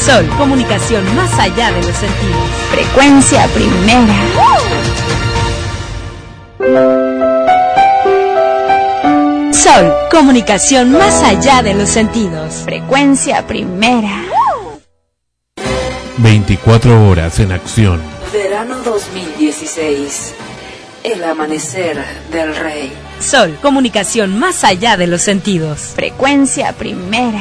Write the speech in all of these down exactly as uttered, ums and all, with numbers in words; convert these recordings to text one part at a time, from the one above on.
Sol, comunicación más allá de los sentidos. Frecuencia primera. Sol, comunicación más allá de los sentidos. Frecuencia primera. veinticuatro horas en acción. Verano dos mil dieciséis. El amanecer del rey. Sol, comunicación más allá de los sentidos. Frecuencia primera.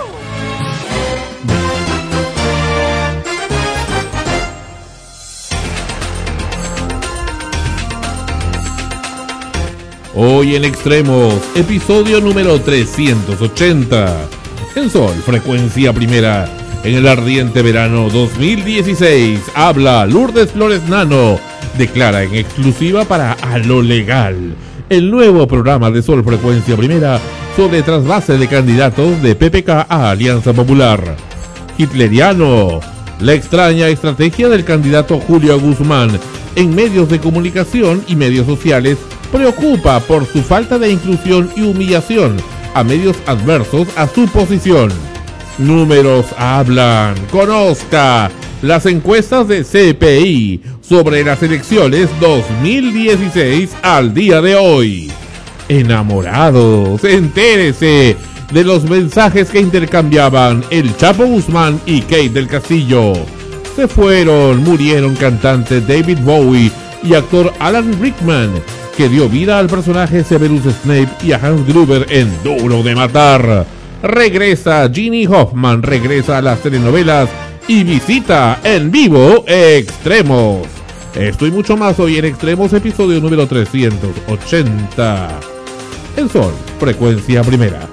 Hoy en Extremos, episodio número trescientos ochenta. En Sol, frecuencia primera. En el ardiente verano dos mil dieciséis, habla Lourdes Flores Nano. Declara en exclusiva para A lo Legal, el nuevo programa de Sol Frecuencia Primera sobre trasvase de candidatos de P P K a Alianza Popular. Hitleriano. La extraña estrategia del candidato Julio Guzmán en medios de comunicación y medios sociales preocupa por su falta de inclusión y humillación a medios adversos a su posición. Números hablan. Conozca las encuestas de C P I sobre las elecciones dos mil dieciséis al día de hoy. Enamorados, entérese de los mensajes que intercambiaban el Chapo Guzmán y Kate del Castillo. Se fueron, murieron cantante David Bowie y actor Alan Rickman, que dio vida al personaje Severus Snape y a Hans Gruber en Duro de Matar. Regresa Ginny Hoffman, regresa a las telenovelas y visita en vivo Extremos. Esto y mucho más hoy en Extremos, episodio número trescientos ochenta. El Sol, frecuencia primera.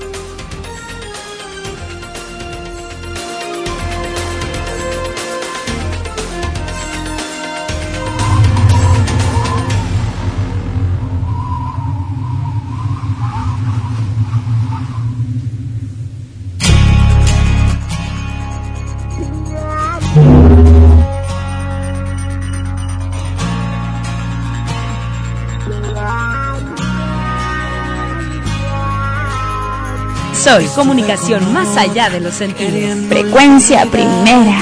Sol, comunicación más allá de los sentidos. Frecuencia primera.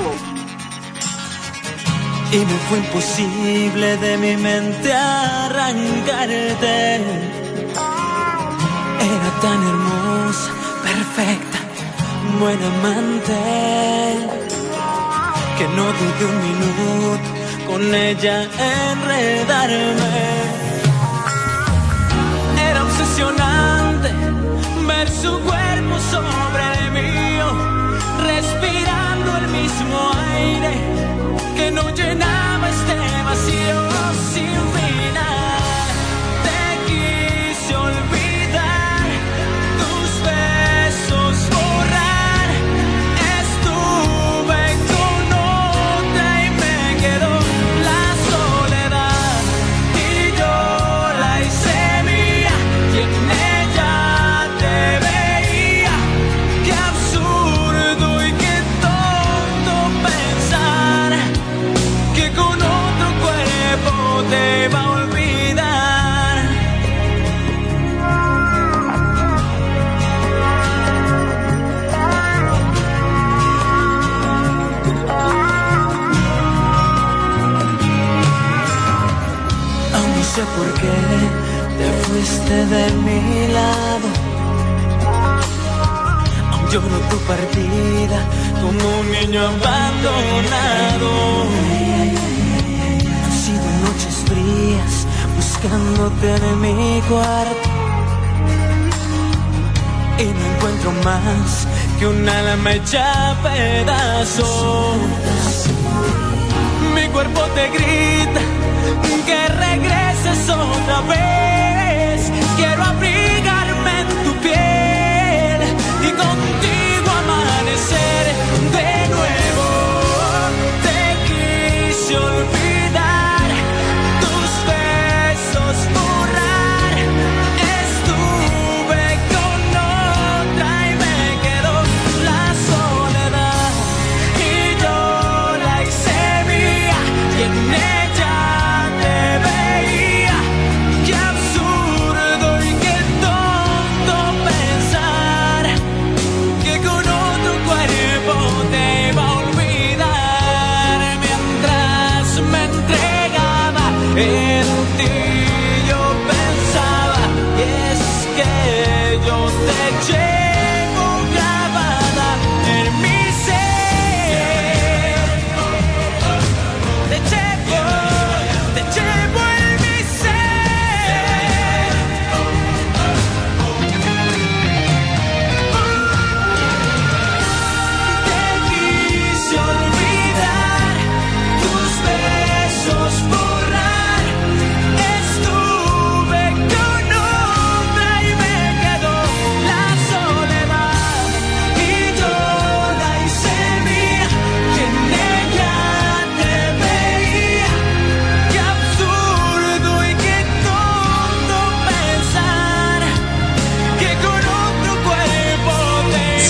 Y me fue imposible de mi mente arrancarte. Era tan hermosa, perfecta, buena amante, que no dudé un minuto con ella enredarme. Era obsesionante ver su cuerpo sobre el mío, respirando el mismo aire que no llenaba este vacío sin final. Te quise olvidar, tus besos borrar. Estuve con otra y me quedó la soledad, y yo la hice mía y en ella te va a olvidar. Aún no sé por qué te fuiste de mi lado. Aún lloro tu partida como un niño abandonado. Noches frías buscándote en mi cuarto, y no encuentro más que un alma hecha pedazos. Mi cuerpo te grita que regreses otra vez. Quiero abrigarme en tu piel y contigo amanecer de nuevo. Te quise olvidar, borrar. Estuve con otra y me quedó la soledad, y yo la hice mía y en ella te veía. Que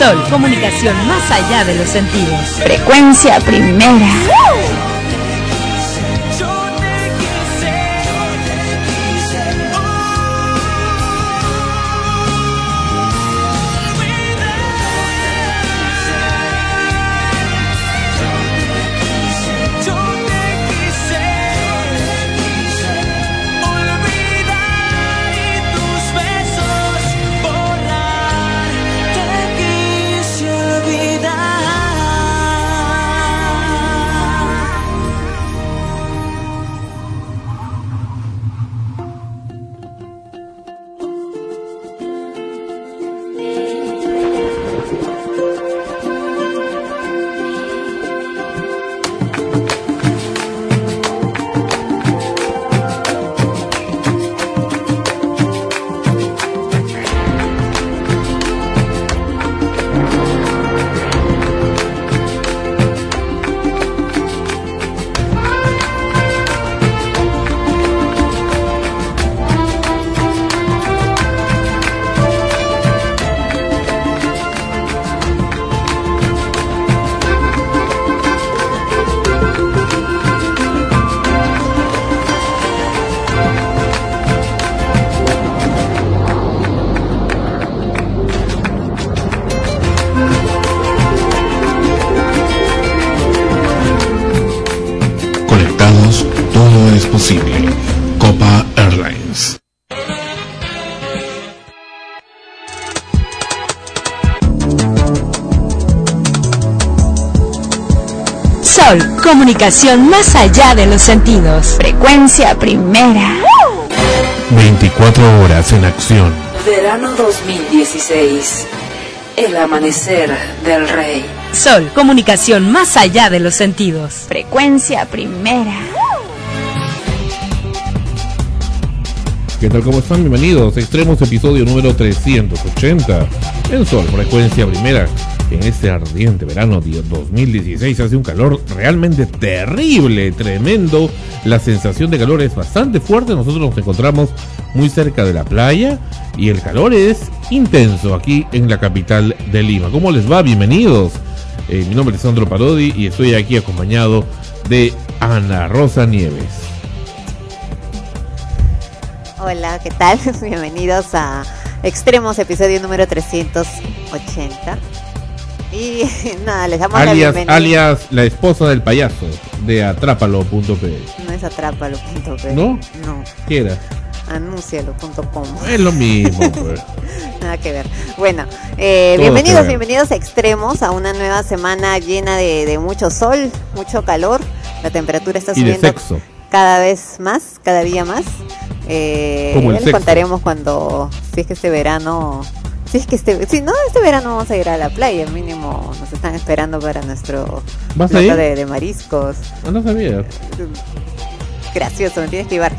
Sol, comunicación más allá de los sentidos. Frecuencia primera. Posible. Copa Airlines. Sol, comunicación más allá de los sentidos. Frecuencia primera. veinticuatro horas en acción. Verano dos mil dieciséis. El amanecer del rey. Sol, comunicación más allá de los sentidos. Frecuencia primera. ¿Qué tal? ¿Cómo están? Bienvenidos a Extremos, episodio número trescientos ochenta. En Sol, frecuencia primera. En este ardiente verano de dos mil dieciséis hace un calor realmente terrible, tremendo. La sensación de calor es bastante fuerte. Nosotros nos encontramos muy cerca de la playa y el calor es intenso aquí en la capital de Lima. ¿Cómo les va? Bienvenidos. Eh, mi nombre es Sandro Parodi y estoy aquí acompañado de Ana Rosa Nieves. Hola, ¿qué tal? Bienvenidos a Extremos, episodio número trescientos ochenta. Y nada, les damos alias, la bienvenida. Alias la esposa del payaso de atrápalo punto pe. No es atrápalo punto pe. ¿No? No. ¿Qué era? Anúncialo punto com. Es lo mismo, pues. Nada que ver. Bueno, eh, bienvenidos, bienvenidos a Extremos, a una nueva semana llena de, de mucho sol, mucho calor. La temperatura está Y de subiendo sexo. cada vez más, cada día más. Eh, Como el ya les sexo. contaremos cuando, si es que este verano, si es que este, si no, este verano vamos a ir a la playa, mínimo nos están esperando para nuestro ¿Vas a plato ir? de, de mariscos. Ah, no sabía. Gracioso, me tienes que llevar.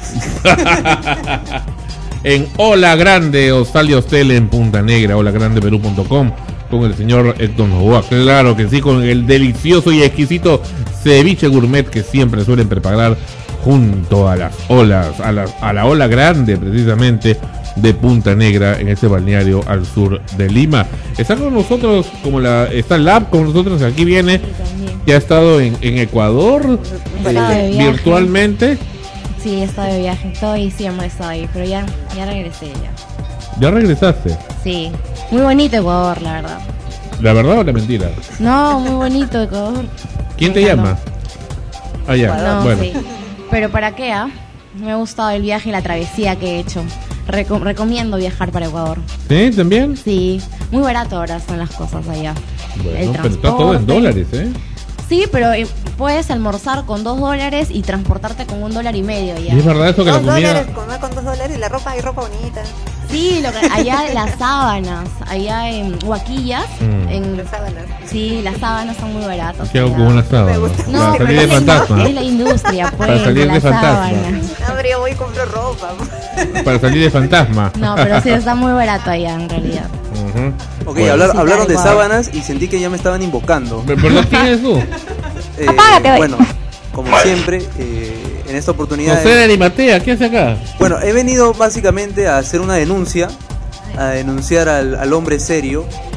En Ola Grande, Hostal y Hostel en Punta Negra, hola grande perú punto com, con el señor Héctor Novoa. Claro que sí, con el delicioso y exquisito ceviche gourmet que siempre suelen preparar junto a las olas, a la, a la Ola Grande precisamente de Punta Negra, en este balneario al sur de Lima. Está con nosotros, como la está Lab con nosotros, aquí viene, que ha estado en, en Ecuador Estaba eh, de viaje. virtualmente. Sí, he estado de viaje, todo diciembre estaba ahí, pero ya, ya regresé ya. ¿Ya regresaste? Sí, muy bonito Ecuador, la verdad. ¿La verdad o la mentira? No, muy bonito Ecuador. ¿Quién te Me llama? encantó. Ah, ya, No, bueno. sí. Pero ¿para qué? Ah? Me ha gustado el viaje y la travesía que he hecho. Reco- recomiendo viajar para Ecuador. ¿Sí? ¿También? Sí, muy barato ahora son las cosas allá. El Bueno, pero está todo en transporte. dólares, ¿eh? Sí, pero eh, puedes almorzar con dos dólares y transportarte con un dólar y medio ya. ¿Y es verdad eso que la Dos comida... dólares, comer con dos dólares y la ropa, hay ropa bonita. Sí, lo que, allá las sábanas, allá en Huaquillas, Mm. en Las sábanas. sí, las sábanas son muy baratas. ¿Qué hago allá. con una sábana? gusta. No, Para pero salir de es la indu- fantasma. es la industria, pues, Para salir de de las fantasma. sábanas. No, pero yo voy y compro ropa. Para salir de fantasma. No, pero sí está muy barato allá en realidad. Ujú. Ok, Bueno. hablar- Sí, hablaron de igual. sábanas y sentí que ya me estaban invocando. ¿Pero pero no tienes tú? Eh, Apágate hoy. Bueno, como siempre, eh, en esta oportunidad... José de Arimatea, ¿qué hace acá? Bueno, he venido básicamente a hacer una denuncia, a denunciar al, al hombre serio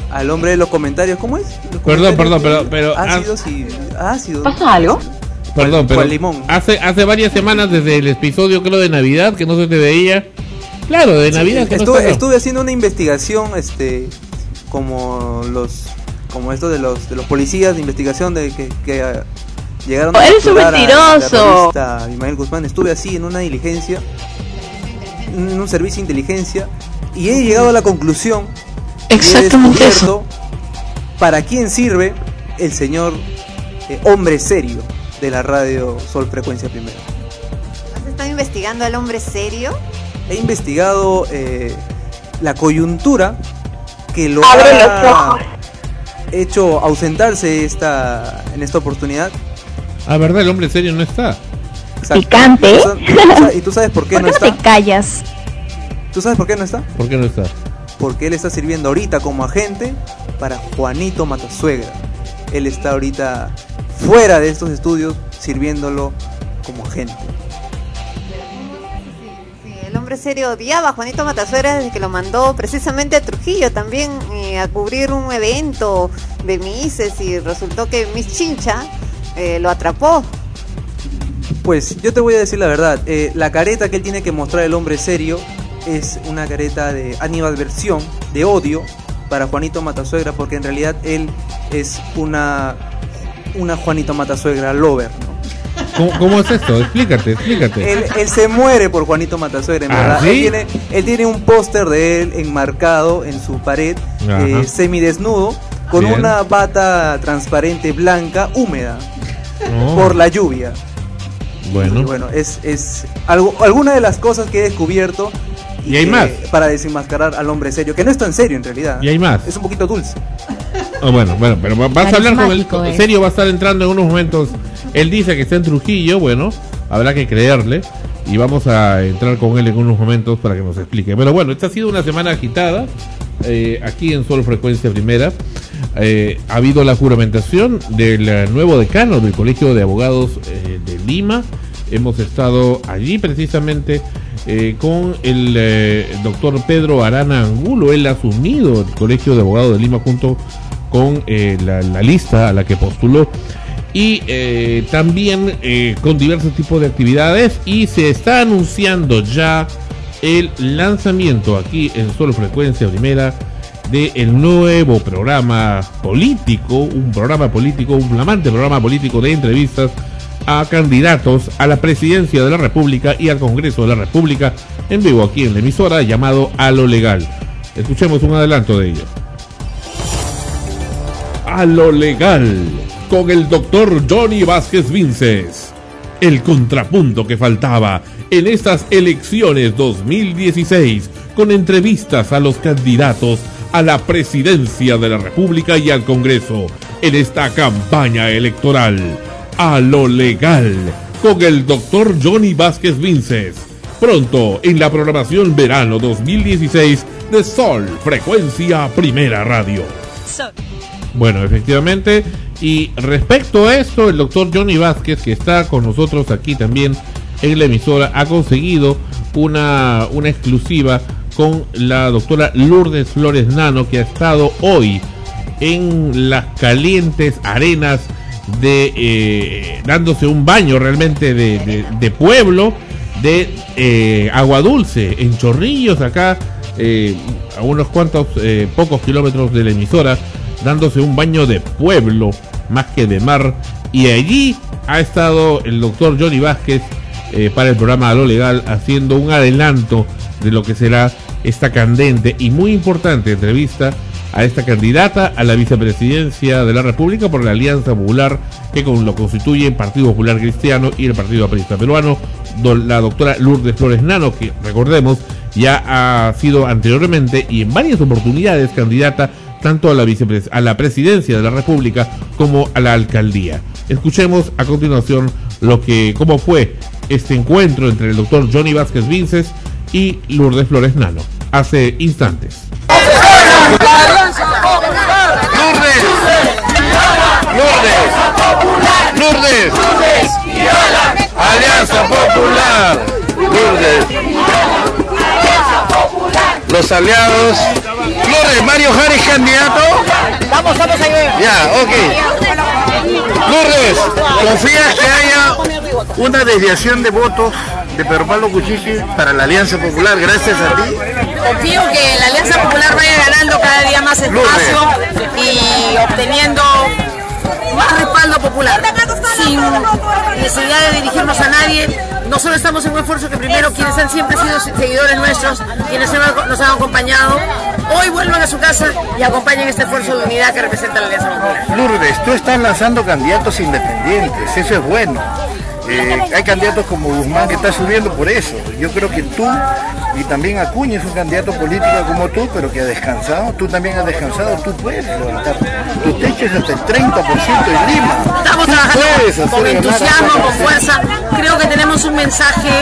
al hombre de los comentarios, ¿cómo es? Los Perdón, perdón, comentarios pero, pero ácidos y ácidos. ¿Pasa algo? Perdón, pero Cual limón. hace hace varias semanas desde el episodio creo de Navidad que no se te veía. Claro, de Sí, Navidad que no estuve, estaba. estuve haciendo una investigación, este, como los, como esto de los de los policías de investigación de que, que uh, llegaron a ¡Eres un capturar a- mentiroso! al terrorista Abimael Guzmán. Estuve así en una diligencia, en un servicio de inteligencia, y he llegado a la conclusión y he Exactamente descubierto para quién sirve el señor eh, hombre serio de la radio Sol Frecuencia Primera. ¿Has estado investigando al hombre serio? He investigado eh, la coyuntura que lo Abre los ha ojos. hecho ausentarse esta en esta oportunidad. Ah, verdad, el hombre serio no está. Exacto. Picante. ¿Y tú sa- y tú sa- ¿Y tú sabes por qué ¿Por no qué no está? te callas? ¿Tú sabes por qué no está? ¿Por qué no está? Porque él está sirviendo ahorita como agente para Juanito Matasuegra. Él está ahorita fuera de estos estudios sirviéndolo como agente. Sí, el hombre serio odiaba a Juanito Matasuegra desde que lo mandó precisamente a Trujillo también eh, a cubrir un evento de Misses, y resultó que Miss Chincha eh, lo atrapó. Pues yo te voy a decir la verdad, eh, la careta que él tiene que mostrar el hombre serio es una careta de animadversión, de odio para Juanito Matasuegra, porque en realidad él es una una Juanito Matasuegra lover, ¿no? ¿Cómo, cómo es esto? Explícate, explícate. Él, él se muere por Juanito Matasuegra, en ¿Ah, verdad. sí? Él tiene, él tiene un póster de él enmarcado en su pared, Ajá. eh, semidesnudo, con Bien. una bata transparente blanca, húmeda, No. por la lluvia. Bueno. Y bueno, es, es algo, alguna de las cosas que he descubierto. Y hay que- más. Para desenmascarar al hombre serio, que no es tan serio en realidad. Y hay más. Es un poquito dulce. Ah, bueno, bueno, pero va- vas a hablar con el Carismático en es. serio, va a estar entrando en unos momentos. Él dice que está en Trujillo, bueno, habrá que creerle y vamos a entrar con él en unos momentos para que nos explique. Pero bueno, esta ha sido una semana agitada eh, aquí en Sol Frecuencia Primera. Eh, ha habido la juramentación del eh, nuevo decano del Colegio de Abogados eh, de Lima. Hemos estado allí precisamente eh, con el eh, doctor Pedro Arana Angulo. Él ha asumido el Colegio de Abogados de Lima junto con eh, la, la lista a la que postuló, y eh, también eh, con diversos tipos de actividades, y se está anunciando ya el lanzamiento aquí en Sol Frecuencia Primera de el nuevo programa político, un programa político, un flamante programa político de entrevistas a candidatos a la presidencia de la República y al Congreso de la República, en vivo aquí en la emisora, llamado A lo Legal. Escuchemos un adelanto de ello. A lo Legal, con el doctor Johnny Vázquez Vinces. El contrapunto que faltaba en estas elecciones dos mil dieciséis, con entrevistas a los candidatos a la presidencia de la República y al Congreso en esta campaña electoral. A lo Legal, con el doctor Johnny Vázquez Vinces. Pronto en la programación verano dos mil dieciséis de Sol Frecuencia Primera Radio. Bueno, efectivamente, y respecto a esto, el doctor Johnny Vázquez, que está con nosotros aquí también en la emisora, ha conseguido una, una exclusiva con la doctora Lourdes Flores Nano, que ha estado hoy en las calientes arenas de eh, dándose un baño realmente de, de, de pueblo, de eh, agua dulce, en Chorrillos, acá eh, a unos cuantos eh, pocos kilómetros de la emisora, dándose un baño de pueblo más que de mar, y allí ha estado el doctor Johnny Vázquez eh, para el programa A lo Legal, haciendo un adelanto de lo que será esta candente y muy importante entrevista a esta candidata a la vicepresidencia de la República por la Alianza Popular, que con lo constituye el Partido Popular Cristiano y el Partido Aprista Peruano, do, la doctora Lourdes Flores Nano, que recordemos ya ha sido anteriormente y en varias oportunidades candidata tanto a la vicepres a la presidencia de la República como a la alcaldía. Escuchemos a continuación lo que cómo fue este encuentro entre el doctor Johnny Vázquez Vinces y Lourdes Flores Nano hace instantes. Lourdes, Lourdes, Lourdes, Alianza Popular, Lourdes, los aliados, Lourdes. Lourdes, Mario Jara es candidato. Vamos, vamos a ver. Ya, ok. Lourdes, ¿confías que haya una desviación de votos de Pedro Pablo Kuczynski para la Alianza Popular gracias a ti? Confío que la Alianza Popular vaya ganando cada día más espacio y obteniendo más respaldo popular, sin necesidad de dirigirnos a nadie. Nosotros estamos en un esfuerzo que primero quienes han siempre sido seguidores nuestros, quienes nos han acompañado, hoy vuelvan a su casa y acompañen este esfuerzo de unidad que representa la Alianza Popular. Lourdes, tú estás lanzando candidatos independientes, eso es bueno. Eh, hay candidatos como Guzmán que está subiendo por eso. Yo creo que tú y también Acuña es un candidato político como tú, pero que ha descansado. Tú también has descansado, tú puedes levantar. Tu techo es hasta el treinta por ciento en Lima. Estamos tú trabajando con entusiasmo, con fuerza. Creo que tenemos un mensaje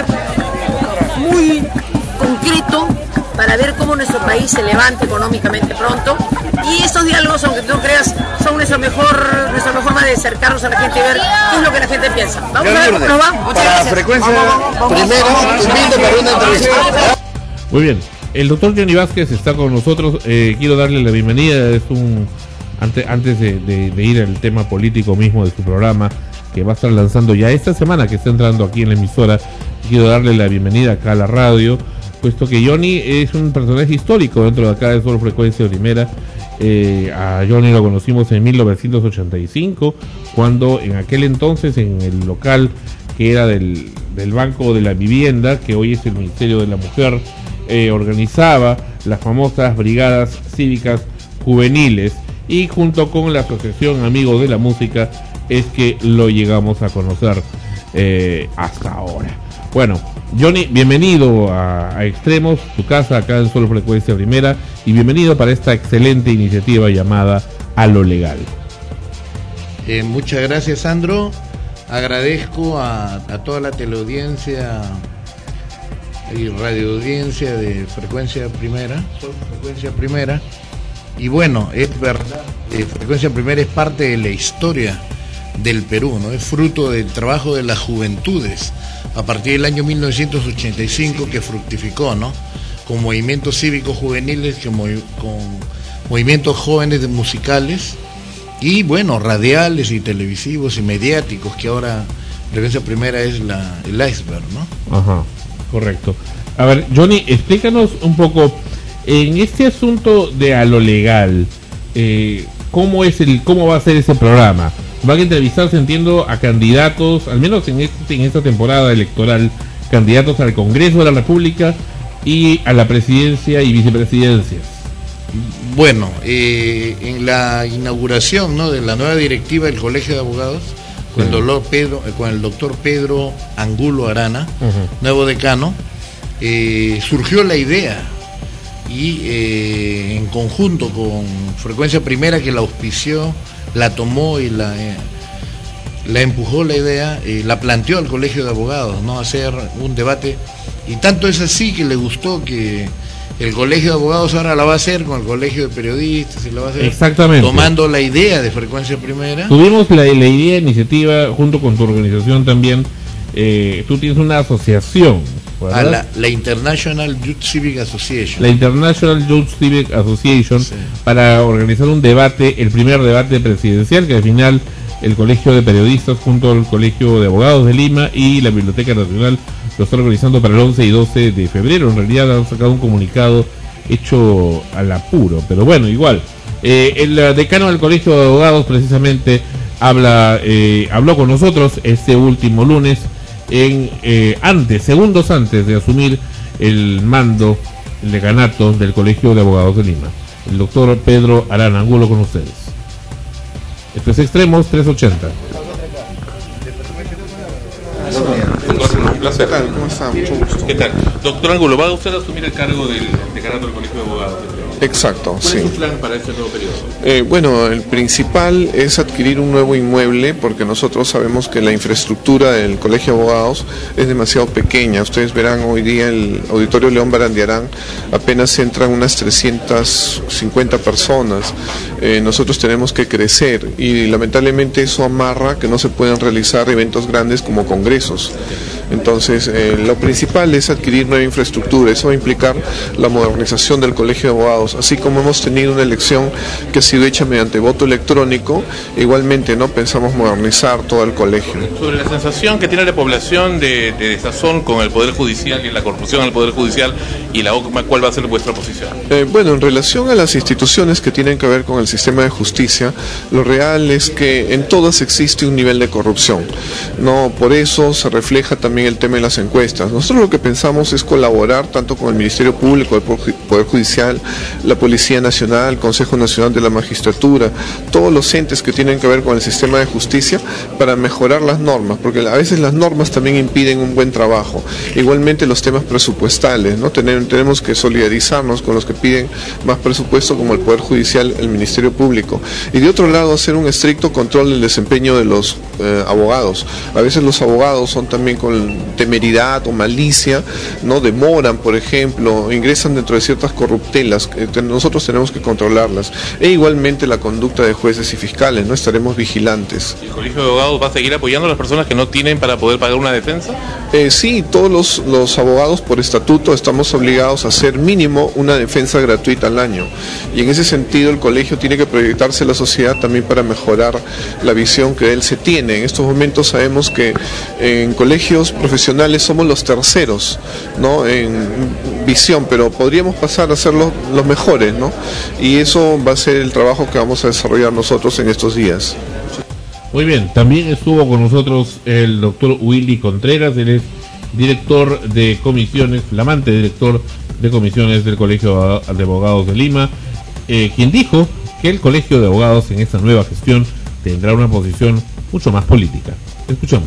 muy concreto para ver cómo nuestro país se levanta económicamente pronto. Y estos diálogos, aunque tú no creas, son nuestra mejor, nuestra mejor forma de acercarnos a la gente y ver qué es lo que la gente piensa. Vamos a ver cómo nos va. Muchas para gracias. Frecuencia Primera, humilde para una entrevista. Muy bien, el doctor Johnny Vázquez está con nosotros. Eh, quiero darle la bienvenida. Es un antes, antes de, de, de ir al tema político mismo de su programa, que va a estar lanzando ya esta semana, que está entrando aquí en la emisora. Quiero darle la bienvenida acá a la radio, puesto que Johnny es un personaje histórico dentro de acá de Solo Frecuencia Primera. Eh, a Johnny lo conocimos en mil novecientos ochenta y cinco, cuando en aquel entonces en el local que era del, del Banco de la Vivienda, que hoy es el Ministerio de la Mujer, eh, organizaba las famosas brigadas cívicas juveniles, y junto con la Asociación Amigos de la Música es que lo llegamos a conocer eh, hasta ahora. Bueno, Johnny, bienvenido a, a Extremos, tu casa acá en Solo Frecuencia Primera, y bienvenido para esta excelente iniciativa llamada A lo Legal. Eh, muchas gracias, Sandro. Agradezco a, a toda la teleaudiencia y radioaudiencia de Frecuencia Primera, Solo Frecuencia Primera. Y bueno, es verdad, eh, Frecuencia Primera es parte de la historia del Perú, ¿no? Es fruto del trabajo de las juventudes a partir del año mil novecientos ochenta y cinco, que fructificó, ¿no? Con movimientos cívicos juveniles, que movi con movimientos jóvenes musicales y bueno, radiales y televisivos y mediáticos, que ahora Frecuencia Primera es la, el iceberg, ¿no? Ajá, correcto. A ver, Johnny, explícanos un poco en este asunto de A lo Legal, eh, cómo es el, cómo va a ser ese programa. Van a entrevistarse, entiendo, a candidatos, al menos en, este, en esta temporada electoral, candidatos al Congreso de la República y a la presidencia y vicepresidencias. Bueno, eh, en la inauguración, ¿no?, de la nueva directiva del Colegio de Abogados, con, sí. el, doctor Pedro, eh, con el doctor Pedro Angulo Arana, uh-huh. nuevo decano, eh, surgió la idea, y eh, en conjunto con Frecuencia Primera, que la auspició, la tomó y la, eh, la empujó la idea, eh, la planteó al Colegio de Abogados, ¿no?, hacer un debate, y tanto es así que le gustó que el Colegio de Abogados ahora la va a hacer con el Colegio de Periodistas, y la va a hacer exactamente tomando la idea de Frecuencia Primera. Tuvimos la, la idea, iniciativa, junto con tu organización también. Eh, tú tienes una asociación, a la, la International Youth Civic Association. La International Youth Civic Association, sí. para organizar un debate, el primer debate presidencial, que al final el Colegio de Periodistas junto al Colegio de Abogados de Lima y la Biblioteca Nacional lo están organizando para el once y doce de febrero. En realidad han sacado un comunicado hecho al apuro, pero bueno, igual. Eh, el decano del Colegio de Abogados precisamente habla, eh, habló con nosotros este último lunes, en eh, antes, segundos antes de asumir el mando, el decanato del Colegio de Abogados de Lima. El doctor Pedro Arana Angulo con ustedes. Esto es Extremos trescientos ochenta. Un placer. ¿Qué tal? ¿Cómo está? Mucho gusto. ¿Qué tal? Doctor Angulo, ¿va usted a asumir el cargo del decanato del Colegio de Abogados? Exacto, ¿Cuál sí. es su plan para este nuevo periodo? Eh, bueno, el principal es adquirir un nuevo inmueble, porque nosotros sabemos que la infraestructura del Colegio de Abogados es demasiado pequeña. Ustedes verán hoy día el Auditorio León Barandiarán, apenas entran unas trescientas cincuenta personas. Eh, nosotros tenemos que crecer y lamentablemente eso amarra que no se pueden realizar eventos grandes como congresos. Entonces, eh, lo principal es adquirir nueva infraestructura. Eso va a implicar la modernización del Colegio de Abogados, así como hemos tenido una elección que ha sido hecha mediante voto electrónico. Igualmente, no pensamos modernizar todo el colegio. Sobre la sensación que tiene la población de, de desazón con el Poder Judicial y la corrupción del Poder Judicial y la O C M A, ¿cuál va a ser vuestra posición? Eh, bueno, en relación a las instituciones que tienen que ver con el sistema de justicia, lo real es que en todas existe un nivel de corrupción, ¿no? Por eso se refleja también el tema de las encuestas. Nosotros lo que pensamos es colaborar tanto con el Ministerio Público, el Poder Judicial, la Policía Nacional, el Consejo Nacional de la Magistratura, todos los entes que tienen que ver con el sistema de justicia para mejorar las normas, porque a veces las normas también impiden un buen trabajo. Igualmente los temas presupuestales, ¿no? Tenemos, tenemos que solidarizarnos con los que piden más presupuesto, como el Poder Judicial, el Ministerio Público. Y de otro lado, hacer un estricto control del desempeño de los eh, abogados. A veces los abogados son también con temeridad o malicia, ¿no? Demoran, por ejemplo, ingresan dentro de ciertas corruptelas, que nosotros tenemos que controlarlas. E igualmente la conducta de jueces y fiscales, ¿no? Estaremos vigilantes. ¿El Colegio de Abogados va a seguir apoyando a las personas que no tienen para poder pagar una defensa? Eh, sí, todos los, los abogados por estatuto estamos obligados a hacer mínimo una defensa gratuita al año. Y en ese sentido el colegio tiene que proyectarse a la sociedad también para mejorar la visión que él se tiene. En estos momentos sabemos que en colegios profesionales somos los terceros, ¿no? En visión, pero podríamos pasar a ser los, los mejores, ¿no? Y eso va a ser el trabajo que vamos a desarrollar nosotros en estos días. Muy bien, también estuvo con nosotros el doctor Willy Contreras, él es director de comisiones, flamante director de comisiones del Colegio de Abogados de Lima, eh, quien dijo que el Colegio de Abogados en esta nueva gestión tendrá una posición mucho más política. Escuchamos.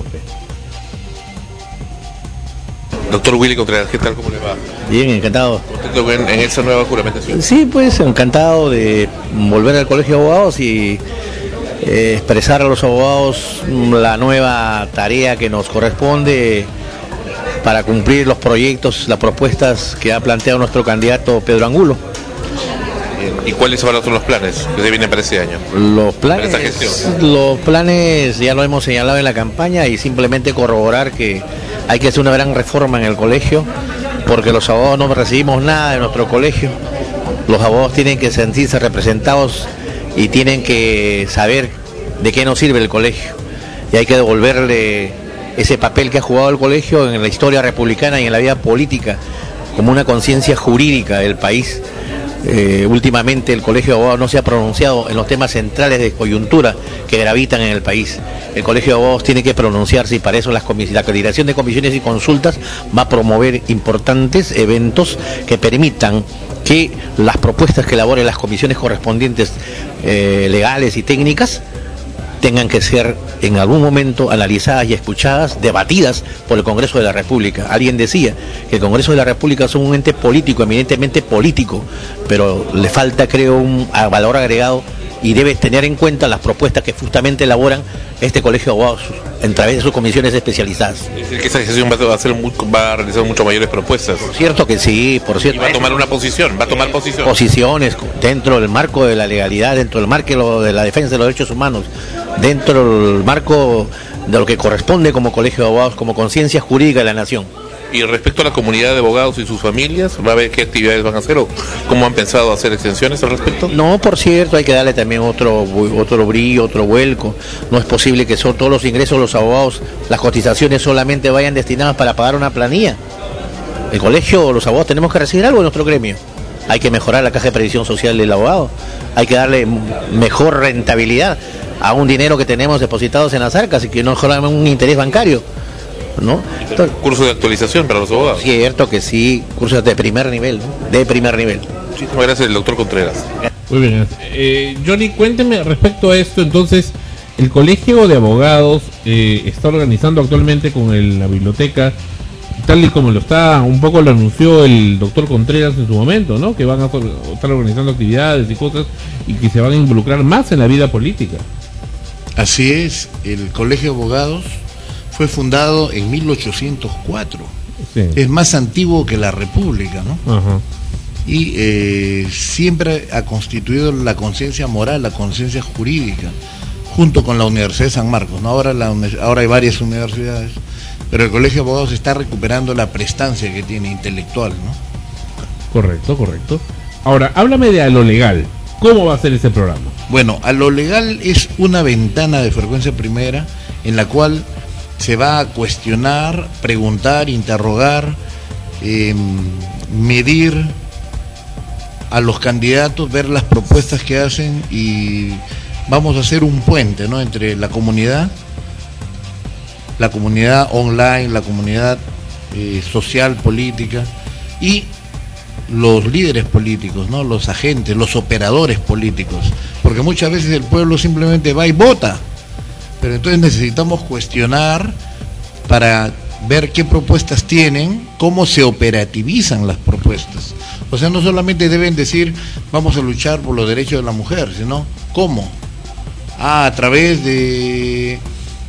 Doctor Willy Contreras, ¿qué tal? ¿Cómo le va? Bien, encantado. ¿Contento en, en esa nueva juramentación? Sí, pues encantado de volver al Colegio de Abogados y eh, expresar a los abogados la nueva tarea que nos corresponde para cumplir los proyectos, las propuestas que ha planteado nuestro candidato Pedro Angulo. ¿Y cuáles ahora son los planes que se vienen para este año? Los planes, para esta gestión. Los planes ya lo hemos señalado en la campaña y simplemente corroborar que hay que hacer una gran reforma en el colegio, porque los abogados no recibimos nada de nuestro colegio. Los abogados tienen que sentirse representados y tienen que saber de qué nos sirve el colegio. Y hay que devolverle ese papel que ha jugado el colegio en la historia republicana y en la vida política, como una conciencia jurídica del país. Eh, últimamente el Colegio de Abogados no se ha pronunciado en los temas centrales de coyuntura que gravitan en el país. El Colegio de Abogados tiene que pronunciarse y para eso las comis- la Coordinación de Comisiones y Consultas va a promover importantes eventos que permitan que las propuestas que elaboren las comisiones correspondientes eh, legales y técnicas tengan que ser en algún momento analizadas y escuchadas, debatidas por el Congreso de la República. Alguien decía que el Congreso de la República es un ente político, eminentemente político, pero le falta, creo, un valor agregado y debe tener en cuenta las propuestas que justamente elaboran este Colegio de Abogados a través de sus comisiones especializadas. Es decir, que esa gestión va a, hacer muy, va a realizar mucho mayores propuestas. Por cierto que sí, por cierto. Y va a tomar una posición, va a tomar posición. Posiciones dentro del marco de la legalidad, dentro del marco de la defensa de los derechos humanos, dentro del marco de lo que corresponde como Colegio de Abogados, como conciencia jurídica de la nación. Y respecto a la comunidad de abogados y sus familias, ¿va a ver qué actividades van a hacer o cómo han pensado hacer extensiones al respecto? No, por cierto, hay que darle también otro otro brillo, otro vuelco. No es posible que son todos los ingresos de los abogados, las cotizaciones solamente vayan destinadas para pagar una planilla. El colegio, los abogados tenemos que recibir algo de nuestro gremio. Hay que mejorar la caja de previsión social del abogado. Hay que darle mejor rentabilidad a un dinero que tenemos depositados en las arcas y que no generan un interés bancario, ¿no? Entonces, curso de actualización para los abogados. Cierto que sí, cursos de primer nivel, ¿no? De primer nivel. Muchísimas gracias, el doctor Contreras. Muy bien. Eh, Johnny, cuénteme respecto a esto, entonces, el Colegio de Abogados eh, está organizando actualmente con el, la biblioteca, tal y como lo está, un poco lo anunció el doctor Contreras en su momento, ¿no? Que van a estar organizando actividades y cosas y que se van a involucrar más en la vida política. Así es, el Colegio de Abogados fue fundado en mil ochocientos cuatro, sí. Es más antiguo que la República, ¿no? Ajá. Y eh, siempre ha constituido la conciencia moral, la conciencia jurídica, junto con la Universidad de San Marcos, ¿no? Ahora, la, ahora hay varias universidades, pero el Colegio de Abogados está recuperando la prestancia que tiene intelectual, ¿no? Correcto, correcto. Ahora, háblame de a lo legal. ¿Cómo va a ser ese programa? Bueno, a lo legal es una ventana de Frecuencia Primera en la cual se va a cuestionar, preguntar, interrogar, eh, medir a los candidatos, ver las propuestas que hacen y vamos a hacer un puente, ¿no?, entre la comunidad, la comunidad online, la comunidad eh, social, política y los líderes políticos, ¿no?, los agentes, los operadores políticos, porque muchas veces el pueblo simplemente va y vota, pero entonces necesitamos cuestionar para ver qué propuestas tienen, cómo se operativizan las propuestas. O sea, no solamente deben decir vamos a luchar por los derechos de la mujer, sino cómo. Ah, a través de,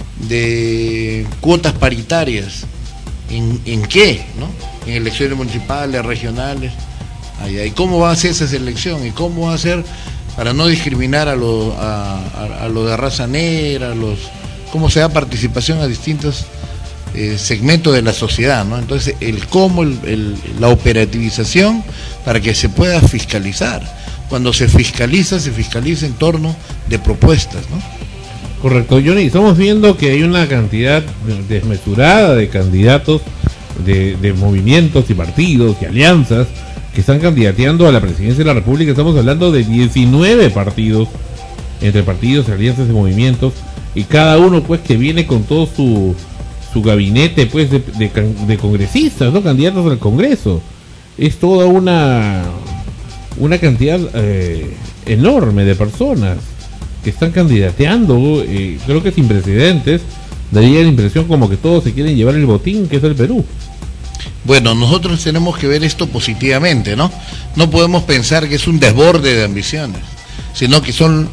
de cuotas paritarias. ¿En, en qué? ¿No? En elecciones municipales, regionales. Ahí, ahí. ¿Cómo va a ser esa selección? ¿Y cómo va a ser para no discriminar a los a, a, a lo de raza negra, a los, cómo se da participación a distintos eh, segmentos de la sociedad, ¿no? Entonces, el cómo, el, el, la operativización para que se pueda fiscalizar. Cuando se fiscaliza, se fiscaliza en torno de propuestas, ¿no? Correcto, Johnny. Estamos viendo que hay una cantidad desmesurada de candidatos, de, de movimientos y partidos y alianzas que están candidateando a la presidencia de la República. Estamos hablando de diecinueve partidos, entre partidos, alianzas y movimientos, y cada uno pues que viene con todo su su gabinete pues de, de, de congresistas, ¿no?, candidatos al Congreso. Es toda una una cantidad eh, enorme de personas que están candidateando, eh, creo que sin precedentes. Daría la impresión como que todos se quieren llevar el botín, que es el Perú. Bueno, nosotros tenemos que ver esto positivamente, ¿no? No podemos pensar que es un desborde de ambiciones, sino que son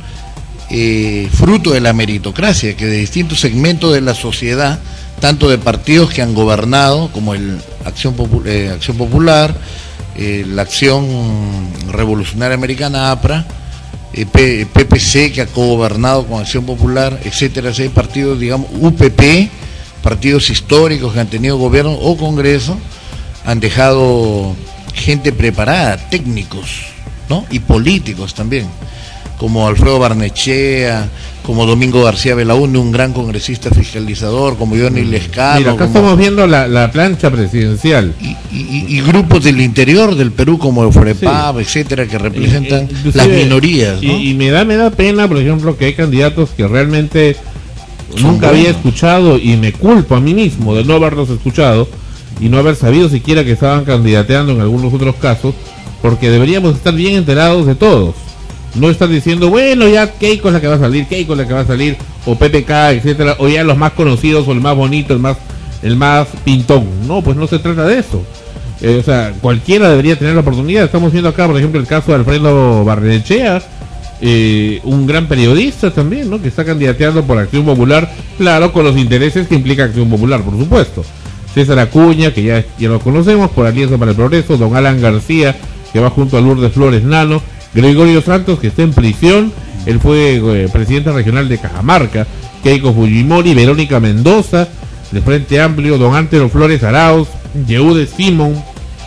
eh, fruto de la meritocracia, que de distintos segmentos de la sociedad, tanto de partidos que han gobernado, como el Acción, Popu- eh, Acción Popular, eh, la Acción Revolucionaria Americana, A P R A, eh, P- PPC, que ha cogobernado con Acción Popular, etcétera, seis partidos, digamos, U P P, partidos históricos que han tenido gobierno o congreso, han dejado gente preparada, técnicos, ¿no?, y políticos también, como Alfredo Barnechea, como Domingo García Belaúnde, un gran congresista fiscalizador, como Johnny Lescano. Mira, acá como... estamos viendo la, la plancha presidencial. Y, y, y grupos del interior del Perú, como el FREPAB, sí, etcétera, que representan eh, las minorías, ¿no? Y, y me da me da pena, por ejemplo, que hay candidatos que realmente Son nunca buenos. había escuchado, y me culpo a mí mismo de no haberlos escuchado y no haber sabido siquiera que estaban candidateando en algunos otros casos, porque deberíamos estar bien enterados de todos. No estar diciendo, bueno, ya Keiko es la que va a salir, Keiko es la que va a salir, o P P K, etcétera, o ya los más conocidos, o el más bonito, el más el más pintón. No, pues no se trata de eso. Eh, o sea, cualquiera debería tener la oportunidad. Estamos viendo acá, por ejemplo, el caso de Alfredo Barnechea, eh, un gran periodista también, ¿no?, que está candidateando por Acción Popular, claro, con los intereses que implica Acción Popular, por supuesto. César Acuña, que ya, ya lo conocemos, por Alianza para el Progreso, don Alan García, que va junto a Lourdes Flores Nano, Gregorio Santos, que está en prisión, él fue eh, presidente regional de Cajamarca, Keiko Fujimori, Verónica Mendoza, de Frente Amplio, don Antero Flores Arauz, Yehude Simón,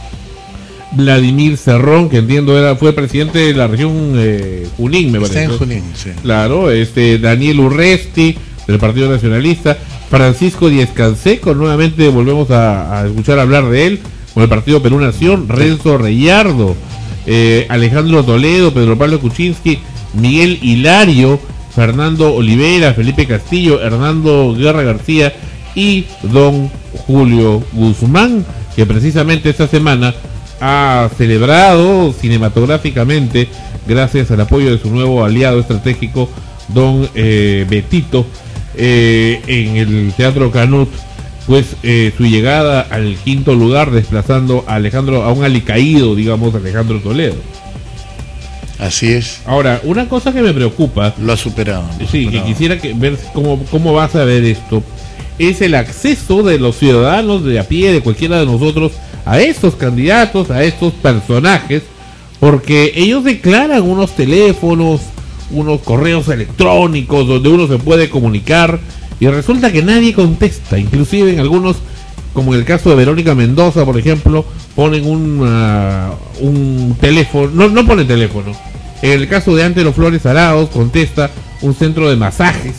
Vladimir Cerrón, que entiendo era fue presidente de la región eh, Junín, me parece. Está en Junín, sí. Claro, este Daniel Urresti, del Partido Nacionalista, Francisco Díez Canseco, nuevamente volvemos a, a escuchar hablar de él, con el Partido Perú Nación, Renzo Reyardo, eh, Alejandro Toledo, Pedro Pablo Kuczynski, Miguel Hilario, Fernando Olivera, Felipe Castillo, Hernando Guerra García y don Julio Guzmán, que precisamente esta semana ha celebrado cinematográficamente, gracias al apoyo de su nuevo aliado estratégico, don eh, Betito, eh, en el Teatro Canut, pues eh, su llegada al quinto lugar, desplazando a Alejandro, a un alicaído, digamos, Alejandro Toledo. Así es. Ahora, una cosa que me preocupa, lo ha superado. Lo sí, superado. que quisiera que ver cómo, cómo vas a ver esto, es el acceso de los ciudadanos de a pie, de cualquiera de nosotros, a estos candidatos, a estos personajes, porque ellos declaran unos teléfonos, unos correos electrónicos donde uno se puede comunicar y resulta que nadie contesta, inclusive en algunos, como en el caso de Verónica Mendoza, por ejemplo, ponen un, uh, un teléfono, no, no ponen teléfono. En el caso de Ángelo Flores Arauz, contesta un centro de masajes.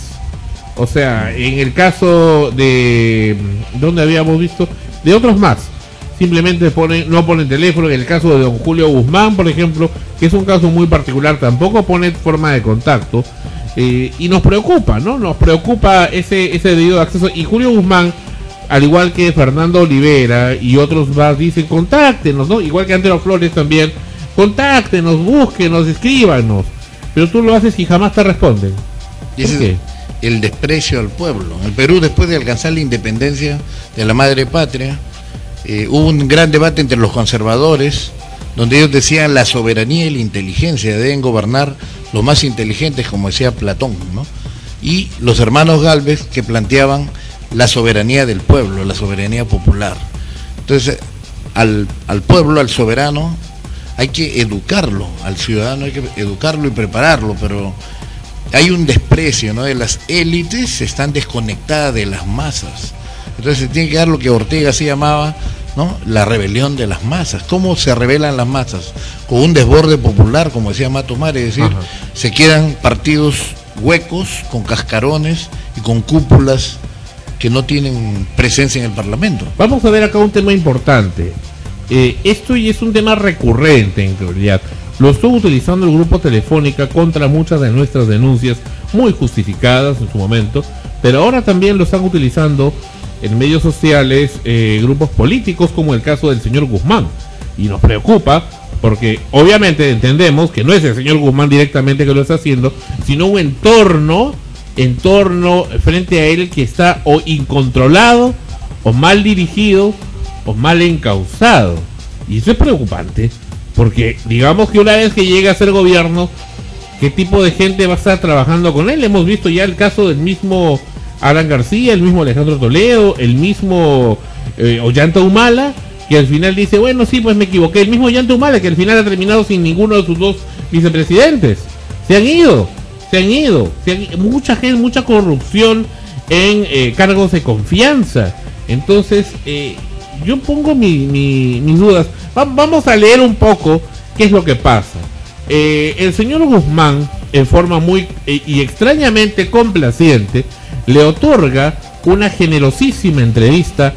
O sea, en el caso de, ¿dónde habíamos visto? De otros más, simplemente ponen, no ponen teléfono. En el caso de don Julio Guzmán, por ejemplo, que es un caso muy particular, tampoco pone forma de contacto. Eh, y nos preocupa, ¿no? Nos preocupa ese, ese debido acceso. Y Julio Guzmán, al igual que Fernando Olivera y otros más, dicen contáctenos, ¿no? Igual que Ángelo Flores también, contáctenos, búsquenos, escríbanos. Pero tú lo haces y jamás te responden. ¿Por qué? El desprecio al pueblo. En el Perú, después de alcanzar la independencia de la madre patria, eh, hubo un gran debate entre los conservadores, donde ellos decían la soberanía y la inteligencia deben gobernar los más inteligentes, como decía Platón, ¿no? Y los hermanos Gálvez, que planteaban la soberanía del pueblo, la soberanía popular. Entonces, al, al pueblo, al soberano, hay que educarlo, al ciudadano hay que educarlo y prepararlo, pero hay un desprecio, ¿no? De las élites, están desconectadas de las masas. Entonces se tiene que dar lo que Ortega se llamaba, ¿no? La rebelión de las masas. ¿Cómo se rebelan las masas? Con un desborde popular, como decía Mato Mare, es decir, ajá, se quedan partidos huecos, con cascarones y con cúpulas que no tienen presencia en el Parlamento. Vamos a ver acá un tema importante. Eh, esto y es un tema recurrente en realidad. Lo estuvo utilizando el grupo Telefónica contra muchas de nuestras denuncias, muy justificadas en su momento, pero ahora también lo están utilizando en medios sociales eh, grupos políticos, como el caso del señor Guzmán. Y nos preocupa porque obviamente entendemos que no es el señor Guzmán directamente que lo está haciendo, sino un entorno, entorno frente a él que está o incontrolado, o mal dirigido, o mal encauzado. Y eso es preocupante. Porque digamos que una vez que llegue a ser gobierno, ¿qué tipo de gente va a estar trabajando con él? Hemos visto ya el caso del mismo Alan García, el mismo Alejandro Toledo, el mismo eh, Ollanta Humala, que al final dice, bueno, sí, pues me equivoqué. El mismo Ollanta Humala, que al final ha terminado sin ninguno de sus dos vicepresidentes. Se han ido, se han ido. Se han, mucha gente, mucha corrupción en eh, cargos de confianza. Entonces, eh, yo pongo mi, mi, mis dudas. Va, vamos a leer un poco qué es lo que pasa. Eh, el señor Guzmán, en forma muy eh, y extrañamente complaciente, le otorga una generosísima entrevista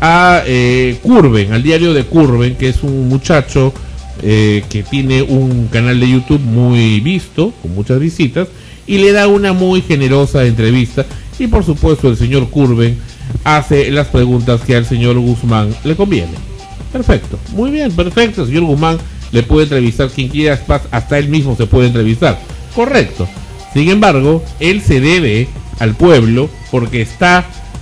a eh, Curven, al diario de Curven, que es un muchacho eh, que tiene un canal de YouTube muy visto, con muchas visitas, y le da una muy generosa entrevista. Y por supuesto el señor Curven hace las preguntas que al señor Guzmán le conviene. Perfecto, muy bien, perfecto. El señor Guzmán le puede entrevistar quien quiera, hasta él mismo se puede entrevistar. Correcto. Sin embargo, él se debe al pueblo porque está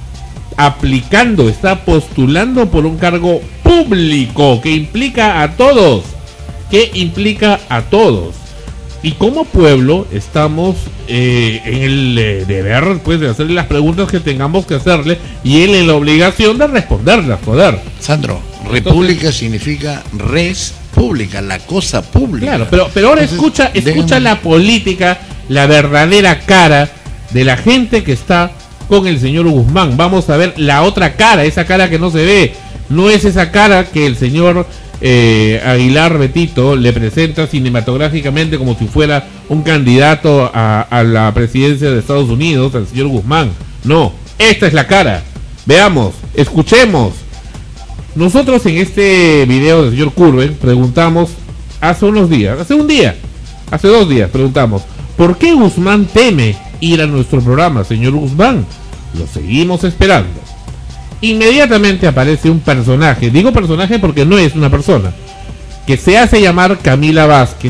aplicando, está postulando por un cargo público que implica a todos, que implica a todos. Y como pueblo estamos eh, en el eh, deber, pues, de hacerle las preguntas que tengamos que hacerle, y él en la obligación de responderlas, joder. Sandro, república entonces significa res pública, la cosa pública. Claro, pero, pero ahora entonces, escucha, escucha déjame... la política, la verdadera cara de la gente que está con el señor Guzmán. Vamos a ver la otra cara, esa cara que no se ve. No es esa cara que el señor eh, Aguilar Betito le presenta cinematográficamente como si fuera un candidato a, a la presidencia de Estados Unidos, al señor Guzmán. No, esta es la cara. Veamos, escuchemos. Nosotros en este video del señor Curven preguntamos hace unos días, hace un día, hace dos días preguntamos, ¿por qué Guzmán teme ir a nuestro programa, señor Guzmán? Lo seguimos esperando. Inmediatamente aparece un personaje, digo personaje porque no es una persona, que se hace llamar Camila Vázquez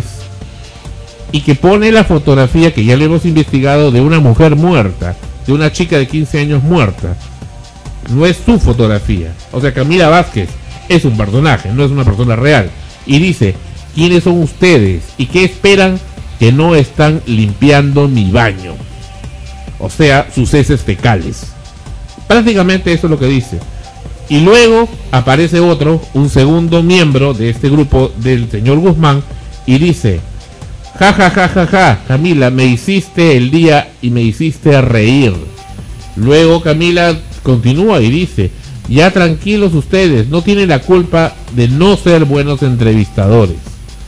y que pone la fotografía que ya le hemos investigado de una mujer muerta, de una chica de quince años muerta. No es su fotografía. O sea, Camila Vázquez es un personaje, no es una persona real. Y dice, ¿quiénes son ustedes? ¿Y qué esperan? Que no están limpiando mi baño. O sea, sus heces fecales. Prácticamente eso es lo que dice. Y luego aparece otro, un segundo miembro de este grupo del señor Guzmán, y dice, ja ja ja ja ja, Camila, me hiciste el día y me hiciste reír. Luego Camila continúa y dice: ya tranquilos ustedes, no tienen la culpa de no ser buenos entrevistadores.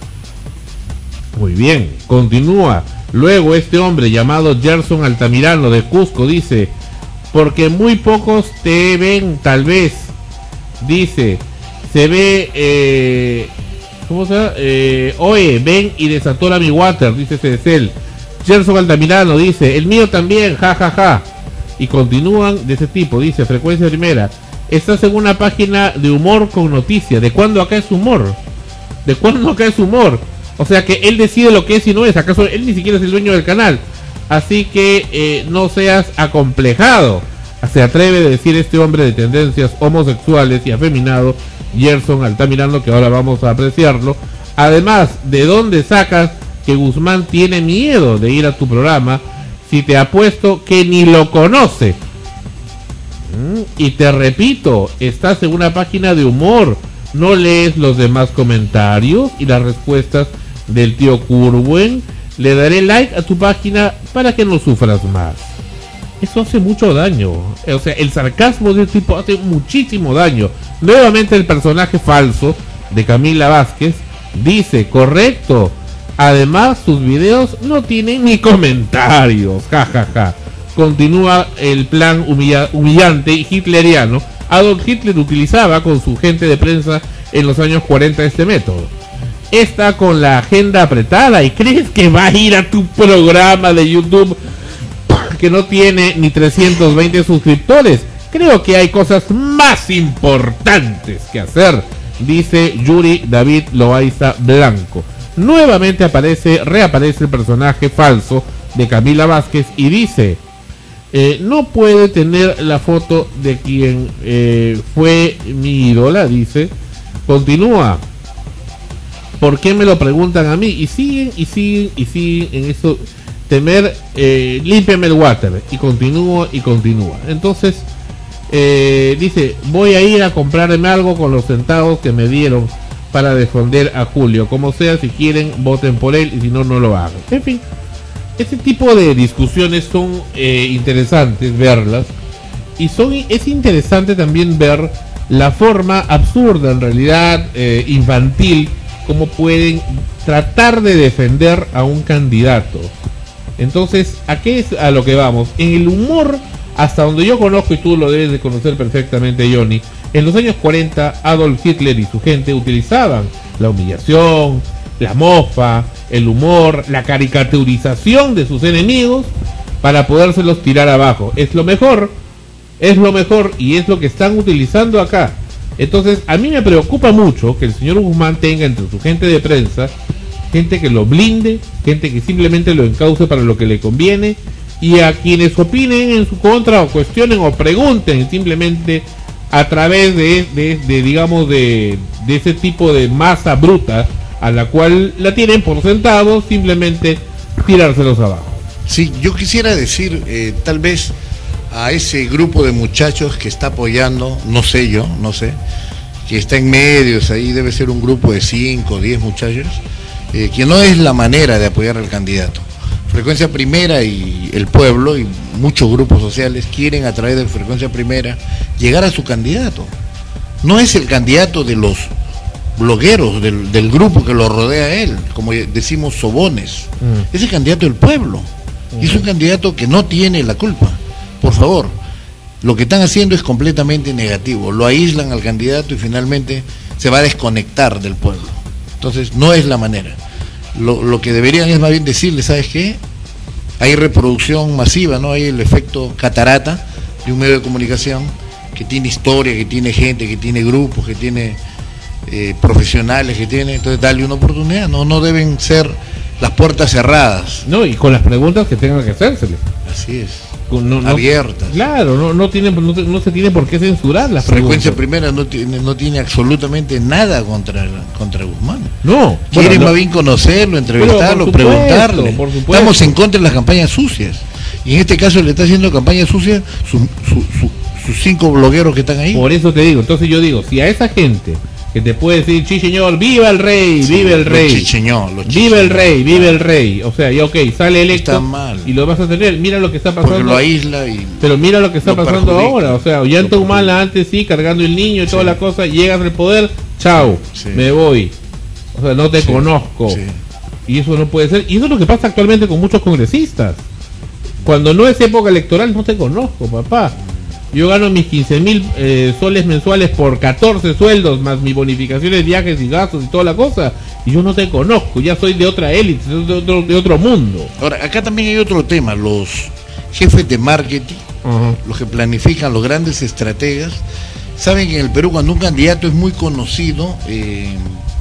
Muy bien, continúa. Luego este hombre llamado Gerson Altamirano de Cusco dice: porque muy pocos te ven, tal vez. Dice, se ve, eh, ¿cómo se llama? Eh, oye, ven y desatora mi water, dice Cecel. Gerson Altamirano dice: el mío también, ja, ja, ja. Y continúan de ese tipo, dice Frecuencia Primera: estás en una página de humor con noticias. ¿De cuándo acá es humor? ¿De cuándo acá es humor? O sea que él decide lo que es y no es. ¿Acaso él ni siquiera es el dueño del canal? Así que eh, no seas acomplejado. Se atreve a decir este hombre de tendencias homosexuales y afeminado, Gerson Altamirano, que ahora vamos a apreciarlo. Además, ¿de dónde sacas que Guzmán tiene miedo de ir a tu programa si te apuesto que ni lo conoce? Mm, y te repito, estás en una página de humor, no lees los demás comentarios y las respuestas del tío Curwen. Le daré like a tu página para que no sufras más. Eso hace mucho daño. O sea, el sarcasmo de este tipo hace muchísimo daño. Nuevamente el personaje falso de Camila Vázquez dice: correcto. Además, sus videos no tienen ni comentarios. Ja, ja, ja. Continúa el plan humilla- humillante y hitleriano. Adolf Hitler utilizaba con su gente de prensa en los años cuarenta este método. Está con la agenda apretada y crees que va a ir a tu programa de YouTube que no tiene ni trescientos veinte suscriptores. Creo que hay cosas más importantes que hacer, dice Yuri David Loaiza Blanco. Nuevamente aparece, reaparece el personaje falso de Camila Vázquez y dice: eh, no puede tener la foto de quien eh, fue mi ídola, dice. Continúa: ¿por qué me lo preguntan a mí? Y siguen y siguen y siguen en eso. Temer, eh, límpiame el water. Y continúa y continúa. Entonces eh, dice: voy a ir a comprarme algo con los centavos que me dieron para defender a Julio. Como sea, si quieren voten por él y si no, no lo hagan. En fin, este tipo de discusiones son eh, interesantes verlas. Y son es interesante también ver la forma absurda, en realidad eh, infantil, como pueden tratar de defender a un candidato. Entonces, ¿a qué es a lo que vamos? En el humor, hasta donde yo conozco, y tú lo debes de conocer perfectamente, Johnny, en los años cuarenta, Adolf Hitler y su gente utilizaban la humillación, la mofa, el humor, la caricaturización de sus enemigos para podérselos tirar abajo. Es lo mejor, es lo mejor y es lo que están utilizando acá. Entonces, a mí me preocupa mucho que el señor Guzmán tenga entre su gente de prensa gente que lo blinde, gente que simplemente lo encauce para lo que le conviene, y a quienes opinen en su contra o cuestionen o pregunten simplemente a través de, de, de digamos, de, de ese tipo de masa bruta a la cual la tienen por sentado, simplemente tirárselos abajo. Sí, yo quisiera decir, eh, tal vez a ese grupo de muchachos que está apoyando, no sé yo, no sé, que está en medios, ahí debe ser un grupo de cinco o diez muchachos, Eh, que no es la manera de apoyar al candidato. Frecuencia Primera y el pueblo y muchos grupos sociales quieren a través de Frecuencia Primera llegar a su candidato. No es el candidato de los blogueros, del, del grupo que lo rodea a él, como decimos sobones. Mm. Es el candidato del pueblo. Mm. Y es un candidato que no tiene la culpa. Por favor, lo que están haciendo es completamente negativo. Lo aíslan al candidato y finalmente se va a desconectar del pueblo. Entonces no es la manera. Lo, lo que deberían es más bien decirle, ¿sabes qué? Hay reproducción masiva, ¿no? Hay el efecto catarata de un medio de comunicación que tiene historia, que tiene gente, que tiene grupos, que tiene eh, profesionales, que tiene, entonces darle una oportunidad. No, no deben ser las puertas cerradas. No, y con las preguntas que tengan que hacérsele. Así es. No, no, abiertas. Claro, no, no, tiene, no, no se tiene por qué censurar las Frecuencia Primera no tiene, no tiene absolutamente nada contra, contra Guzmán. No. Quieren bueno, más no, bien conocerlo, entrevistarlo, supuesto, preguntarle. Estamos en contra de las campañas sucias. Y en este caso le está haciendo campaña sucia sus su, su, sus cinco blogueros que están ahí. Por eso te digo, entonces yo digo, si a esa gente que que te puede decir, sí señor, viva el rey, Sí, vive el los rey, chicheñol, los vive el chicheñol. rey, vive el rey. O sea, y ok, sale electo Está mal. y lo vas a tener. Mira lo que está pasando. Porque lo aísla y Pero mira lo que está lo pasando perjudica. ahora. O sea, Ollanta Humala antes sí, cargando el niño y toda la cosa, llegas al poder, chao, Sí. me voy. O sea, no te Sí, conozco. sí. Y eso no puede ser. Y eso es lo que pasa actualmente con muchos congresistas. Cuando no es época electoral, no te conozco, papá. Yo gano mis quince mil eh, soles mensuales por catorce sueldos, más mis bonificaciones, viajes y gastos y toda la cosa. Y yo no te conozco, ya soy de otra élite, de otro, de otro mundo. Ahora, acá también hay otro tema, los jefes de marketing, Ajá. los que planifican, los grandes estrategas, saben que en el Perú cuando un candidato es muy conocido, eh,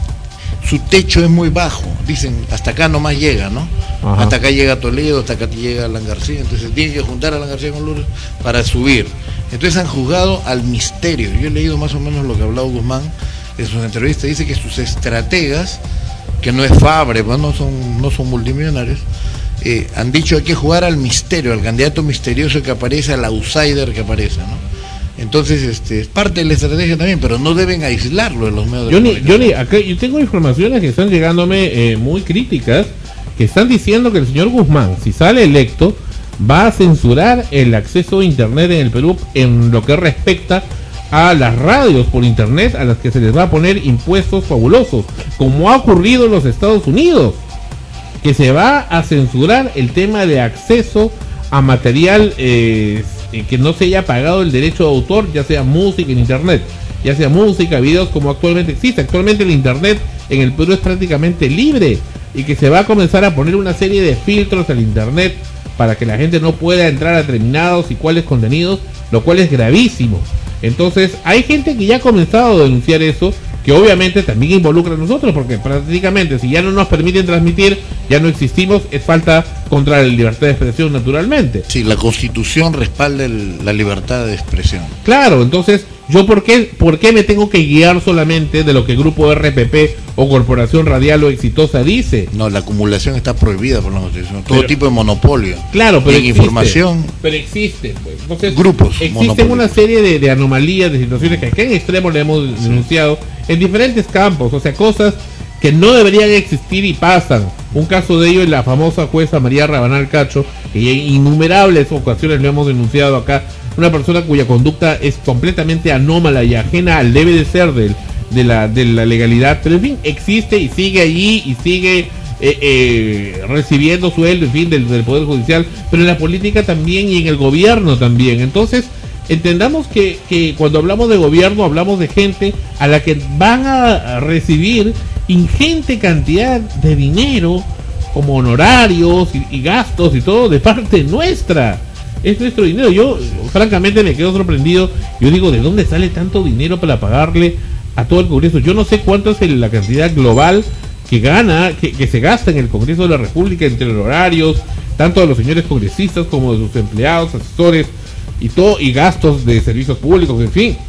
su techo es muy bajo, dicen, hasta acá nomás llega, ¿no? Ajá. Hasta acá llega Toledo, hasta acá llega Alan García, entonces tienen que juntar a Alan García con Lourdes para subir. Entonces han juzgado al misterio. Yo he leído más o menos lo que ha hablado Guzmán en sus entrevistas, dice que sus estrategas, que no es Fabre, pues no son, no son multimillonarios, eh, han dicho hay que jugar al misterio, al candidato misterioso que aparece, al outsider que aparece, ¿no? Entonces, este, es parte de la estrategia también, pero no deben aislarlo en los medios de Yo ni, comunicación. yo ni, acá, yo tengo informaciones que están llegándome eh, muy críticas, que están diciendo que el señor Guzmán, si sale electo, va a censurar el acceso a internet en el Perú en lo que respecta a las radios por internet a las que se les va a poner impuestos fabulosos, como ha ocurrido en los Estados Unidos, que se va a censurar el tema de acceso a material eh, que no se haya pagado el derecho de autor, ya sea música en internet, ya sea música, videos, como actualmente existe. Actualmente el internet en el Perú es prácticamente libre, y que se va a comenzar a poner una serie de filtros al internet para que la gente no pueda entrar a determinados y cuáles contenidos, lo cual es gravísimo. Entonces hay gente que ya ha comenzado a denunciar eso, que obviamente también involucra a nosotros, porque prácticamente si ya no nos permiten transmitir, ya no existimos, es falta contra la libertad de expresión naturalmente. Sí, la Constitución respalda el- la libertad de expresión. Claro, entonces, ¿yo por qué, por qué me tengo que guiar solamente de lo que Grupo R P P o Corporación Radial o Exitosa dice? No, la acumulación está prohibida por la Constitución, todo Pero- tipo de monopolio. Claro, pero Y en existe, información, pero existe, pues. Entonces, grupos existen monopólicos. una serie de, de anomalías, de situaciones que acá en extremo le hemos denunciado en diferentes campos, o sea, cosas que no deberían existir y pasan. Un caso de ello es la famosa jueza María Rabanal Cacho, que ya en innumerables ocasiones lo hemos denunciado acá, una persona cuya conducta es completamente anómala y ajena al debe de ser del, de, la, de la legalidad, pero en fin, existe y sigue allí y sigue eh, eh, recibiendo sueldo, en fin, del, del Poder Judicial, pero en la política también y en el gobierno también. Entonces, entendamos que, que cuando hablamos de gobierno hablamos de gente a la que van a recibir ingente cantidad de dinero como honorarios y, y gastos y todo de parte nuestra. Es nuestro dinero. Yo francamente me quedo sorprendido. Yo digo, ¿de dónde sale tanto dinero para pagarle a todo el Congreso? Yo no sé cuánto es el- la cantidad global que gana, que, que se gasta en el Congreso de la República entre los horarios, tanto de los señores congresistas como de sus empleados, asesores y todo, y gastos de servicios públicos, en fin.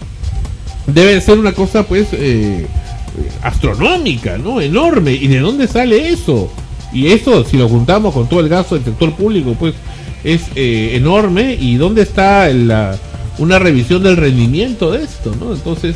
Debe ser una cosa pues eh, astronómica, ¿no? Enorme. ¿Y de dónde sale eso? Y eso, si lo juntamos con todo el gasto del sector público, pues es eh, enorme. ¿Y dónde está la, una revisión del rendimiento de esto, ¿no? Entonces,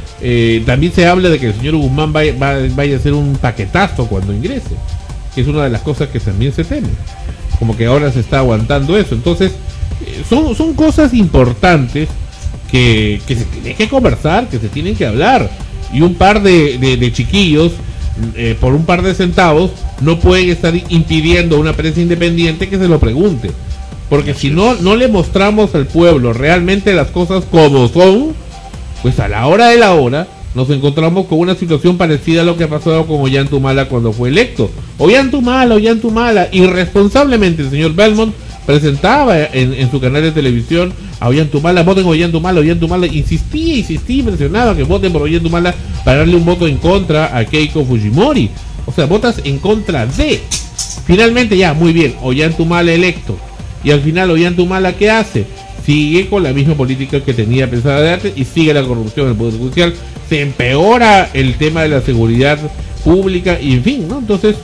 eh, también se habla de que el señor Guzmán vaya, va- vaya a hacer un paquetazo cuando ingrese, que es una de las cosas que también se teme, como que ahora se está aguantando eso. Entonces, eh, son, son cosas importantes que, que se tiene que conversar, que se tienen que hablar, y un par de, de, de chiquillos eh, por un par de centavos no pueden estar impidiendo a una prensa independiente que se lo pregunte, porque si no no le mostramos al pueblo realmente las cosas como son, pues a la hora de la hora nos encontramos con una situación parecida a lo que ha pasado con Ollanta Humala cuando fue electo. Ollanta Humala, Ollanta Humala, irresponsablemente el señor Belmont presentaba en, en su canal de televisión a Ollanta Humala, voten Ollanta Humala, Ollanta Humala, insistía, insistía y mencionaba que voten por Ollanta Humala para darle un voto en contra a Keiko Fujimori. O sea, votas en contra de. Finalmente ya, muy bien, Ollanta Humala electo. Y al final Ollanta Humala, ¿qué hace? Sigue con la misma política que tenía pensada de antes y sigue la corrupción del Poder Judicial. Se empeora el tema de la seguridad pública y en fin, ¿no? Entonces,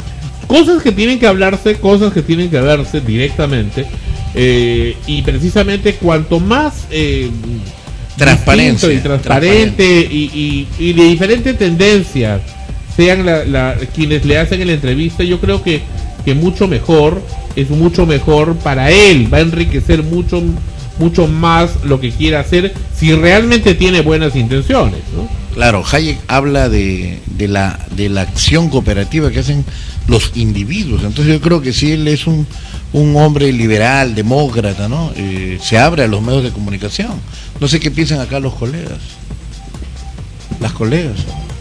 cosas que tienen que hablarse, cosas que tienen que verse directamente, eh, y precisamente cuanto más eh, Transparencia, distinto y transparente y, y, y de diferentes tendencias, sean la, la, quienes le hacen la entrevista, yo creo que, que mucho mejor, es mucho mejor para él, va a enriquecer mucho mucho más lo que quiera hacer si realmente tiene buenas intenciones, ¿no? Claro, Hayek habla de, de la de la acción cooperativa que hacen los individuos. Entonces yo creo que si él es un, un hombre liberal, demócrata, ¿no? Eh, se abre a los medios de comunicación. No sé qué piensan acá los colegas. Las colegas.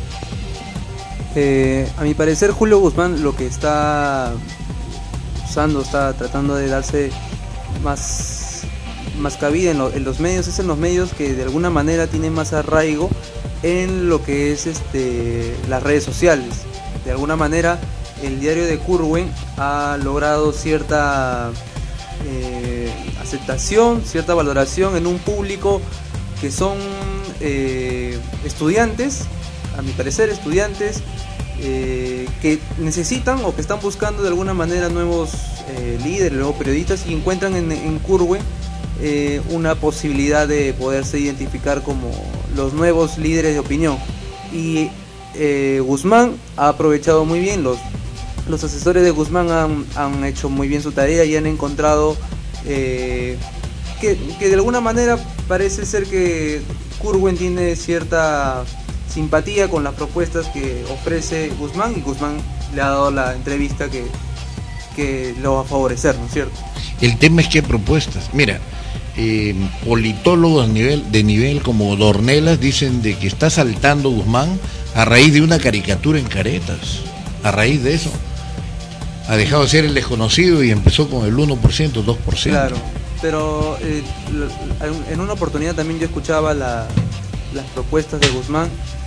Eh, a mi parecer, Julio Guzmán lo que está usando, está tratando de darse más más cabida en, lo, en los medios, es en los medios que de alguna manera tienen más arraigo en lo que es este las redes sociales. De alguna manera el diario de Curwen ha logrado cierta eh, aceptación, cierta valoración en un público que son eh, estudiantes, a mi parecer estudiantes eh, que necesitan o que están buscando de alguna manera nuevos eh, líderes, nuevos periodistas, y encuentran en, en Curwen Eh, una posibilidad de poderse identificar como los nuevos líderes de opinión. Y eh, Guzmán ha aprovechado muy bien, los, los asesores de Guzmán han, han hecho muy bien su tarea y han encontrado eh, que, que de alguna manera parece ser que Curwen tiene cierta simpatía con las propuestas que ofrece Guzmán, y Guzmán le ha dado la entrevista que, que lo va a favorecer, ¿no es cierto? El tema es qué propuestas. Mira, Eh, politólogos de nivel, de nivel como Dornelas dicen de que está saltando Guzmán a raíz de una caricatura en Caretas. A raíz de eso ha dejado de ser el desconocido y empezó con el uno por ciento, dos por ciento. Claro, pero eh, en una oportunidad también yo escuchaba la, las propuestas de Guzmán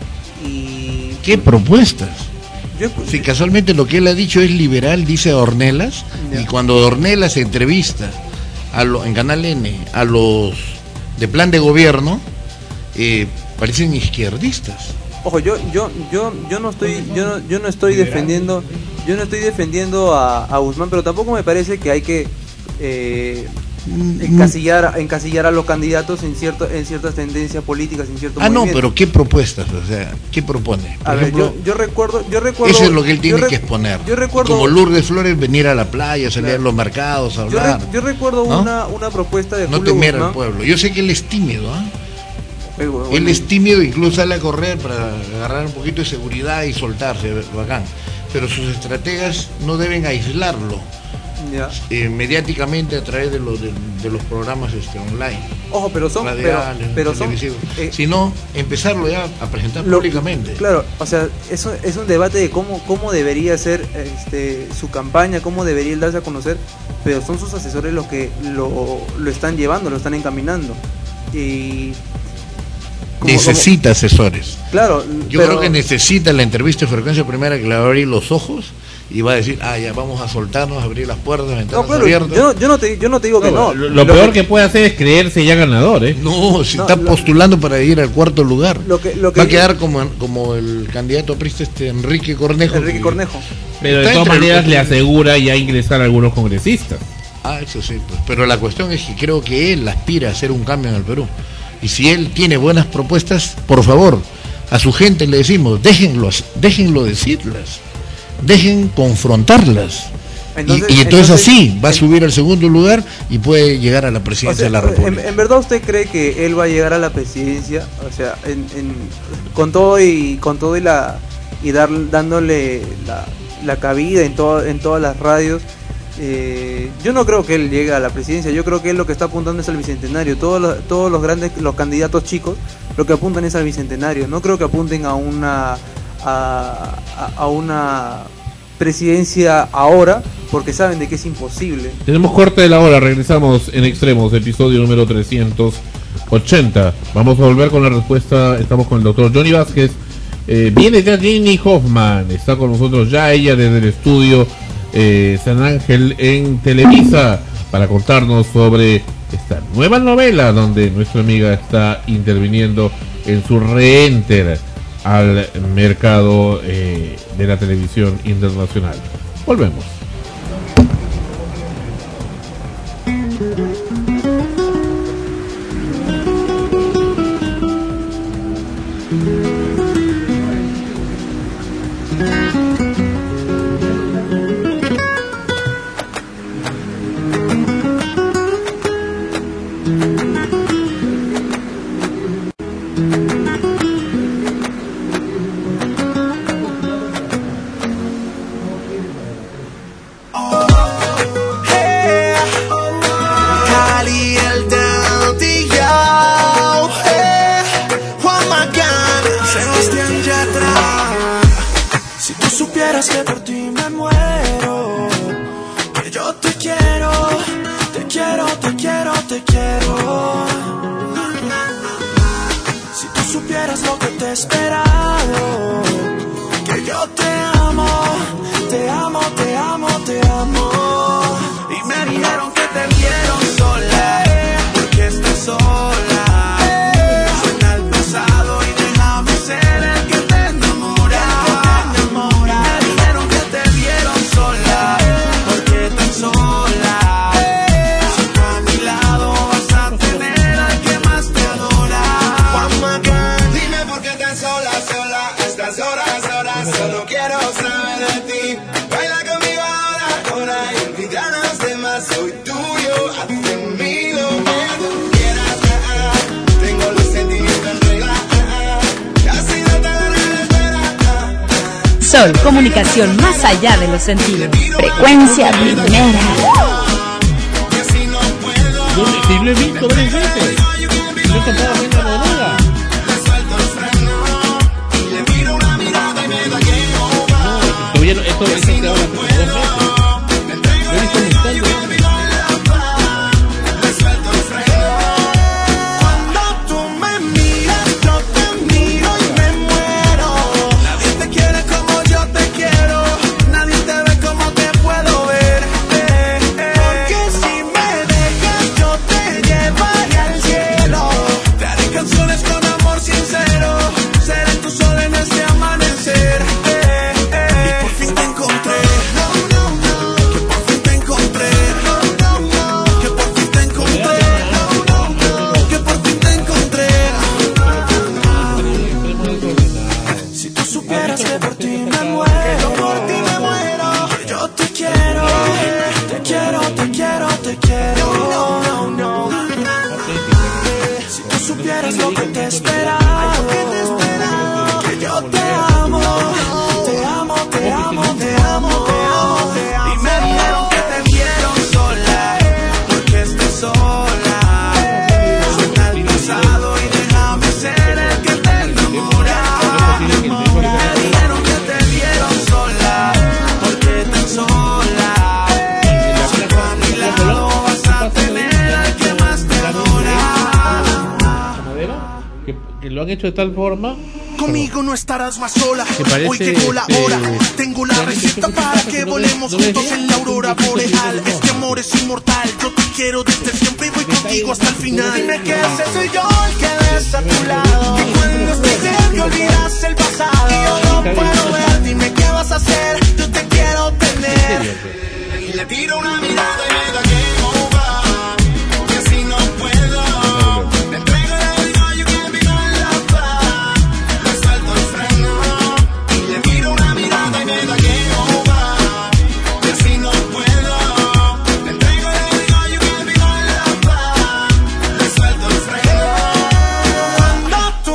y... ¿Qué propuestas? Yo, si casualmente lo que él ha dicho es liberal, dice Dornelas, ya. Y cuando Dornelas se entrevista A lo, en Canal N a los de plan de gobierno, eh, parecen izquierdistas. Ojo, yo yo yo yo no estoy yo no, yo no estoy defendiendo yo no estoy defendiendo a, a Guzmán, pero tampoco me parece que hay que eh, encasillar encasillar a los candidatos en cierto en ciertas tendencias políticas, en cierto ah movimiento. No, pero qué propuestas, o sea, qué propone. Por a ejemplo, ver, yo, yo recuerdo yo recuerdo eso es lo que él tiene rec- que exponer. Yo recuerdo como Lourdes Flores, venir a la playa, salir claro. a los mercados, a yo, hablar. re- yo recuerdo ¿no? una una propuesta de no Julio temer Guzmán. al pueblo. Yo sé que él es tímido, ¿eh? Eh, bueno, él es tímido, incluso sale a correr para agarrar un poquito de seguridad y soltarse, bacán. Pero sus estrategas no deben aislarlo. Ya. Eh, mediáticamente a través de los de, de los programas este, online. Ojo, pero son radiales, pero, pero son eh, sino empezarlo ya a presentar lo, públicamente. Claro, o sea, eso es un debate de cómo cómo debería ser este su campaña, cómo debería él darse a conocer, pero son sus asesores los que lo, lo están llevando, lo están encaminando. Y como, necesita como, asesores. Claro, yo pero, creo que necesita la entrevista de Frecuencia Primera que le va a abrir los ojos y va a decir, ah, ya vamos a soltarnos, abrir las puertas, ventanas no, claro, abiertas. Yo, yo, no te, yo no te digo que no. Lo, lo, lo peor que... que puede hacer es creerse ya ganador, ¿eh? No, si no, está lo... postulando para ir al cuarto lugar. Lo que, lo que va a quedar como, como el candidato aprista este Enrique Cornejo. Enrique que... Cornejo. Pero de todas maneras el... le asegura ya ingresar a algunos congresistas. Ah, eso sí, pues. Pero la cuestión es que creo que él aspira a hacer un cambio en el Perú. Y si él tiene buenas propuestas, por favor, a su gente le decimos, déjenlo, déjenlo decirlas. Dejen confrontarlas. Entonces, y, y entonces, entonces así va a subir al segundo lugar y puede llegar a la presidencia, o sea, de la República. En, en verdad usted cree que él va a llegar a la presidencia, o sea, en, en, con todo y con todo y la y dar dándole la, la cabida en todo, en todas las radios. Eh, yo no creo que él llegue a la presidencia. Yo creo que él lo que está apuntando es al bicentenario. Todos los, todos los grandes, los candidatos chicos, lo que apuntan es al bicentenario. No creo que apunten a una A, a, a una presidencia ahora, porque saben de que es imposible. Tenemos corte de la hora, regresamos en Extremos, episodio número trescientos ochenta. Vamos a volver con la respuesta. Estamos con el doctor Johnny Vázquez. Eh, viene ya Jenny Hoffman, está con nosotros ya ella desde el estudio eh, San Ángel en Televisa para contarnos sobre esta nueva novela donde nuestra amiga está interviniendo en su reenter al mercado eh, de la televisión internacional. Volvemos. supieras que por ti me muero, que yo te quiero, te quiero, te quiero, te quiero. Si tú supieras lo que te he esperado, que yo te amo, te amo, te amo, te amo. Y me dijeron que te vieron sola, porque estás sola. Suelta el pasado y déjame ser el que te enamora. Y me dijeron que te vieron sola, porque estás sola. Si tú a mi lado vas a tener al que más te adora. Juan Girl, dime por qué estás sola, sola. Estás horas, horas, solo quiero saber de ti. Baila conmigo ahora, ahora y olvida a los demás. Soy tuyo, haz de mí lo que tú quieras. Ah, ah. Tengo los sentimientos en regla. Ah, ah. Casi no te daré la espera. Ah, ah. Sol, comunicación más allá de los sentidos. Frecuencia primera. Yo sí lo he visto varias veces. Yo cantaba en la bodega. No, todavía no, esto, esto se habla hace como dos meses. Lo he visto en instante. Cuando tú me miras, yo te miro y me muero. Nadie te quiere como yo te quiero. Nadie te ve como te puedo ver. Eh, eh. Porque si me dejas, yo te llevaré al cielo. Te haré canciones con amor sincero. Seré tu sol en este amanecer. Eh, eh. Y por fin te encontré. Que por fin te encontré. Que por fin te encontré. Que por fin te encontré. Si tú supieras que por ti me muero, por ti me muero. Que yo te quiero, te quiero, te quiero, te quiero. No, no, no. Si tú supieras lo que te he esperado, que yo te amo, te amo, te amo, te amo, te amo, te amo. Y me dijeron que te vieron sola, porque estás sola. Suelta el pasado y déjame ser el que te enamora. Me dijeron que te vieron sola, porque estás sola. Si tú a mi lado vas a tener al que más te adora. Que, que lo han hecho de tal forma. Conmigo no estarás más sola. Que parece, Hoy llegó la este, hora. Tengo la que han hecho receta muchas para cosas que que no volemos ves- no juntos ves en bien. la aurora Muchas cosas boreal. que no Este amor es inmortal. Yo te quiero desde siempre y voy contigo hasta el final. Dime que ese soy yo el que ves a tu lado. Que cuando estés cerca olvidas el pasado. Y yo no puedo ver. Dime qué vas a hacer. Yo te quiero tener. Y le tiro una mirada y me da game over. Que si no puedo. Me entrego y le digo you can't be my lover. Le suelto el freno. Y le tiro una mirada y me da game over. Que si no puedo. Me entrego y le digo you can't be my lover. Le suelto el freno. Cuando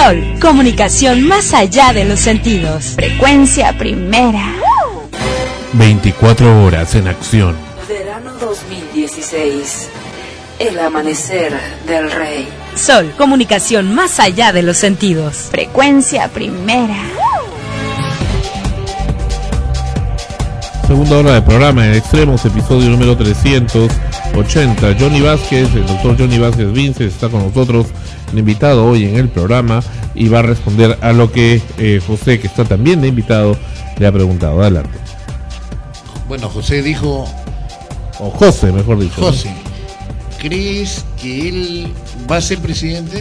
Sol, comunicación más allá de los sentidos. Frecuencia primera. veinticuatro horas en acción. Verano dos mil dieciséis. El amanecer del rey. Sol, comunicación más allá de los sentidos. Frecuencia primera. Segunda hora de programa en Extremos, episodio número trescientos ochenta. Johnny Vázquez, el doctor Johnny Vázquez Vinces, está con nosotros, un invitado hoy en el programa, y va a responder a lo que eh, José, que está también de invitado, le ha preguntado. Adelante. Bueno, José dijo... O José, mejor dicho. José, ¿no? ¿Crees que él va a ser presidente?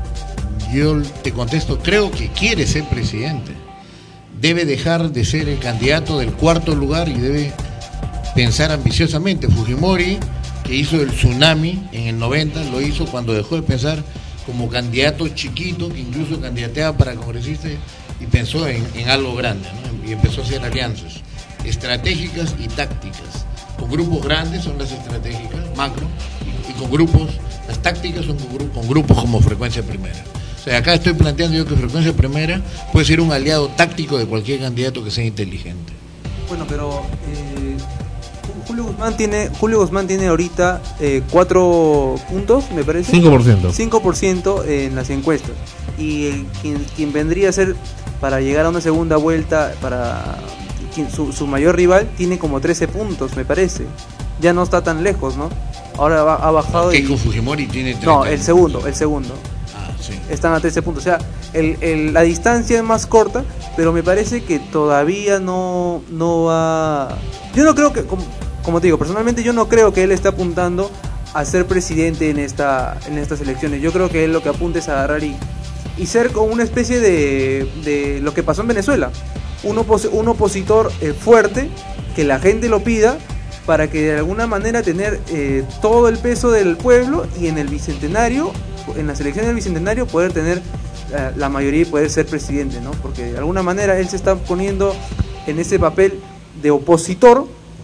Yo te contesto, creo que quiere ser presidente. Debe dejar de ser el candidato del cuarto lugar y debe pensar ambiciosamente. Fujimori, que hizo el tsunami en el noventa, lo hizo cuando dejó de pensar como candidato chiquito, que incluso candidateaba para congresista, y pensó en, en algo grande, ¿no? Y empezó a hacer alianzas estratégicas y tácticas. Con grupos grandes son las estratégicas, macro, y, y con grupos, las tácticas son con, con grupos como Frecuencia Primera. O sea, acá estoy planteando yo que Frecuencia Primera puede ser un aliado táctico de cualquier candidato que sea inteligente. Bueno, pero eh, Julio Guzmán tiene Julio Guzmán tiene ahorita eh, cuatro puntos, me parece. cinco por ciento. cinco por ciento en las encuestas. Y el, quien, quien vendría a ser para llegar a una segunda vuelta, para quien, su, su mayor rival, tiene como trece puntos, me parece. Ya no está tan lejos, ¿no? Ahora va, ha bajado. Keiko y... Fujimori tiene treinta. No, el segundo, el segundo. Sí. Están a trece puntos, o sea, el, el, la distancia es más corta, pero me parece que todavía no, no va... Yo no creo que, como, como te digo, personalmente yo no creo que él esté apuntando a ser presidente en esta en estas elecciones. Yo creo que él lo que apunta es a agarrar y, y ser como una especie de, de lo que pasó en Venezuela, un, opos, un opositor eh, fuerte, que la gente lo pida, para que de alguna manera tener eh, todo el peso del pueblo, y en el bicentenario, en las elecciones del bicentenario, poder tener uh, la mayoría y poder ser presidente, ¿no? Porque de alguna manera él se está poniendo en ese papel de opositor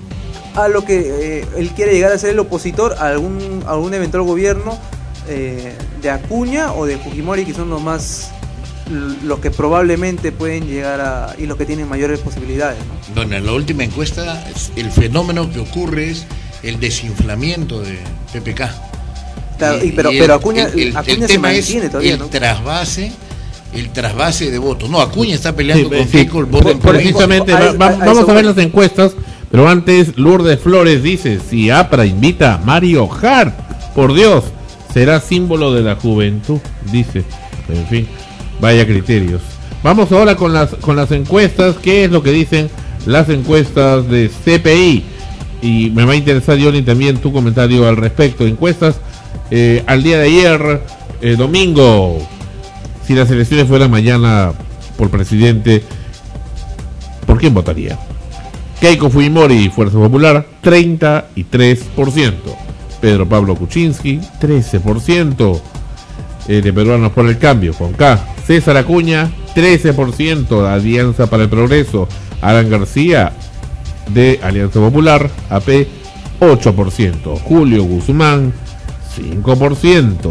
a lo que eh, él quiere llegar a ser, el opositor a algún, a algún eventual gobierno eh, de Acuña o de Fujimori, que son los más los que probablemente pueden llegar a, y los que tienen mayores posibilidades, ¿no? Bueno, en la última encuesta el fenómeno que ocurre es el desinflamiento de P P K. Claro, y, pero, y el, pero Acuña, el, el, Acuña el se tema mantiene es todavía, el ¿no? trasvase, el trasvase de votos. No, Acuña está peleando Sí, con sí. Keiko el voto. Por- Precisamente, va- va- vamos a ver las encuestas, pero antes Lourdes Flores dice, si APRA invita a Mario Hart, por Dios, será símbolo de la juventud, dice. En fin, vaya criterios. Vamos ahora con las con las encuestas. ¿Qué es lo que dicen las encuestas de C P I? Y me va a interesar, Johnny, también tu comentario al respecto. Encuestas eh, al día de ayer, eh, domingo, si las elecciones fueran mañana por presidente, ¿por quién votaría? Keiko Fujimori, Fuerza Popular, treinta y tres por ciento. Pedro Pablo Kuczynski, trece por ciento. Eh, de Peruanos por el Cambio, con K. César Acuña, trece por ciento. Alianza para el Progreso. Alan García, de Alianza Popular, A P, ocho por ciento. Julio Guzmán, cinco por ciento.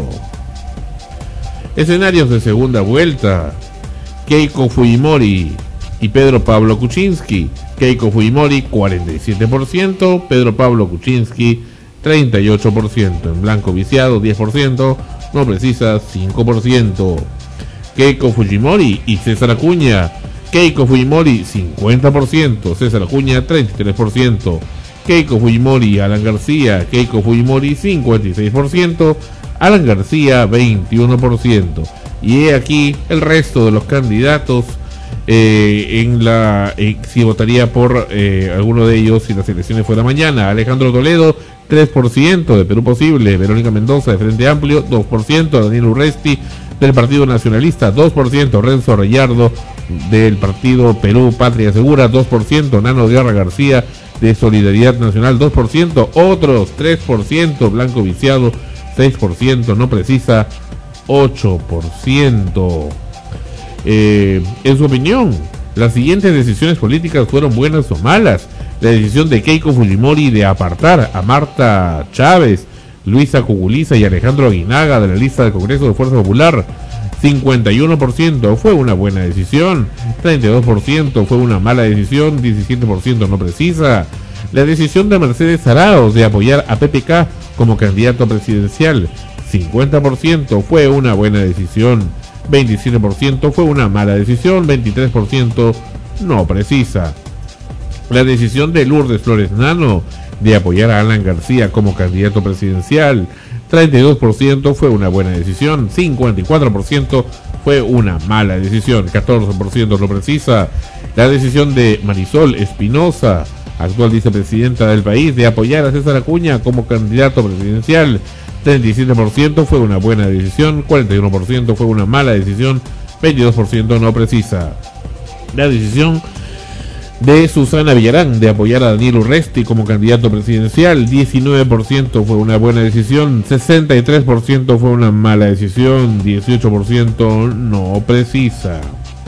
Escenarios de segunda vuelta: Keiko Fujimori y Pedro Pablo Kuczynski. Keiko Fujimori, cuarenta y siete por ciento. Pedro Pablo Kuczynski, treinta y ocho por ciento. En blanco viciado, diez por ciento. No precisa, cinco por ciento. Keiko Fujimori y César Acuña. Keiko Fujimori, cincuenta por ciento. César Acuña, treinta y tres por ciento. Keiko Fujimori y Alan García. Keiko Fujimori, cincuenta y seis por ciento. Alan García, veintiuno por ciento. Y he aquí el resto de los candidatos eh, en la eh, si votaría por eh, alguno de ellos si las elecciones fueran mañana. Alejandro Toledo, tres por ciento, de Perú Posible. Verónica Mendoza, de Frente Amplio, dos por ciento. Daniel Urresti, del Partido Nacionalista, dos por ciento. Renzo Reyardo, del Partido Perú Patria Segura, dos por ciento. Nano Guerra García, de Solidaridad Nacional, dos por ciento. Otros, tres por ciento. Blanco Viciado, seis por ciento. No precisa, ocho por ciento. Eh, en su opinión, las siguientes decisiones políticas fueron buenas o malas. La decisión de Keiko Fujimori de apartar a Marta Chávez, Luisa Cuguliza y Alejandro Aguinaga de la lista del Congreso de Fuerza Popular, cincuenta y uno por ciento fue una buena decisión, treinta y dos por ciento fue una mala decisión, diecisiete por ciento no precisa. La decisión de Mercedes Arauz de apoyar a P P K como candidato presidencial, cincuenta por ciento fue una buena decisión, veintisiete por ciento fue una mala decisión, veintitrés por ciento no precisa. La decisión de Lourdes Flores Nano de apoyar a Alan García como candidato presidencial, treinta y dos por ciento fue una buena decisión, cincuenta y cuatro por ciento fue una mala decisión, catorce por ciento no precisa. La decisión de Marisol Espinosa, actual vicepresidenta del país, de apoyar a César Acuña como candidato presidencial, treinta y siete por ciento fue una buena decisión, cuarenta y uno por ciento fue una mala decisión, veintidós por ciento no precisa. La decisión de Susana Villarán de apoyar a Daniel Urresti como candidato presidencial, diecinueve por ciento fue una buena decisión, sesenta y tres por ciento fue una mala decisión, dieciocho por ciento no precisa.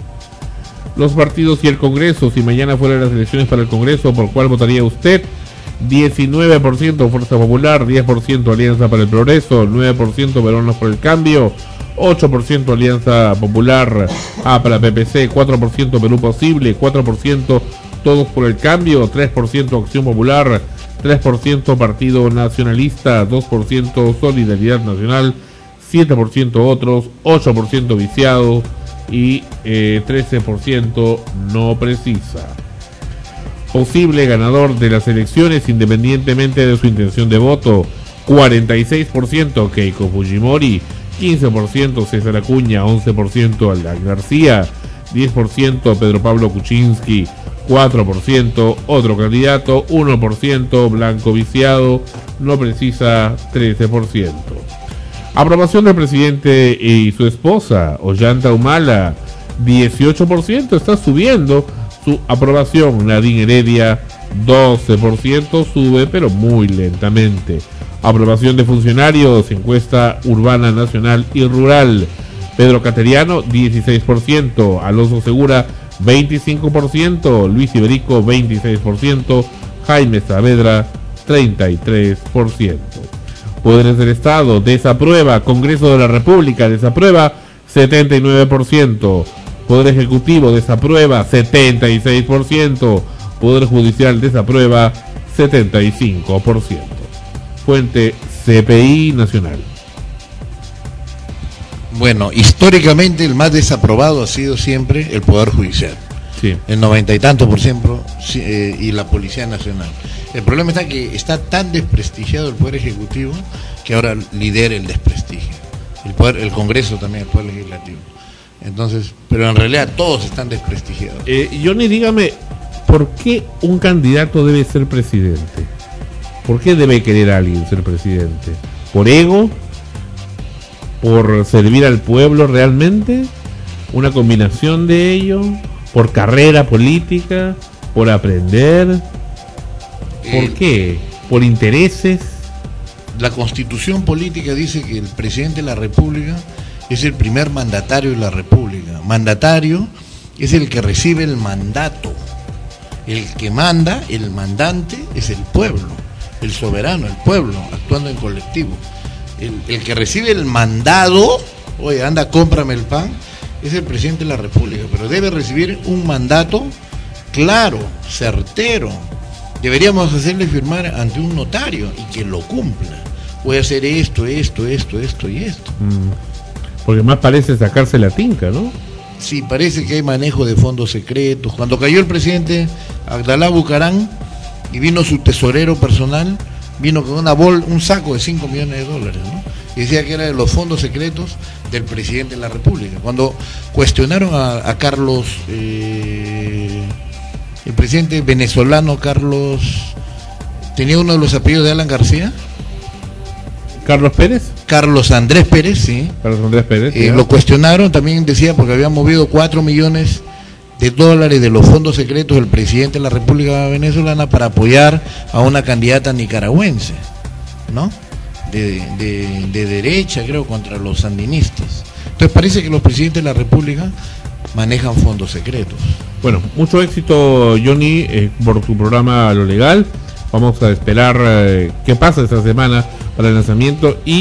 Los partidos y el Congreso, si mañana fueran las elecciones para el Congreso, ¿por cuál votaría usted? diecinueve por ciento Fuerza Popular, diez por ciento Alianza para el Progreso, nueve por ciento Peronos por el Cambio, ocho por ciento Alianza Popular, A para P P C, cuatro por ciento Perú Posible, cuatro por ciento Todos por el Cambio, tres por ciento Acción Popular, tres por ciento Partido Nacionalista, dos por ciento Solidaridad Nacional, siete por ciento Otros, ocho por ciento Viciados y eh, trece por ciento no precisa. Posible ganador de las elecciones independientemente de su intención de voto, cuarenta y seis por ciento Keiko Fujimori, quince por ciento César Acuña, once por ciento Alan García, diez por ciento Pedro Pablo Kuczynski, cuatro por ciento otro candidato, uno por ciento Blanco Viciado, no precisa trece por ciento. Aprobación del presidente y su esposa, Ollanta Humala, dieciocho por ciento, está subiendo su aprobación. Nadine Heredia, doce por ciento, sube pero muy lentamente. Aprobación de funcionarios, encuesta urbana, nacional y rural. Pedro Cateriano, dieciséis por ciento, Alonso Segura, veinticinco por ciento, Luis Iberico, veintiséis por ciento, Jaime Saavedra, treinta y tres por ciento. Poderes del Estado, desaprueba. Congreso de la República, desaprueba, setenta y nueve por ciento. Poder Ejecutivo, desaprueba, setenta y seis por ciento. Poder Judicial, desaprueba, setenta y cinco por ciento. Fuente C P I Nacional. Bueno, históricamente el más desaprobado ha sido siempre el Poder Judicial. Sí. El noventa y tanto por ciento eh, y la Policía Nacional. El problema está que está tan desprestigiado el Poder Ejecutivo que ahora lidera el desprestigio. El poder, el Congreso también, el Poder Legislativo. Entonces, pero en realidad todos están desprestigiados. Eh, Johnny, dígame, ¿por qué un candidato debe ser presidente? ¿Por qué debe querer a alguien ser presidente? ¿Por ego? ¿Por servir al pueblo realmente? ¿Una combinación de ello? ¿Por carrera política? ¿Por aprender? ¿Por eh, qué? ¿Por intereses? La Constitución política dice que el presidente de la República es el primer mandatario de la República. Mandatario es el que recibe el mandato. El que manda, el mandante, es el pueblo, el soberano, el pueblo, actuando en colectivo. El, el que recibe el mandado, oye, anda, cómprame el pan, es el presidente de la República, pero debe recibir un mandato claro, certero. Deberíamos hacerle firmar ante un notario y que lo cumpla. Voy a hacer esto, esto, esto, esto y esto. Mm, porque más parece sacarse la tinca, ¿no? Sí, parece que hay manejo de fondos secretos. Cuando cayó el presidente Abdalá Bucarán y vino su tesorero personal, vino con una bol, un saco de cinco millones de dólares, ¿no? Y decía que era de los fondos secretos del presidente de la República. Cuando cuestionaron a, a Carlos, eh, el presidente venezolano Carlos, ¿tenía uno de los apellidos de Alan García? ¿Carlos Pérez? Carlos Andrés Pérez, sí. Carlos Andrés Pérez. Eh, lo cuestionaron, también decía, porque había movido cuatro millones de dólares de los fondos secretos del presidente de la República Venezolana para apoyar a una candidata nicaragüense, ¿no? De, de, de derecha, creo, contra los sandinistas. Entonces parece que los presidentes de la República manejan fondos secretos. Bueno, mucho éxito, Johnny, eh, por tu programa Lo Legal. Vamos a esperar eh, qué pasa esta semana para el lanzamiento y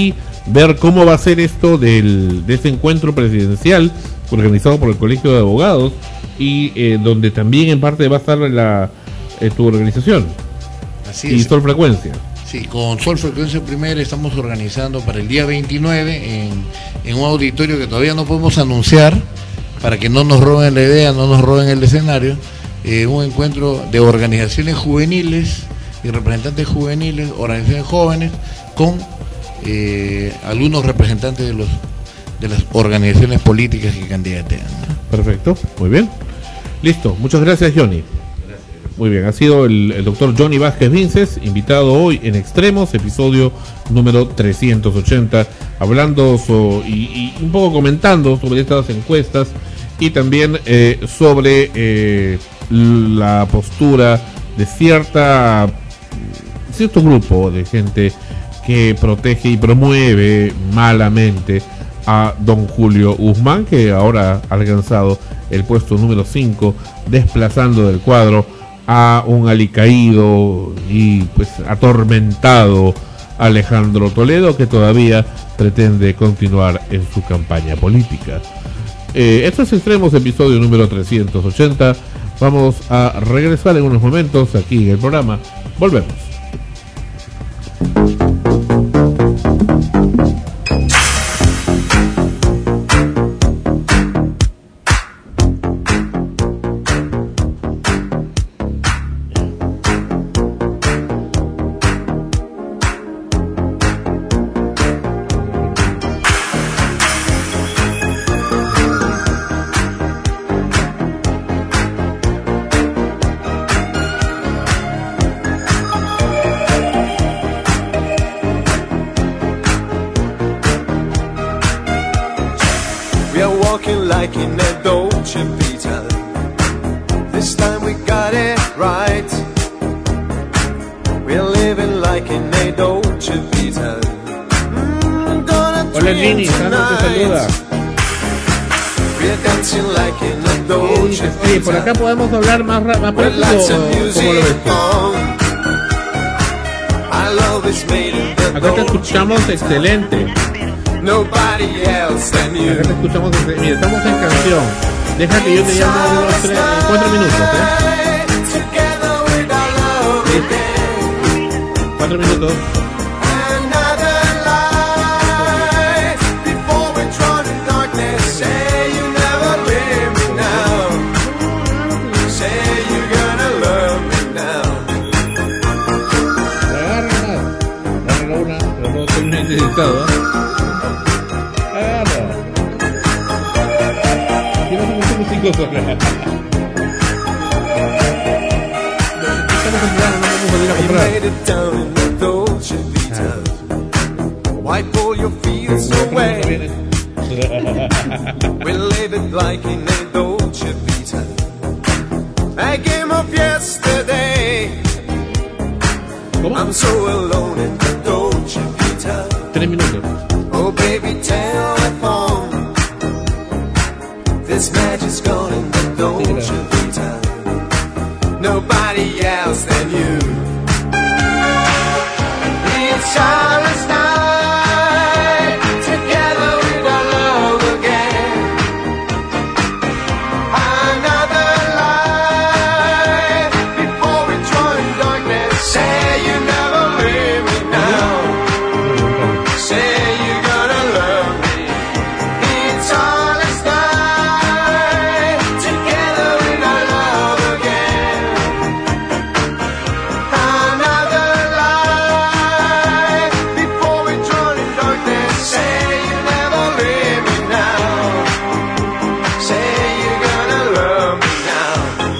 ver cómo va a ser esto del, de ese encuentro presidencial organizado por el Colegio de Abogados y eh, donde también en parte va a estar la, eh, tu organización. Así y es. Sol Frecuencia. Sí, con Sol Frecuencia Primera estamos organizando para el día veintinueve en, en un auditorio que todavía no podemos anunciar para que no nos roben la idea, no nos roben el escenario, eh, un encuentro de organizaciones juveniles y representantes juveniles, organizaciones jóvenes con eh, algunos representantes de los de las organizaciones políticas que candidatean, ¿no? Perfecto, muy bien. Listo, muchas gracias, Johnny. Muy bien, ha sido el, el doctor Johnny Vázquez Vinces, invitado hoy en Extremos, episodio número trescientos ochenta, hablando so, y, y un poco comentando sobre estas encuestas y también eh, sobre eh, la postura de cierta cierto grupo de gente que protege y promueve malamente a don Julio Guzmán, que ahora ha alcanzado el puesto número cinco, desplazando del cuadro a un alicaído y pues atormentado Alejandro Toledo, que todavía pretende continuar en su campaña política. Eh, esto es Extremos, episodio número trescientos ochenta. Vamos a regresar en unos momentos aquí en el programa. Volvemos. Sí, por acá podemos hablar más, más rápido. ¿Cómo lo ves tú? Acá te escuchamos excelente. Acá te escuchamos excelente. Mira, estamos en canción. Deja que yo te llame en unos tres, cuatro minutos, ¿eh? Cuatro minutos. Necesitado, ¿eh? Agarra. ¿Qué vas a hacer músicos ahora? Estamos en verano, no vamos a ir a comprar. Wipe all your fears away. We'll live it like in a Dolce Vita. A game of yesterday. I'm so alone in the Dolce Vita. Tres minutos. Oh baby, telephone. This magic's gone in the Dolce Vita. Nobody else than you. It's Charlotte's night. Together with our love again. Another life before we join darkness. Say you never leave me now. Say you're gonna love me. It's all this night. Together with our love again. Another life before we drown in darkness. Say you never leave me now. Say you're gonna love me now.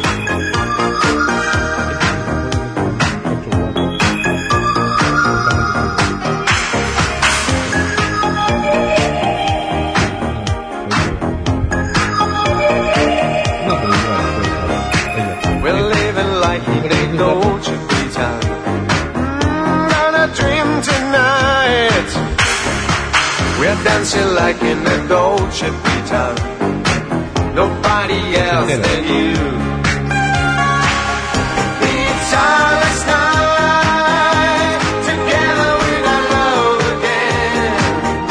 We're living like in a Dolce Vita. Mm, on a dream tonight. We're dancing like in a Dolce Vita. Nobody else than you. It's our last night. Together with our love again.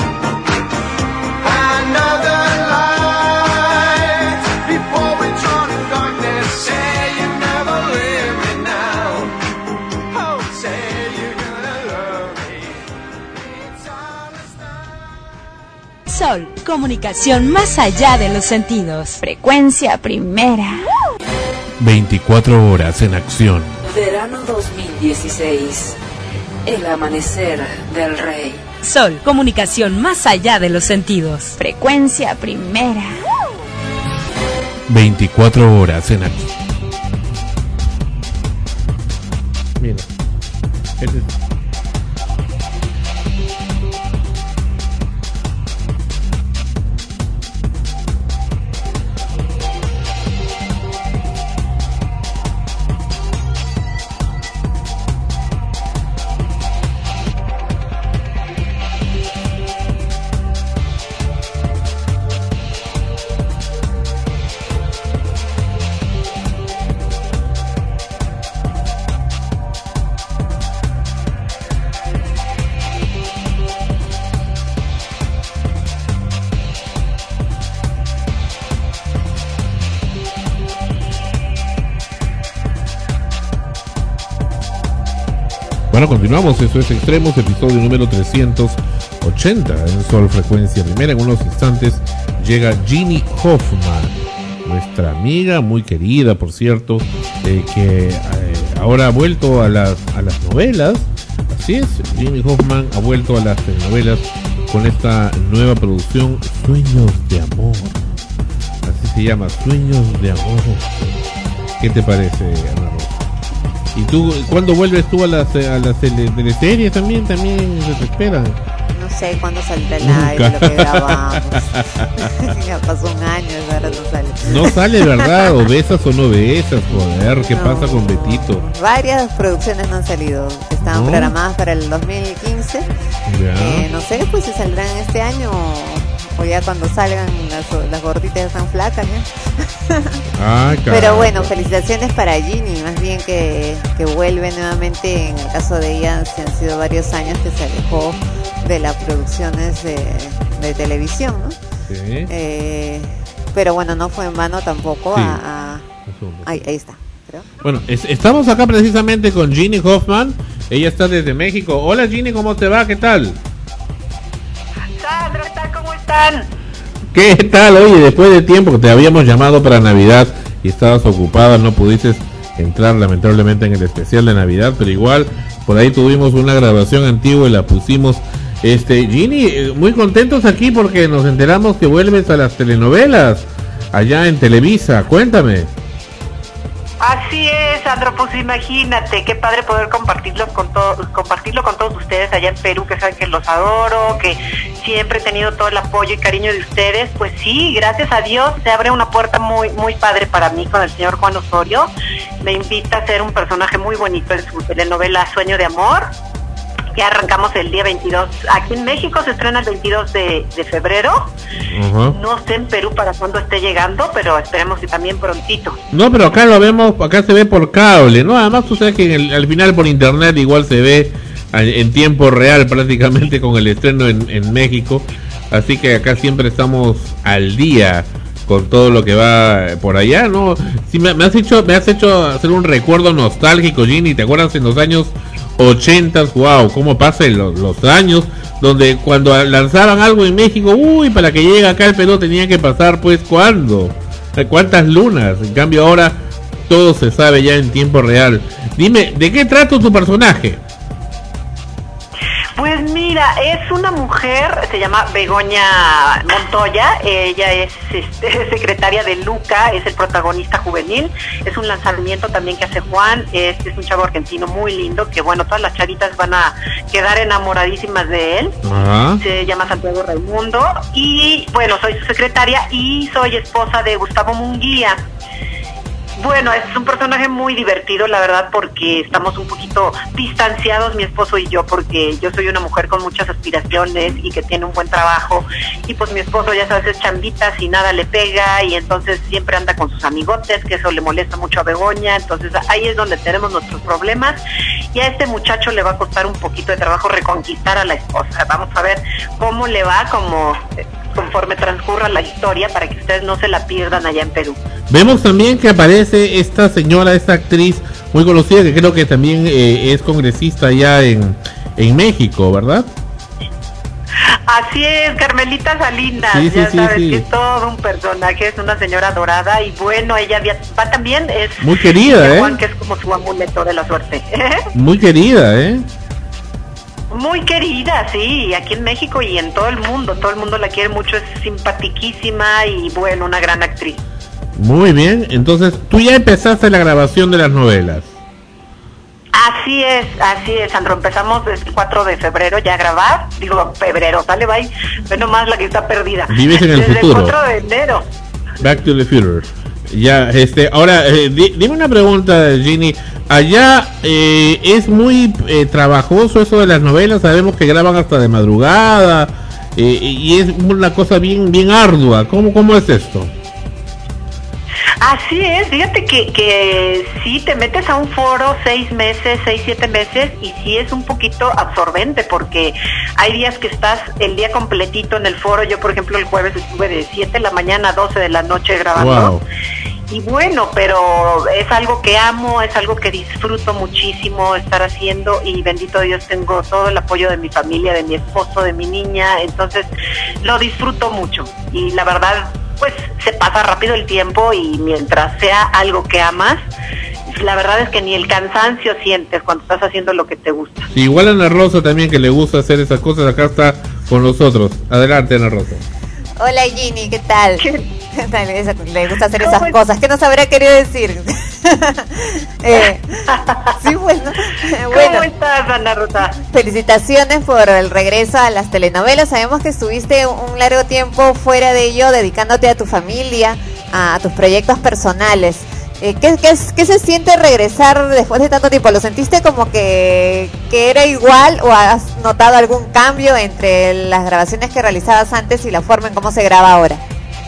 Comunicación más allá de los sentidos. Frecuencia primera. veinticuatro horas en acción. Verano dos mil dieciséis. El amanecer del rey. Sol, comunicación más allá de los sentidos. Frecuencia primera. veinticuatro horas en acción. Mira. Este es... Bueno, continuamos, eso es Extremos, episodio número trescientos ochenta en Sol Frecuencia Primera. En unos instantes llega Ginny Hoffman, nuestra amiga muy querida, por cierto, eh, que eh, ahora ha vuelto a las, a las novelas. Así es, Ginny Hoffman ha vuelto a las telenovelas con esta nueva producción, Sueños de Amor. Así se llama, Sueños de Amor. ¿Qué te parece, Ana Rosa? ¿Y tú, cuándo vuelves tú a las, a las teleseries también? También se te esperan. No sé cuándo saldrá el aire, lo que grabamos. Ya pasó un año, ahora no sale. No sale, ¿verdad? O besas o no besas, joder, ¿qué no, pasa con Betito? Varias producciones no han salido, estaban ¿No? programadas para el dos mil quince. Eh, no sé, pues si saldrán este año o ya cuando salgan las, las gorditas están flacas, ¿eh? Ah, pero bueno, felicitaciones para Ginny, más bien que, que vuelve nuevamente. En el caso de ella, se han sido varios años que se alejó de las producciones de, de televisión, ¿no? Sí. Eh, pero bueno, no fue en vano tampoco. Sí. a, a... Ahí, ahí está, creo. Bueno, es, estamos acá precisamente con Ginny Hoffman. Ella está desde México. Hola Ginny, ¿cómo te va? ¿Qué tal? Sandra, ¿cómo están? ¿Qué tal? Oye, después de tiempo que te habíamos llamado para Navidad y estabas ocupada, no pudiste entrar lamentablemente en el especial de Navidad, pero igual por ahí tuvimos una grabación antigua y la pusimos. Este, Ginny, muy contentos aquí porque nos enteramos que vuelves a las telenovelas allá en Televisa. Cuéntame. Así es, Sandro, pues imagínate, qué padre poder compartirlo con todo, compartirlo con todos ustedes allá en Perú, que saben que los adoro, que siempre he tenido todo el apoyo y cariño de ustedes. Pues sí, gracias a Dios se abre una puerta muy muy padre para mí con el señor Juan Osorio. Me invita a ser un personaje muy bonito en su telenovela Sueño de Amor. Ya arrancamos el día veintidós. Aquí en México se estrena el veintidós de, de febrero. Uh-huh. No sé en Perú para cuándo esté llegando, pero esperemos que también prontito. No, pero acá lo vemos, acá se ve por cable, ¿no? Además, tú sabes que en el, al final por internet igual se ve en tiempo real prácticamente con el estreno en, en México. Así que acá siempre estamos al día con todo lo que va por allá, ¿no? Sí, me, me has hecho, me has hecho hacer un recuerdo nostálgico, Ginny. ¿Te acuerdas en los años ochentas? Wow, cómo pasan los, los años, donde cuando lanzaban algo en México, uy, para que llegue acá el Perú tenía que pasar, pues, ¿cuándo? ¿Cuántas lunas? En cambio ahora todo se sabe ya en tiempo real. Dime, ¿de qué trata tu personaje? Pues mira, es una mujer, se llama Begoña Montoya, ella es este, secretaria de Luca, es el protagonista juvenil, es un lanzamiento también que hace Juan, es, es un chavo argentino muy lindo, que bueno, todas las chavitas van a quedar enamoradísimas de él. Ajá. Se llama Santiago Raimundo, y bueno, soy su secretaria y soy esposa de Gustavo Munguía. Bueno, es un personaje muy divertido, la verdad, porque estamos un poquito distanciados, mi esposo y yo, porque yo soy una mujer con muchas aspiraciones y que tiene un buen trabajo, y pues mi esposo, ya sabes, es chambita, y nada le pega, y entonces siempre anda con sus amigotes, que eso le molesta mucho a Begoña, entonces ahí es donde tenemos nuestros problemas, y a este muchacho le va a costar un poquito de trabajo reconquistar a la esposa. Vamos a ver cómo le va, como conforme transcurra la historia, para que ustedes no se la pierdan allá en Perú. Vemos también que aparece esta señora, esta actriz muy conocida, que creo que también eh, es congresista allá en, en México, ¿verdad? Así es, Carmelita Salinas, Sí, sí, ya sí, sabes sí. que es todo un personaje, es una señora dorada y bueno, ella via- va también, es Muy querida, Cintia ¿eh? Juan, que es como su amuleto de la suerte. Muy querida, ¿eh? Muy querida, sí, aquí en México y en todo el mundo, todo el mundo la quiere mucho, es simpatiquísima y bueno, una gran actriz. Muy bien, entonces tú ya empezaste la grabación de las novelas. Así es, así es, Sandro, empezamos el cuatro de febrero ya a grabar, digo, febrero, sale, bye, ve nomás la que está perdida. Vives en el Desde futuro. el cuatro de enero. Back to the Future. Ya, este, ahora, eh, di- dime una pregunta, Ginny. Allá eh, es muy eh, trabajoso eso de las novelas. Sabemos que graban hasta de madrugada eh, y es una cosa bien, bien ardua. ¿Cómo, cómo es esto? Así es, fíjate que, que sí te metes a un foro seis meses, seis, siete meses y sí es un poquito absorbente porque hay días que estás el día completito en el foro. Yo, por ejemplo, el jueves estuve de siete de la mañana a doce de la noche grabando. Wow. Y bueno, pero es algo que amo, es algo que disfruto muchísimo estar haciendo y bendito Dios tengo todo el apoyo de mi familia, de mi esposo, de mi niña, entonces lo disfruto mucho y la verdad pues se pasa rápido el tiempo y mientras sea algo que amas, la verdad es que ni el cansancio sientes cuando estás haciendo lo que te gusta. Sí, igual Ana Rosa también, que le gusta hacer esas cosas, acá está con nosotros. Adelante, Ana Rosa. Hola Ginny, ¿qué tal? Le gusta hacer esas ¿Cómo cosas. ¿Qué nos habrá querido decir? eh, sí, bueno. bueno. ¿Cómo estás, Ana Rosa? Felicitaciones por el regreso a las telenovelas. Sabemos que estuviste un largo tiempo fuera de ello, dedicándote a tu familia, a tus proyectos personales. Eh, ¿qué, qué, ¿Qué se siente regresar después de tanto tiempo? ¿Lo sentiste como que, que era igual o has notado algún cambio entre las grabaciones que realizabas antes y la forma en cómo se graba ahora?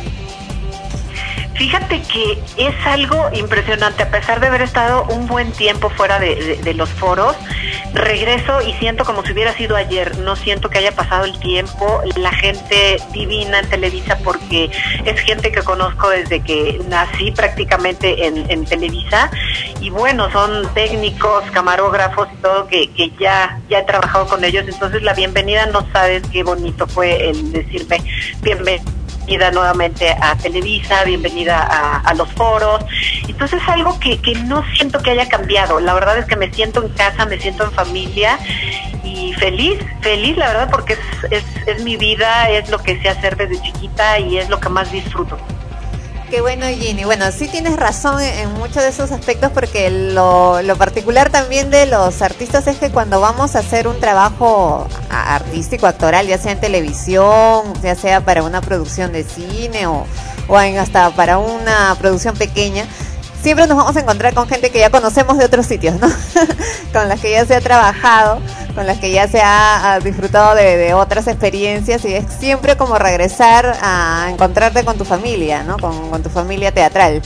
Fíjate que es algo impresionante, a pesar de haber estado un buen tiempo fuera de, de, de los foros, regreso y siento como si hubiera sido ayer, no siento que haya pasado el tiempo, la gente divina en Televisa porque es gente que conozco desde que nací prácticamente en, en Televisa y bueno, son técnicos, camarógrafos y todo que, que ya, ya he trabajado con ellos, entonces la bienvenida no sabes qué bonito fue el decirme bienvenido. Bienvenida nuevamente a Televisa, bienvenida a, a los foros. Entonces es algo que, que no siento que haya cambiado. La verdad es que me siento en casa, me siento en familia y feliz, feliz la verdad porque es, es, es mi vida, es lo que sé hacer desde chiquita y es lo que más disfruto. Qué bueno, Ginny. Bueno, sí tienes razón en muchos de esos aspectos porque lo, lo particular también de los artistas es que cuando vamos a hacer un trabajo artístico, actoral, ya sea en televisión, ya sea para una producción de cine o, o en, hasta para una producción pequeña, siempre nos vamos a encontrar con gente que ya conocemos de otros sitios, ¿no? Con las que ya se ha trabajado, con las que ya se ha, ha disfrutado de, de otras experiencias y es siempre como regresar a encontrarte con tu familia, ¿no? Con, con tu familia teatral.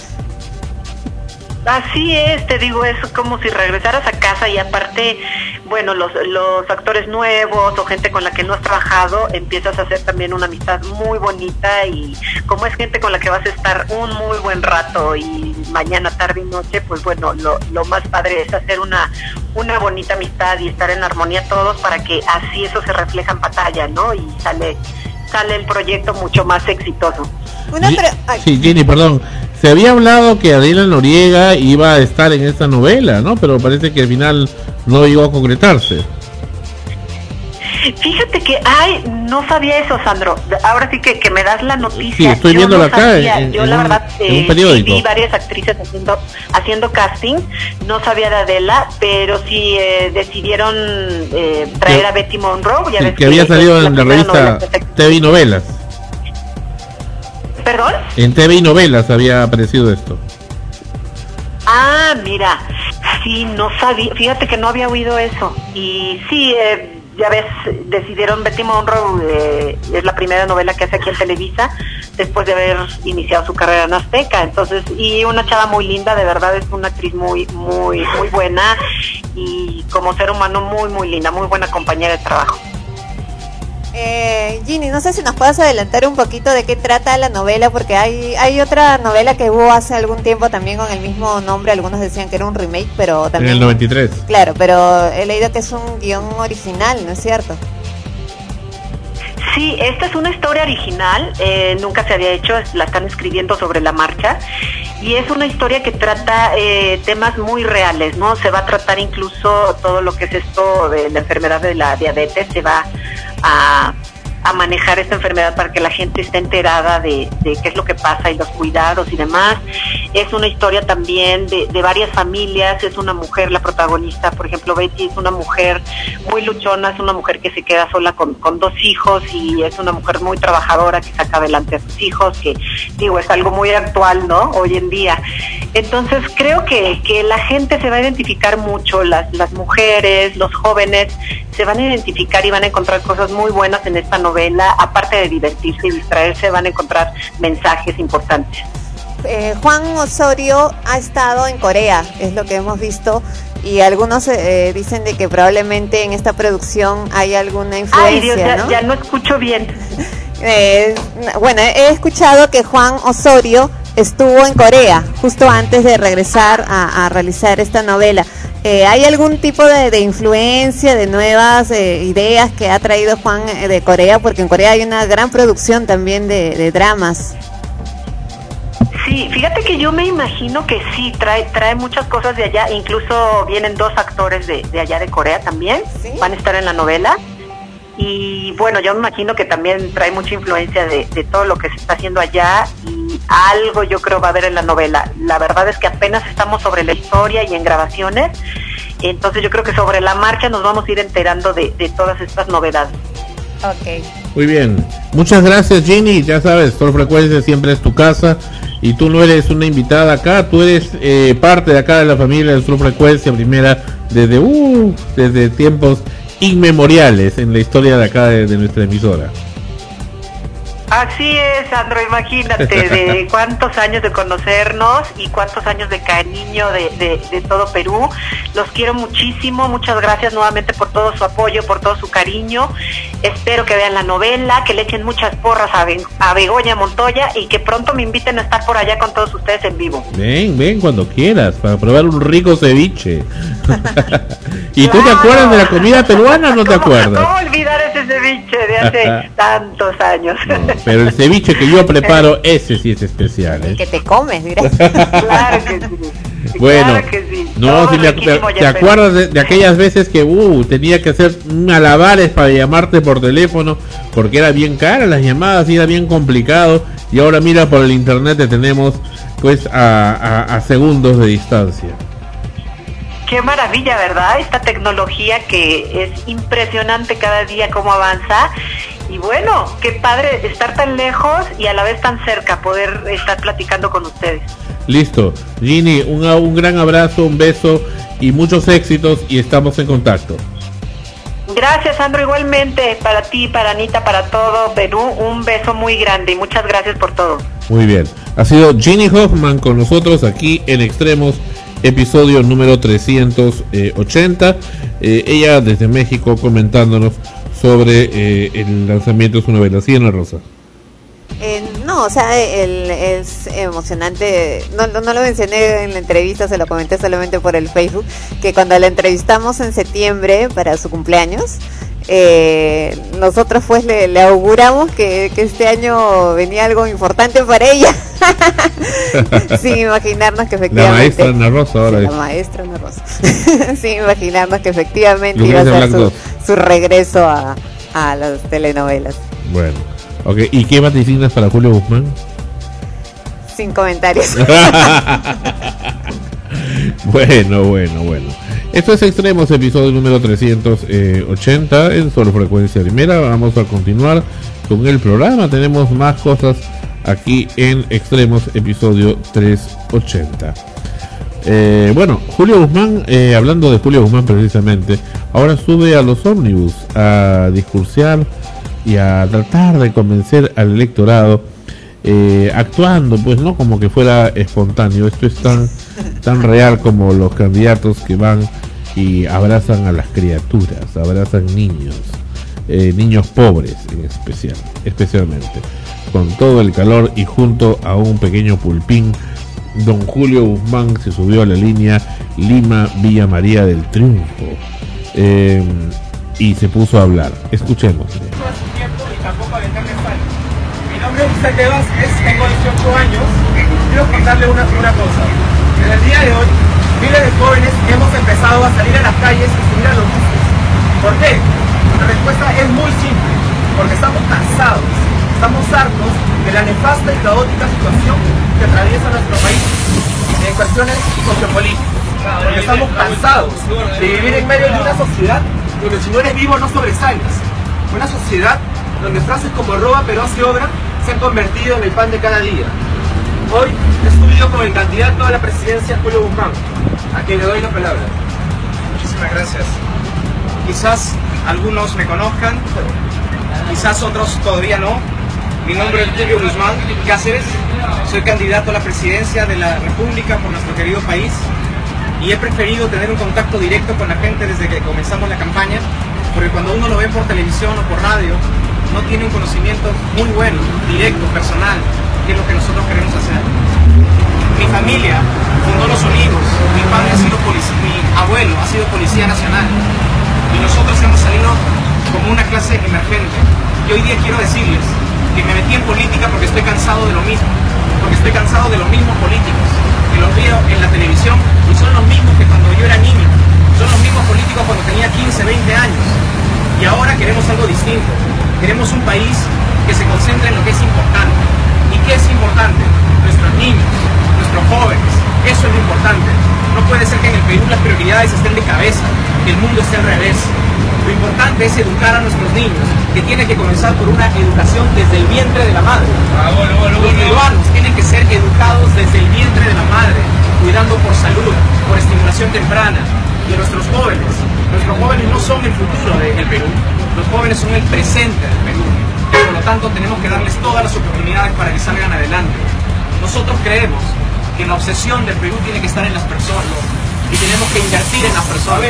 Así es, te digo, es como si regresaras a casa y aparte, bueno, los, los actores nuevos o gente con la que no has trabajado, empiezas a hacer también una amistad muy bonita y como es gente con la que vas a estar un muy buen rato y mañana, tarde y noche, pues bueno, lo, lo más padre es hacer una, una bonita amistad y estar en armonía todos para que así eso se refleja en pantalla, ¿no? Y sale, sale el proyecto mucho más exitoso. Una pre- Sí, Jenny, perdón. Se había hablado que Adela Noriega iba a estar en esta novela, ¿no? Pero parece que al final no llegó a concretarse. Fíjate que, ay, no sabía eso, Sandro. Ahora sí que, que me das la noticia. Sí, estoy Yo viéndola no acá sabía. en- Yo en la un- verdad en un eh, periódico. sí vi varias actrices haciendo haciendo casting. No sabía de Adela, pero sí eh, decidieron eh, traer Que- a Betty Monroe. Ya Sí, ves que había es salido en la primera revista novela que se- T V y Novelas. ¿Perdón? En T V y Novelas había aparecido esto. Ah, mira, sí, no sabía, fíjate que no había oído eso. Y sí, eh, ya ves, decidieron, Betty Monroe eh, es la primera novela que hace aquí en Televisa, después de haber iniciado su carrera en Azteca. Entonces, y una chava muy linda, de verdad es una actriz muy, muy, muy buena y como ser humano muy, muy linda, muy buena compañera de trabajo. Eh, Ginny, no sé si nos puedes adelantar un poquito de qué trata la novela, porque hay hay otra novela que hubo hace algún tiempo también con el mismo nombre, algunos decían que era un remake, pero también... En el noventa y tres. Claro, pero he leído que es un guión original, ¿no es cierto? Sí, esta es una historia original, eh, nunca se había hecho, la están escribiendo sobre la marcha, y es una historia que trata eh, temas muy reales, ¿no? Se va a tratar incluso todo lo que es esto de la enfermedad de la diabetes, se va a... a manejar esta enfermedad para que la gente esté enterada de, de qué es lo que pasa y los cuidados y demás. Es una historia también de, de varias familias, es una mujer, la protagonista, por ejemplo, Betty es una mujer muy luchona, es una mujer que se queda sola con, con dos hijos y es una mujer muy trabajadora que saca adelante a sus hijos, que digo, es algo muy actual, ¿no? Hoy en día. Entonces creo que, que la gente se va a identificar mucho, las, las mujeres, los jóvenes, se van a identificar y van a encontrar cosas muy buenas en esta novela, aparte de divertirse y distraerse, van a encontrar mensajes importantes. Eh, Juan Osorio ha estado en Corea, es lo que hemos visto, y algunos eh, dicen de que probablemente en esta producción hay alguna influencia. Ay, Dios, ya, ¿no? ya no escucho bien. Eh, bueno, he escuchado que Juan Osorio estuvo en Corea justo antes de regresar a, a realizar esta novela. Eh, ¿Hay algún tipo de, de influencia, de nuevas eh, ideas que ha traído Juan eh, de Corea? Porque en Corea hay una gran producción también de, de dramas. Sí, fíjate que yo me imagino que sí, trae trae muchas cosas de allá, incluso vienen dos actores de, de allá de Corea también, ¿sí? Van a estar en la novela. Y bueno, yo me imagino que también trae mucha influencia de, de todo lo que se está haciendo allá y algo yo creo va a haber en la novela. La verdad es que apenas estamos sobre la historia y en grabaciones, entonces yo creo que sobre la marcha nos vamos a ir enterando de, de todas estas novedades. Ok. Muy bien, muchas gracias Ginny, ya sabes, Sol Frecuencia siempre es tu casa y tú no eres una invitada acá, tú eres eh, parte de acá de la familia de Sol Frecuencia Primera desde, uh, desde tiempos inmemoriales en la historia de acá de, de nuestra emisora. Así es, Sandro, imagínate de cuántos años de conocernos y cuántos años de cariño de, de, de todo Perú. Los quiero muchísimo, muchas gracias nuevamente por todo su apoyo, por todo su cariño. Espero que vean la novela, que le echen muchas porras a, Be- a Begoña Montoya y que pronto me inviten a estar por allá con todos ustedes en vivo. Ven, ven cuando quieras, para probar un rico ceviche. ¿Y claro, tú te acuerdas de la comida peruana o no te acuerdas? ¿Cómo olvidar ese ceviche de hace tantos años? No, pero el ceviche que yo preparo, ese sí es especial, ¿eh? Que te comes, dirás. Claro que sí. Bueno, claro que sí. no, si me, te, ¿te acuerdas de, de aquellas veces que uh, tenía que hacer malabares para llamarte por teléfono porque era bien cara las llamadas y era bien complicado, y ahora mira, por el internet te tenemos pues a, a, a segundos de distancia. Qué maravilla, ¿verdad? Esta tecnología que es impresionante cada día cómo avanza. Y bueno, qué padre estar tan lejos y a la vez tan cerca, poder estar platicando con ustedes. Listo. Ginny, un, un gran abrazo, un beso y muchos éxitos, y estamos en contacto. Gracias, Sandro, igualmente para ti, para Anita, para todo Perú, un beso muy grande y muchas gracias por todo. Muy bien. Ha sido Ginny Hoffman con nosotros aquí en Extremos, episodio número trescientos ochenta. Eh, ella desde México comentándonos sobre eh, el lanzamiento de su novela. ¿Sí, Ana Rosa? Eh, no, o sea, el, es emocionante. No, no, no lo mencioné en la entrevista, se lo comenté solamente por el Facebook, que cuando la entrevistamos en septiembre para su cumpleaños, eh, nosotros pues le, le auguramos que, que este año venía algo importante para ella. Sin imaginarnos que efectivamente la maestra Ana Rosa ahora sí, es. la maestra Ana Rosa sin imaginarnos que efectivamente iba a ser su, su regreso a, a las telenovelas. Bueno, ok, ¿y qué vaticinias para Julio Guzmán? Sin comentarios. Bueno, bueno, bueno. Esto es Extremos, episodio número trescientos ochenta en Sol Frecuencia Primera. Vamos a continuar con el programa. Tenemos más cosas aquí en Extremos, episodio trescientos ochenta. Eh, bueno, Julio Guzmán, eh, hablando de Julio Guzmán precisamente, ahora sube a los ómnibus a discursear y a tratar de convencer al electorado, eh, actuando pues no como que fuera espontáneo. Esto es tan, tan real como los candidatos que van y abrazan a las criaturas, abrazan niños, eh, niños pobres en especial, especialmente, con todo el calor, y junto a un pequeño pulpín, don Julio Guzmán se subió a la línea Lima-Villa María del Triunfo, eh, y se puso a hablar. Escuchemos. tampoco aventarle sal. Mi nombre es José Tebas, tengo dieciocho años y quiero contarle una, una cosa. Desde el día de hoy, miles de jóvenes hemos empezado a salir a las calles y subir a los buses. ¿Por qué? La respuesta es muy simple, porque estamos cansados, estamos hartos de la nefasta y caótica situación que atraviesa nuestro país en cuestiones sociopolíticas. Porque estamos cansados de vivir en medio de una sociedad donde si no eres vivo no sobresales. Una sociedad donde frases como roba pero hace obra se han convertido en el pan de cada día. Hoy he subido con el candidato a la presidencia, Julio Guzmán, a quien le doy la palabra. Muchísimas gracias. Quizás algunos me conozcan, quizás otros todavía no. Mi nombre es Julio Guzmán Cáceres, soy candidato a la presidencia de la República por nuestro querido país y he preferido tener un contacto directo con la gente desde que comenzamos la campaña, porque cuando uno lo ve por televisión o por radio, no tiene un conocimiento muy bueno, directo, personal, que es lo que nosotros queremos hacer. Mi familia fundó Los Olivos, mi padre ha sido policía, mi abuelo ha sido policía nacional y nosotros hemos salido como una clase emergente. Y hoy día quiero decirles que me metí en política porque estoy cansado de lo mismo, porque estoy cansado de los mismos políticos, que los veo en la televisión y son los mismos que cuando yo era niño, son los mismos políticos cuando tenía quince, veinte años. Y ahora queremos algo distinto, queremos un país que se concentre en lo que es importante. ¿Y qué es importante? Nuestros niños, nuestros jóvenes, eso es lo importante. No puede ser que en el Perú las prioridades estén de cabeza, que el mundo esté al revés. Lo importante es educar a nuestros niños, que tiene que comenzar por una educación desde el vientre de la madre. Los peruanos tienen que ser educados desde el vientre de la madre, cuidando por salud, por estimulación temprana. Y nuestros jóvenes, nuestros jóvenes no son el futuro del Perú, los jóvenes son el presente del Perú. Por lo tanto, tenemos que darles todas las oportunidades para que salgan adelante. Nosotros creemos que la obsesión del Perú tiene que estar en las personas y tenemos que invertir en las personas.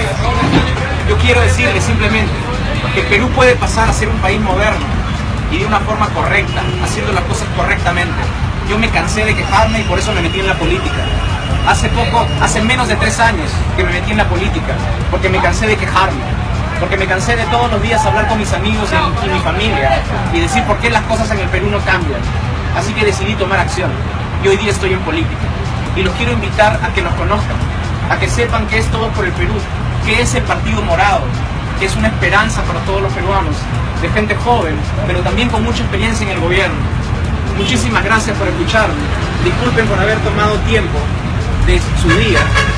Yo quiero decirles simplemente que Perú puede pasar a ser un país moderno y de una forma correcta, haciendo las cosas correctamente. Yo me cansé de quejarme y por eso me metí en la política. Hace poco, hace menos de tres años que me metí en la política, porque me cansé de quejarme, porque me cansé de todos los días hablar con mis amigos y, y mi familia y decir por qué las cosas en el Perú no cambian. Así que decidí tomar acción y hoy día estoy en política. Y los quiero invitar a que nos conozcan, a que sepan que es todo por el Perú, que es el Partido Morado, que es una esperanza para todos los peruanos, de gente joven, pero también con mucha experiencia en el gobierno. Muchísimas gracias por escucharme, disculpen por haber tomado tiempo de su día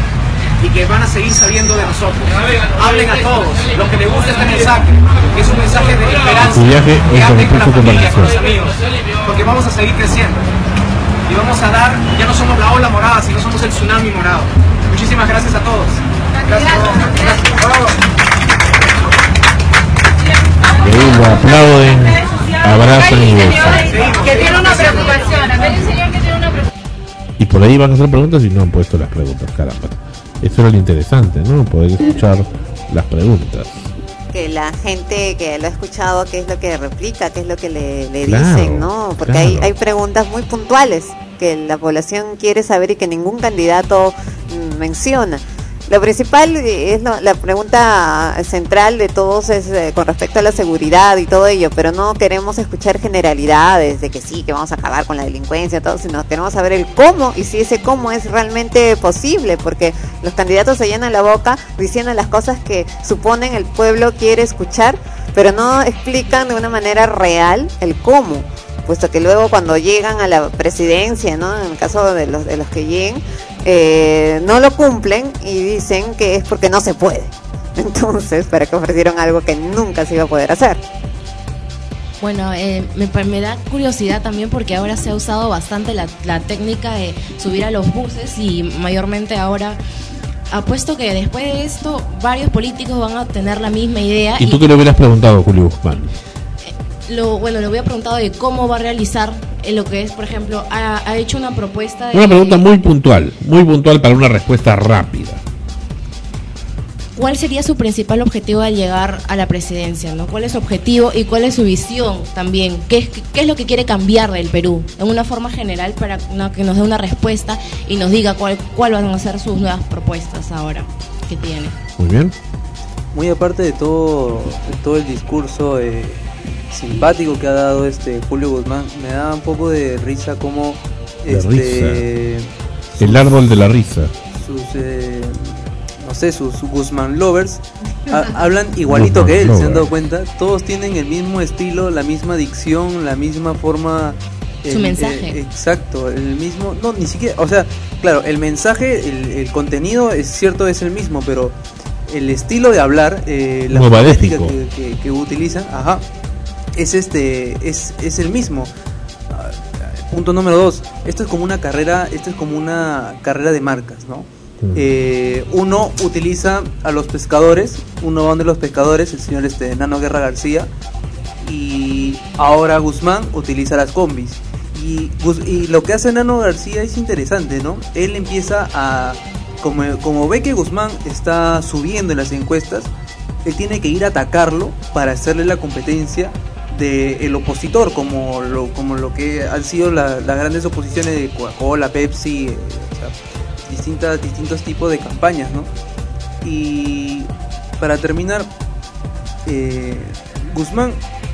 y que van a seguir sabiendo de nosotros. Hablen a todos, los que les gusta este mensaje, que es un mensaje de esperanza, que hablen con la familia, con los amigos, porque vamos a seguir creciendo y vamos a dar, ya no somos la ola morada, sino somos el tsunami morado. Muchísimas gracias a todos. Gracias. Y ahí lo aplauden, abrazan y besan. Que tiene una preocupación. Acá hay un señor que tiene una preocupación. Y por ahí van a hacer preguntas y no han puesto las preguntas, caramba. Eso era lo interesante, ¿no? Poder escuchar las preguntas. Que la gente que lo ha escuchado, qué es lo que replica, qué es lo que le, le Claro, dicen, ¿no? Porque claro. hay, hay preguntas muy puntuales que la población quiere saber y que ningún candidato mm, menciona. Lo principal es lo, la pregunta central de todos es eh, con respecto a la seguridad y todo ello, pero no queremos escuchar generalidades de que sí, que vamos a acabar con la delincuencia, todo, sino queremos saber el cómo y si ese cómo es realmente posible, porque los candidatos se llenan la boca diciendo las cosas que suponen el pueblo quiere escuchar, pero no explican de una manera real el cómo, puesto que luego cuando llegan a la presidencia, ¿no? En el caso de los de los que lleguen, eh, no lo cumplen y dicen que es porque no se puede. Entonces, ¿para qué ofrecieron algo que nunca se iba a poder hacer? Bueno, eh, me, me da curiosidad también porque ahora se ha usado bastante la, la técnica de subir a los buses y mayormente ahora apuesto que después de esto varios políticos van a tener la misma idea. ¿Y tú qué le hubieras preguntado, Julio Guzmán? Lo, bueno, le hubiera preguntado de cómo va a realizar lo que es, por ejemplo, ha, ha hecho una propuesta de... Una pregunta muy puntual, muy puntual para una respuesta rápida. ¿Cuál sería su principal objetivo al llegar a la presidencia, ¿no? ¿Cuál es su objetivo y cuál es su visión también? ¿Qué es, qué es lo que quiere cambiar del Perú? En una forma general para ¿no? que nos dé una respuesta y nos diga cuál, cuál van a ser sus nuevas propuestas ahora que tiene. Muy bien. Muy aparte de todo, de todo el discurso, eh, simpático que ha dado este Julio Guzmán. Me da un poco de risa como De este risa. El árbol de la risa. sus eh, no sé, sus, sus Guzmán lovers ha, hablan igualito Guzmán que él, lover. ¿se han dado cuenta? Todos tienen el mismo estilo, la misma dicción, la misma forma. Su el- mensaje. eh, exacto, el mismo, no, ni siquiera, o sea, claro, el mensaje, el, el contenido es cierto, es el mismo, pero el estilo de hablar, eh, la fonética Movadético. que, que, que utilizan, ajá, es este, es, es el mismo. Ah, punto número dos, esto es como una carrera, esto es como una carrera de marcas, ¿no? Eh, uno utiliza a los pescadores, uno va donde los pescadores, el señor este Nano Guerra García, y ahora Guzmán utiliza las combis. Y, Gus- y lo que hace Nano García es interesante, ¿no? Él empieza a, como, como ve que Guzmán está subiendo en las encuestas, él tiene que ir a atacarlo para hacerle la competencia del opositor, como lo, como lo que han sido la- las grandes oposiciones de Coca-Cola, Pepsi, eh, o sea, distintas, distintos tipos de campañas, ¿no? Y para terminar, eh, Guzmán,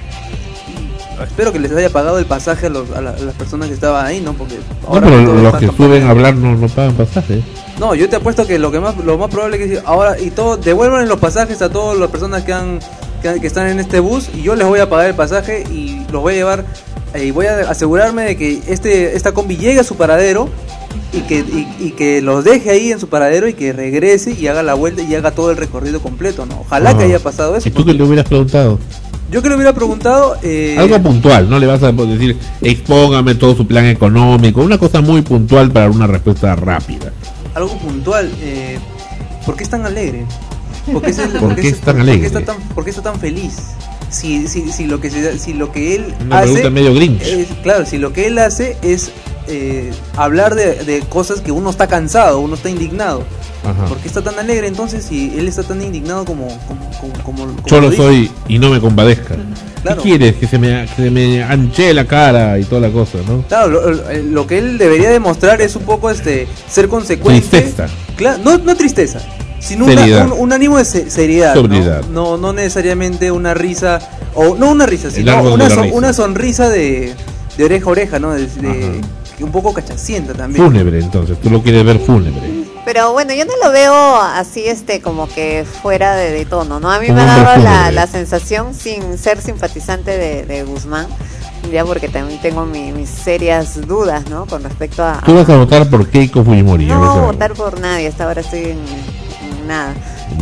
espero que les haya pagado el pasaje a, los- a la- a las personas que estaban ahí, ¿no? Porque No, ahora pero toda los esta que campaña- suben a hablar no, no pagan pasaje. No, yo te apuesto que lo que más lo más probable es que ahora y todo devuelvan los pasajes a todas las personas que han que, han- que están en este bus y yo les voy a pagar el pasaje y los voy a llevar eh, y voy a asegurarme de que este esta combi llegue a su paradero y que y, y que los deje ahí en su paradero y que regrese y haga la vuelta y haga todo el recorrido completo, ¿no? Ojalá que Ah. haya pasado eso. ¿Y tú que le hubieras preguntado? Yo que le hubiera preguntado eh, Algo puntual, no le vas a decir expóngame todo su plan económico, una cosa muy puntual para una respuesta rápida. algo puntual. Eh, ¿Por qué es tan alegre? ¿Por qué, es el- ¿Por por qué qué es tan por qué alegre? está tan, por qué está tan feliz? Si, si, si, lo que se- si lo que él Una hace... pregunta medio Grinch. es- claro, si lo que él hace es eh, hablar de, de cosas que uno está cansado, uno está indignado. Ajá. ¿Por qué está tan alegre entonces si él está tan indignado como, como, como, como- como Yo lo dice? soy y no me compadezca. Claro. ¿Qué quieres? Que se me, que se me anche la cara y toda la cosa, ¿no? Claro, lo, lo- lo que él debería demostrar es un poco este ser consecuente. Tristeza. Claro, no, no tristeza, sino una- Seriedad. un, un ánimo de se- seriedad. ¿no? Sobriedad. No, no necesariamente una risa, o no una risa, sino árbol de una, la son- risa. una sonrisa de, de oreja a oreja, ¿no? De, de- que un poco cachacienta también. Fúnebre, entonces. Tú lo quieres ver fúnebre. Pero bueno, yo no lo veo así, este, como que fuera de, de tono, ¿no? A mí Un me ha hombre dado la, fúnebre. la sensación, sin ser simpatizante de, de Guzmán, ya porque también tengo mi- mis serias dudas, ¿no? Con respecto a... Tú vas a votar por Keiko Fujimori. ya No lo voy a sabes. votar por nadie, hasta ahora estoy en, en nada.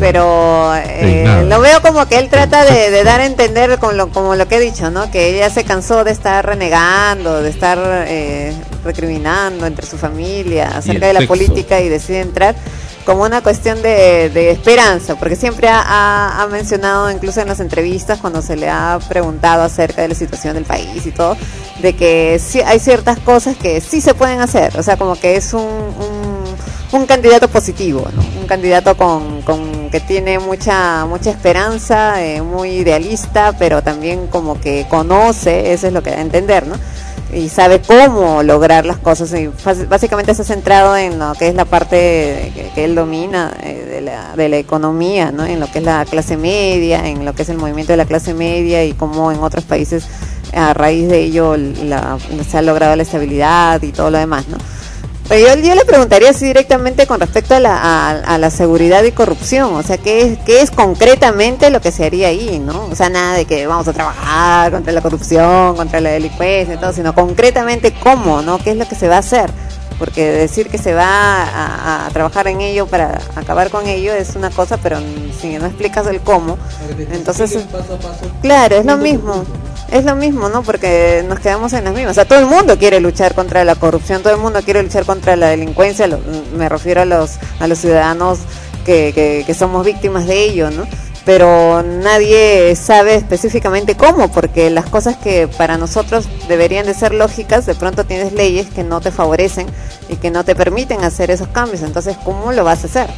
Pero eh, En nada. lo veo como que él trata de, de dar a entender con lo, como lo que he dicho, ¿no? Que ella se cansó de estar renegando, de estar eh, recriminando entre su familia acerca de el la sexo. política y decide entrar como una cuestión de, de esperanza, porque siempre ha, ha- ha mencionado, incluso en las entrevistas, cuando se le ha preguntado acerca de la situación del país y todo, de que sí hay ciertas cosas que sí se pueden hacer, o sea, como que es un, un, un candidato positivo, ¿no? Un candidato con, con que tiene mucha mucha esperanza, eh, muy idealista, pero también como que conoce, eso es lo que da a entender, ¿no? Y sabe cómo lograr las cosas y bas- básicamente está centrado en lo que es la parte que, que él domina eh, de, la, de la economía, ¿no? En lo que es la clase media, en lo que es el movimiento de la clase media y cómo en otros países a raíz de ello la- se ha logrado la estabilidad y todo lo demás, ¿no? Pero yo, yo le preguntaría así directamente con respecto a la, a, a la seguridad y corrupción, o sea, ¿qué es, qué es concretamente lo que se haría ahí, ¿no? O sea, nada de que vamos a trabajar contra la corrupción, contra la delincuencia y todo, sino concretamente cómo, ¿no? ¿Qué es lo que se va a hacer? Porque decir que se va a, a trabajar en ello para acabar con ello es una cosa, pero si no explicas el cómo, entonces... Claro, es lo mismo. Es lo mismo, ¿no? Porque nos quedamos en las mismas. O sea, todo el mundo quiere luchar contra la corrupción, todo el mundo quiere luchar contra la delincuencia. Lo- me refiero a los a los ciudadanos que, que, que somos víctimas de ello, ¿no? Pero nadie sabe específicamente cómo, porque las cosas que para nosotros deberían de ser lógicas, de pronto tienes leyes que no te favorecen y que no te permiten hacer esos cambios. Entonces, ¿cómo lo vas a hacer?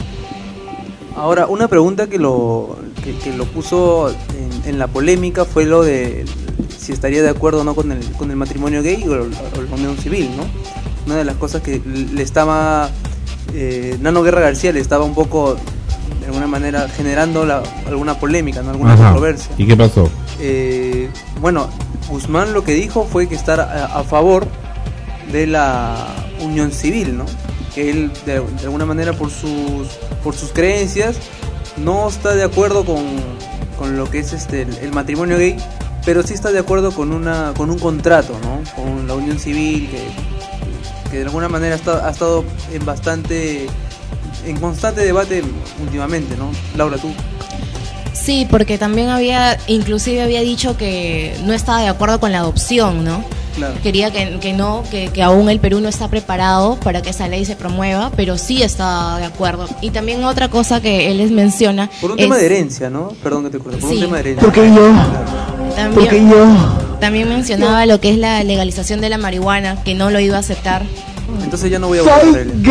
Ahora, una pregunta que lo que, que lo puso en, en la polémica fue lo de si estaría de acuerdo o no con el, con el matrimonio gay o, o la unión civil, ¿no? Una de las cosas que le estaba eh, Nano Guerra García le estaba un poco de alguna manera generando la- alguna polémica, ¿no? Alguna Ajá. controversia. ¿Y qué pasó? Eh, bueno, Guzmán lo que dijo fue que estar a, a favor de la unión civil, ¿no? Que él de, de alguna manera por sus por sus creencias no está de acuerdo con, con lo que es este el, el matrimonio gay, pero sí está de acuerdo con una con un contrato, ¿no? Con la unión civil, que, que de alguna manera está, ha estado en bastante en constante debate últimamente, ¿no? Laura, tú. Sí, porque también había, inclusive había dicho que no estaba de acuerdo con la adopción, ¿no? Claro. Quería que, que no, que, que aún el Perú no está preparado para que esa ley se promueva, pero sí está de acuerdo. Y también otra cosa que él les menciona por un es, tema de herencia, ¿no? Perdón que te corte, por sí. un tema de herencia. ¿Por qué yo? También, ¿Por qué yo? También mencionaba lo que es la legalización de la marihuana, que no lo iba a aceptar. Entonces ya no voy a votar por él.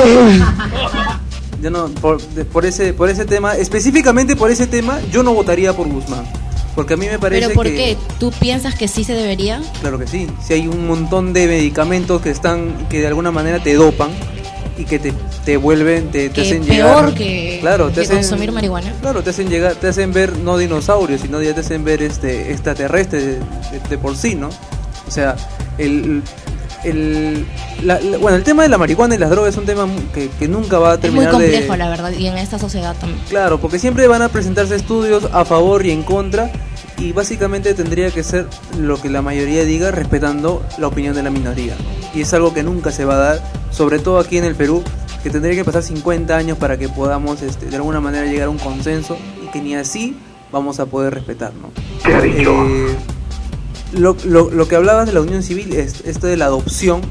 Yo no, por, de, por ese por ese tema, específicamente por ese tema, yo no votaría por Guzmán. Porque a mí me parece que... ¿Pero por que, qué? ¿Tú piensas que sí se debería? Claro que sí. Si hay un montón de medicamentos que están que de alguna manera te dopan y que te, te vuelven, te, te hacen peor llegar... que, claro, te que hacen, consumir marihuana. Claro, te hacen llegar, te hacen ver no dinosaurios, sino ya te hacen ver este extraterrestres de, de, de por sí, ¿no? O sea, el... El, la, la, bueno, el tema de la marihuana y las drogas es un tema que, que nunca va a terminar. Es muy complejo, de, la verdad, y en esta sociedad también. Claro, porque siempre van a presentarse estudios a favor y en contra, y básicamente tendría que ser lo que la mayoría diga, respetando la opinión de la minoría, ¿no? Y es algo que nunca se va a dar, sobre todo aquí en el Perú, que tendría que pasar cincuenta años para que podamos este, de alguna manera llegar a un consenso, y que ni así vamos a poder respetar, ¿no? ¿Qué ha dicho? Eh, Lo, lo, lo que hablabas de la unión civil, es, esto de la adopción,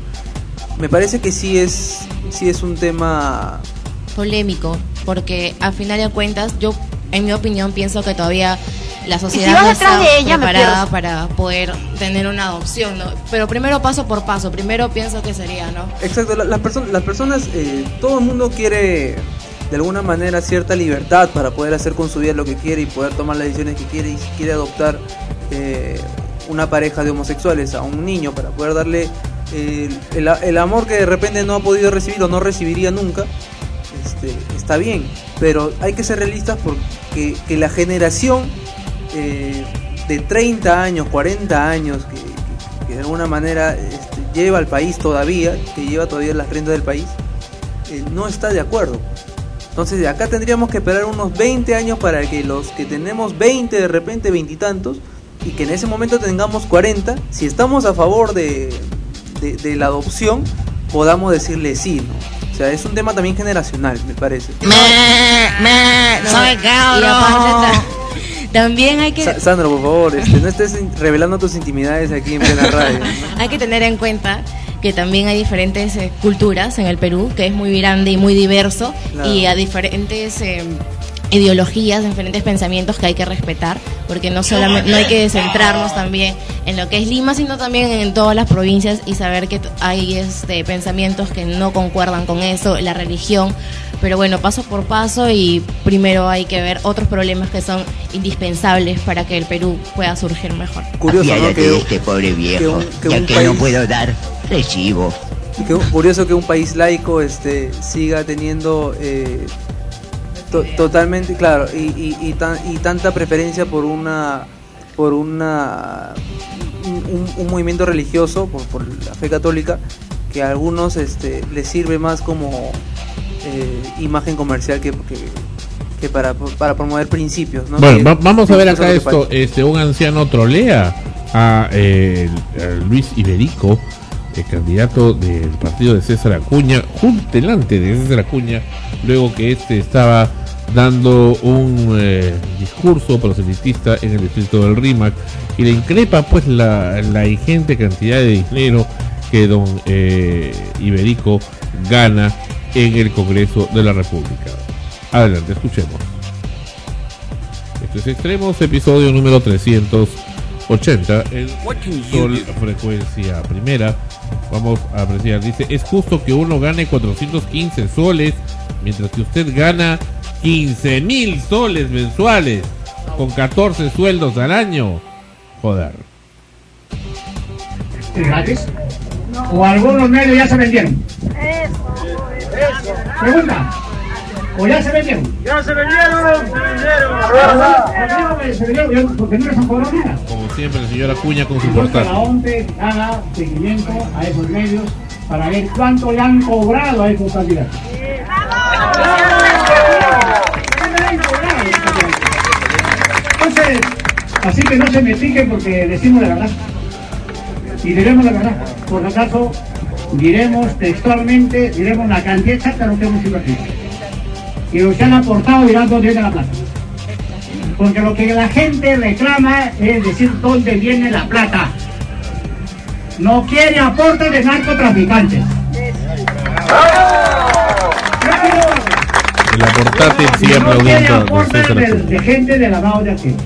me parece que sí es sí es un tema polémico, porque a final de cuentas, yo, en mi opinión, pienso que todavía la sociedad si vas no detrás está de ella, preparada para poder tener una adopción, ¿no? Pero primero paso por paso, primero pienso que sería, ¿no? Exacto, la, las, perso las personas, eh, todo el mundo quiere de alguna manera cierta libertad para poder hacer con su vida lo que quiere y poder tomar las decisiones que quiere, y si quiere adoptar eh, una pareja de homosexuales a un niño para poder darle eh, el, el amor que de repente no ha podido recibir o no recibiría nunca, este, está bien, pero hay que ser realistas porque que la generación eh, de treinta años, cuarenta años que, que, que de alguna manera este, lleva al país todavía, que lleva todavía las riendas del país, eh, no está de acuerdo. Entonces de acá tendríamos que esperar unos veinte años para que los que tenemos veinte, de repente veintitantos, y que en ese momento tengamos cuarenta, si estamos a favor de, de, de la adopción, podamos decirle sí, ¿no? O sea, es un tema también generacional, me parece. Me, me, no, soy cabrón. También hay que... Sa Sandro, por favor, este, no estés revelando tus intimidades aquí en plena radio, ¿no? Hay que tener en cuenta que también hay diferentes eh, culturas en el Perú, que es muy grande y muy diverso, claro. Y a diferentes... Eh, ideologías, diferentes pensamientos que hay que respetar, porque no solamente no hay que centrarnos también en lo que es Lima, sino también en todas las provincias y saber que hay este pensamientos que no concuerdan con eso, la religión, pero bueno, paso por paso, y primero hay que ver otros problemas que son indispensables para que el Perú pueda surgir mejor. Curioso, ¿no? Que este pobre viejo, que un, que ya que país... no puedo dar recibo. Que, curioso que un país laico este siga teniendo eh, To totalmente, claro, y, y, y, tan, y tanta preferencia por una por una un, un movimiento religioso, por, por la fe católica, que a algunos este les sirve más como eh, imagen comercial que, que, que para, para promover principios, ¿no? Bueno, que, va vamos a ver acá esto, este un anciano trolea a, eh, a Luis Iberico, el candidato del partido de César Acuña, junto delante de César Acuña, luego que este estaba dando un eh, discurso proselitista en el distrito del Rímac, y le increpa pues la, la ingente cantidad de dinero que don eh, Iberico gana en el Congreso de la República. Adelante, escuchemos. Esto es Extremos, episodio número trescientos ochenta en Sol Frecuencia Primera. Vamos a apreciar, dice: es justo que uno gane cuatrocientos quince soles mientras que usted gana quince mil soles mensuales con catorce sueldos al año. Joder. ¿Es gratis? ¿O algunos medios ya se vendieron? Pregunta. ¿O ya se vendieron? ¡Ya se vendieron! ¡Se vendieron! Porque no les han cobrado nada. Como siempre, el señor Acuña con su Entonces, portal. la ONCE haga seguimiento a esos medios para ver cuánto le han cobrado a esos candidatos. Entonces, así que no se me fijen porque decimos la verdad. Y diremos la verdad. Por lo tanto, diremos textualmente, diremos la cantidad exacta de lo que hemos invertido. Y los que han aportado dirán dónde viene la plata. Porque lo que la gente reclama es decir dónde viene la plata. No quiere aportes de narcotraficantes. El aportate sigue No quiere aplaudiendo. aportes de, de gente de lavado de activos.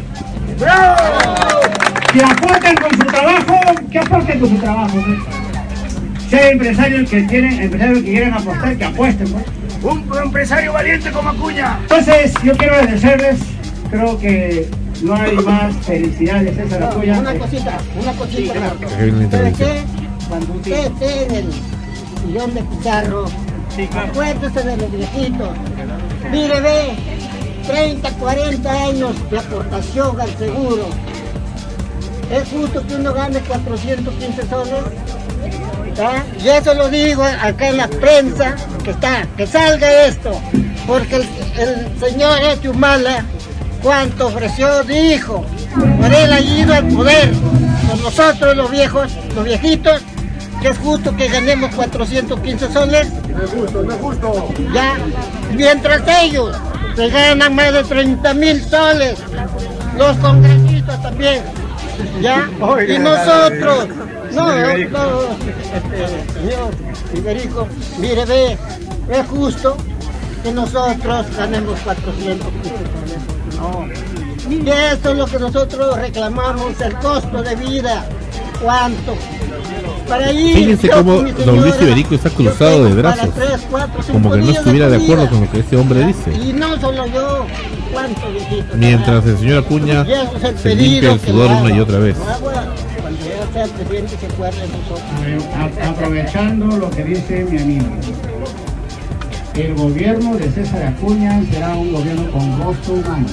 Que aporten con su trabajo, que aporten con su trabajo. ¿No? Si hay empresarios que tienen, empresarios que quieren apostar, que apuesten, ¿no? Un empresario valiente como Acuña. Entonces, yo quiero agradecerles, creo que no hay más felicidad de César Acuña. Una cosita, una cosita. Sí, ¿Sabe qué? Cuando usted esté en el sillón de Pizarro, acuérdese de los viejitos. Mire, ve, treinta, cuarenta años de aportación al seguro. ¿Es justo que uno gane cuatrocientos quince soles? ¿Ah? Y eso lo digo acá en la prensa, que está, que salga esto, porque el, el señor este Humala, cuánto ofreció, dijo, por él ha ido al poder, con nosotros los viejos, los viejitos, que es justo que ganemos cuatrocientos quince soles. No es justo, no es justo. Ya, mientras ellos se ganan más de treinta mil soles, los congresistas también, ya, y nosotros. No, no, no, este, señor Iberico, mire, ve, es justo que nosotros ganemos cuatrocientos quince. No, y eso es lo que nosotros reclamamos, el costo de vida, ¿cuánto? Para ir, Fíjense cómo don Luis Iberico está cruzado de brazos, tres, cuatro, como que no estuviera de acuerdo con lo que este hombre dice. Y no solo yo, ¿cuánto, viejito? Mientras el señor Acuña se limpia el sudor una y otra vez. Cuando yo sea el presidente se acuerde de nosotros. A- Aprovechando lo que dice mi amigo, el gobierno de César Acuña será un gobierno con rostro humano.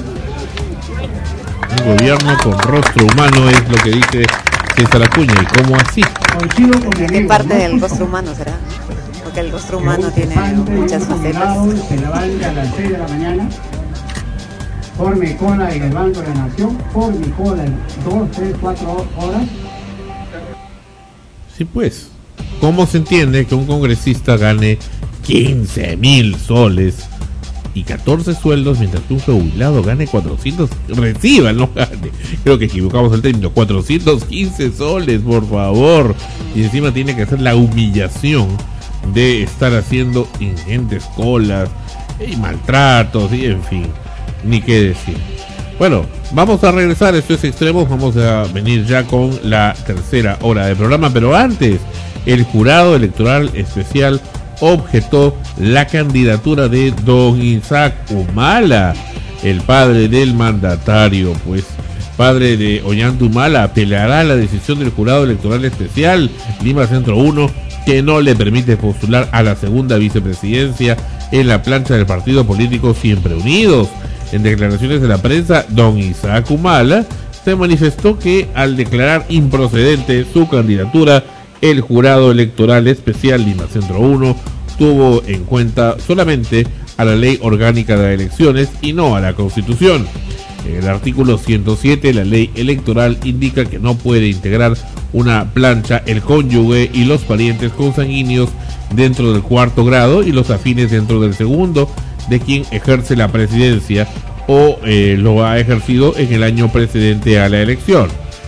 Un gobierno con rostro humano es lo que dice César Acuña. ¿Y cómo así? Coincido con mi ¿Qué amigo, parte ¿no? del rostro humano será? Porque el rostro humano Un tiene cesante y muchas un facetas. jubilado se levante a las seis de la mañana, forme cola en el Banco de la Nación, forme cola en dos, tres, cuatro horas. Sí, pues. ¿Cómo se entiende que un congresista gane quince mil soles y catorce sueldos mientras que un jubilado gane cuatrocientos? Reciba, no gane. Creo que equivocamos el término. cuatrocientos quince soles, por favor. Y encima tiene que hacer la humillación de estar haciendo ingentes colas y maltratos y en fin, ni qué decir. Bueno, vamos a regresar, esto es Extremos, vamos a venir ya con la tercera hora del programa, pero antes, el jurado electoral especial objetó la candidatura de don Isaac Humala, el padre del mandatario, pues padre de Ollanta Humala apelará a la decisión del jurado electoral especial Lima Centro uno, que no le permite postular a la segunda vicepresidencia en la plancha del partido político Siempre Unidos. En declaraciones de la prensa, don Isaac Humala se manifestó que al declarar improcedente su candidatura, el jurado electoral especial Lima Centro uno tuvo en cuenta solamente a la ley orgánica de elecciones y no a la Constitución. En el artículo ciento siete, la ley electoral indica que no puede integrar una plancha el cónyuge y los parientes consanguíneos dentro del cuarto grado y los afines dentro del segundo de quien ejerce la presidencia o eh, lo ha ejercido en el año precedente a la elección.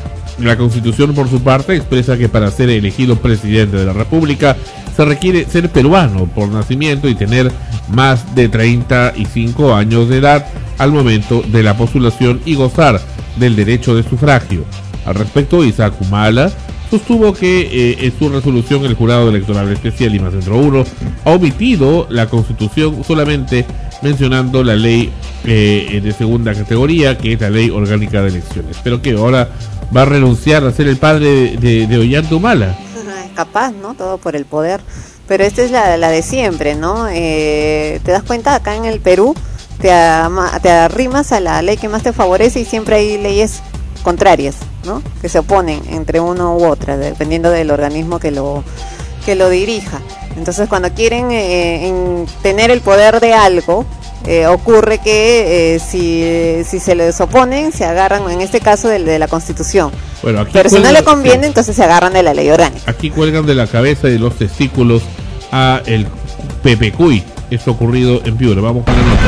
La Constitución, por su parte, expresa que para ser elegido presidente de la República se requiere ser peruano por nacimiento y tener más de treinta y cinco años de edad al momento de la postulación y gozar del derecho de sufragio. Al respecto, Isaac Humala sostuvo que eh, en su resolución el jurado electoral especial Lima Centro uno ha omitido la Constitución solamente mencionando la ley eh, de segunda categoría, que es la ley orgánica de elecciones. Pero que ahora va a renunciar a ser el padre de, de, de Ollanta Humala. Es capaz, ¿no? Todo por el poder. pero esta es la, la de siempre, ¿no? Eh, te das cuenta, acá en el Perú te, ama, te arrimas a la ley que más te favorece y siempre hay leyes contrarias, ¿no? Que se oponen entre uno u otra, dependiendo del organismo que lo, que lo dirija. Entonces, cuando quieren eh, en tener el poder de algo, eh, ocurre que eh, si, si se les oponen, se agarran, en este caso, de, de la Constitución. Bueno, aquí pero si cuelgan, no le conviene, sí. entonces se agarran de la ley orgánica. Aquí cuelgan de la cabeza y de los testículos a el Pepecuy. Esto ocurrido en Piura. Vamos con la nota.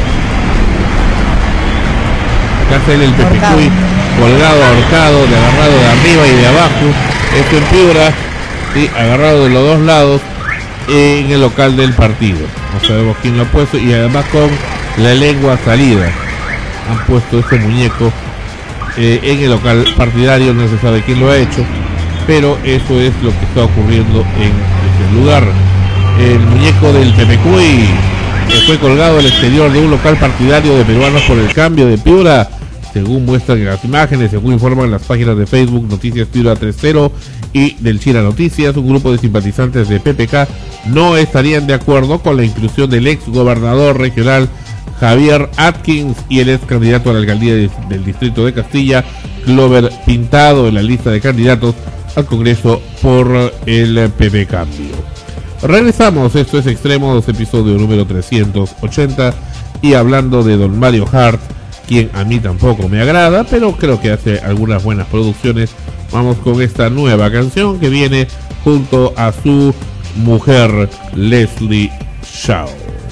Acá sale el Pepecuy colgado, ahorcado, de agarrado de arriba y de abajo. Esto en Piura, sí, agarrado de los dos lados en el local del partido. No sabemos quién lo ha puesto y además con la lengua salida han puesto este muñeco eh, en el local partidario. No se sabe quién lo ha hecho, pero eso es lo que está ocurriendo en ese lugar. El muñeco del Pepecuy que fue colgado al exterior de un local partidario de Peruanos por el Cambio de Piura, según muestran las imágenes, según informan las páginas de Facebook Noticias Piura tres cero y del China Noticias. Un grupo de simpatizantes de P P K no estarían de acuerdo con la inclusión del ex gobernador regional Javier Atkins y el ex candidato a la alcaldía de, del distrito de Castilla, Clover Pintado, en la lista de candidatos al Congreso por el P P Cambio. Regresamos, esto es Extremos, episodio número trescientos ochenta, y hablando de don Mario Hart, quien a mí tampoco me agrada, pero creo que hace algunas buenas producciones. Vamos con esta nueva canción que viene junto a su mujer Leslie Shaw.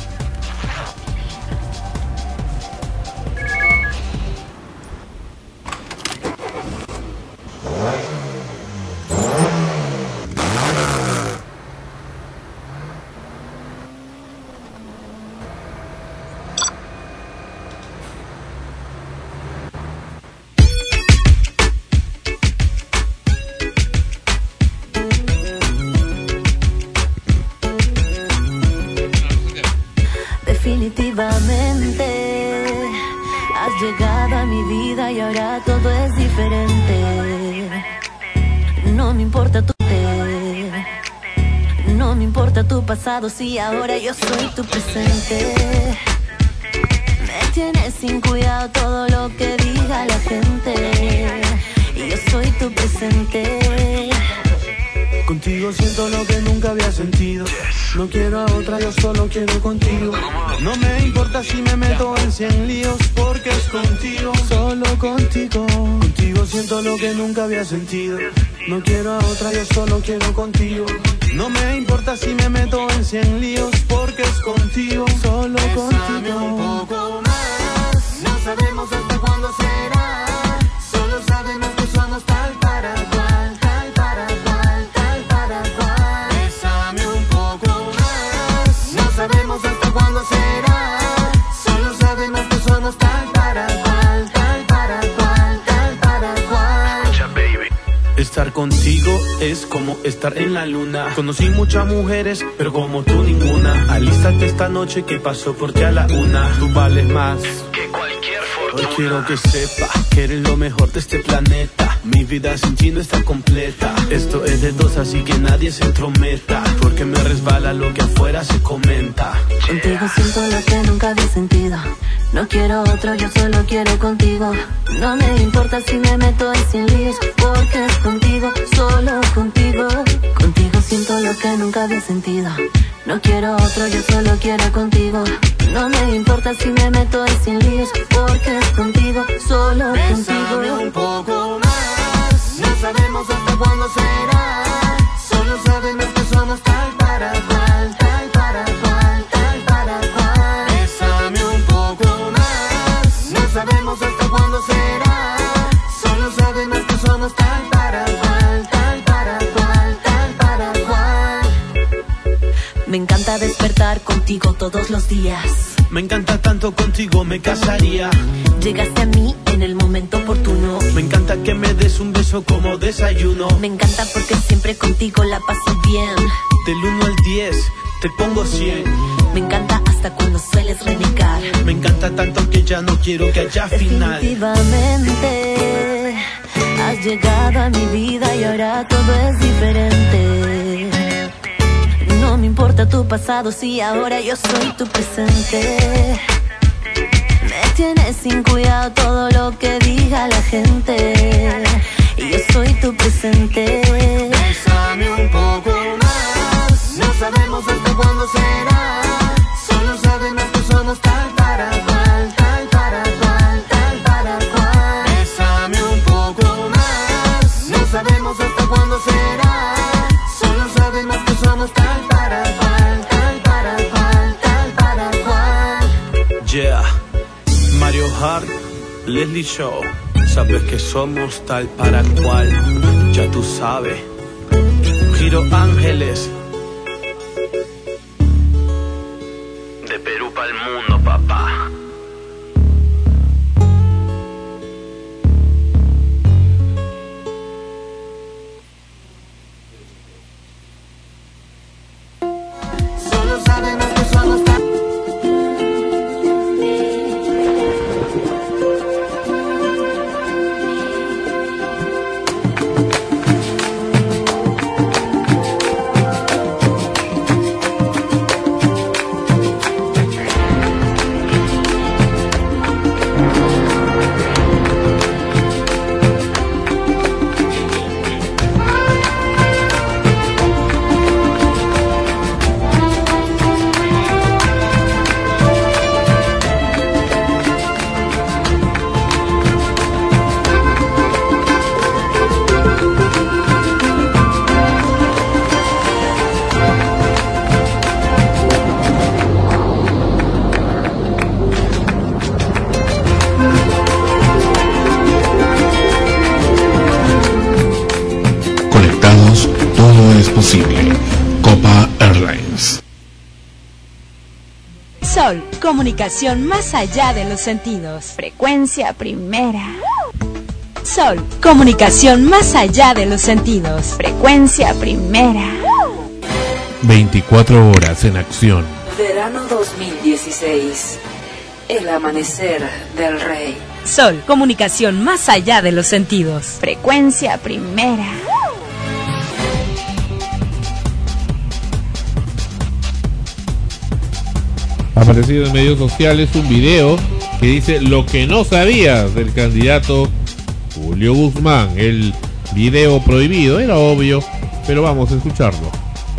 Definitivamente has llegado a mi vida y ahora todo es diferente. No me importa tu no me importa tu pasado, si ahora yo soy tu presente. Me tienes sin cuidado todo lo que diga la gente, y yo soy tu presente. Contigo siento lo que nunca había sentido. No quiero a otra, yo solo quiero contigo. No me importa si me meto en cien líos, porque es contigo, solo contigo. Contigo siento lo que nunca había sentido. No quiero a otra, yo solo quiero contigo. No me importa si me meto en cien líos, porque es contigo, solo contigo. Un poco más, no sabemos hasta cuándo será. Solo sabemos que somos tal para cual, tal para cual, tal para cual. Bésame un poco más, no sabemos hasta cuándo será. Solo sabemos que somos tal para cual, tal para cual, tal para cual. Escucha, baby. Estar contigo es como estar en la luna. Conocí muchas mujeres, pero como tú ninguna. Alístate esta noche que pasó por ti a la una. Tú vales más que cualquier fortuna. Hoy quiero que sepas que eres lo mejor de este planeta. Mi vida sin ti no está completa. Esto es de dos, así que nadie se entrometa, porque me resbala lo que afuera se comenta. Contigo siento lo que nunca había sentido. No quiero otro, yo solo quiero contigo. No me importa si me meto en cien líos, porque es contigo, solo contigo. Contigo siento lo que nunca había sentido. No quiero otro, yo solo quiero contigo. No me importa si me meto en cien líos, porque es contigo, solo contigo. Bésame un poco más, no sabemos hasta cuándo será. Solo sabemos que somos tal para cual, tal para cual, tal para cual. Bésame un poco más, no sabemos hasta cuándo será. Solo sabemos que somos tal para cual, tal para cual, tal para cual. Me encanta despertar contigo todos los días. Me encanta tanto, contigo me casaría. Llegaste a mí en el momento oportuno. Me encanta que me des un beso como desayuno. Me encanta porque siempre contigo la paso bien. Del uno al diez te pongo cien. Me encanta hasta cuando sueles renegar. Me encanta tanto que ya no quiero que haya final. Definitivamente has llegado a mi vida y ahora todo es diferente. No me importa tu pasado si ahora yo soy tu presente. Me tienes sin cuidado todo lo que diga la gente. Y yo soy tu presente. Bésame un poco más. No sabemos hasta cuándo será. Solo sabemos que somos tal para cual, tal para cual, tal para cual. Bésame un poco más. No sabemos hasta cuándo será. Solo sabemos que somos tal para cual, tal para cual, tal para cual. Yeah, Mario Hart, Leslie Show. Sabes que somos tal para cual, ya tú sabes. Giro Ángeles. De Perú pa'l mundo, papá. Solo sabemos que somos tal. Posible. Copa Airlines. Sol, comunicación más allá de los sentidos. Frecuencia primera. Sol, comunicación más allá de los sentidos. Frecuencia primera. veinticuatro horas en acción. Verano dos mil dieciséis. El amanecer del rey. Sol, comunicación más allá de los sentidos. Frecuencia primera. Ha aparecido en medios sociales un video que dice lo que no sabías del candidato Julio Guzmán. El video prohibido, era obvio, pero vamos a escucharlo.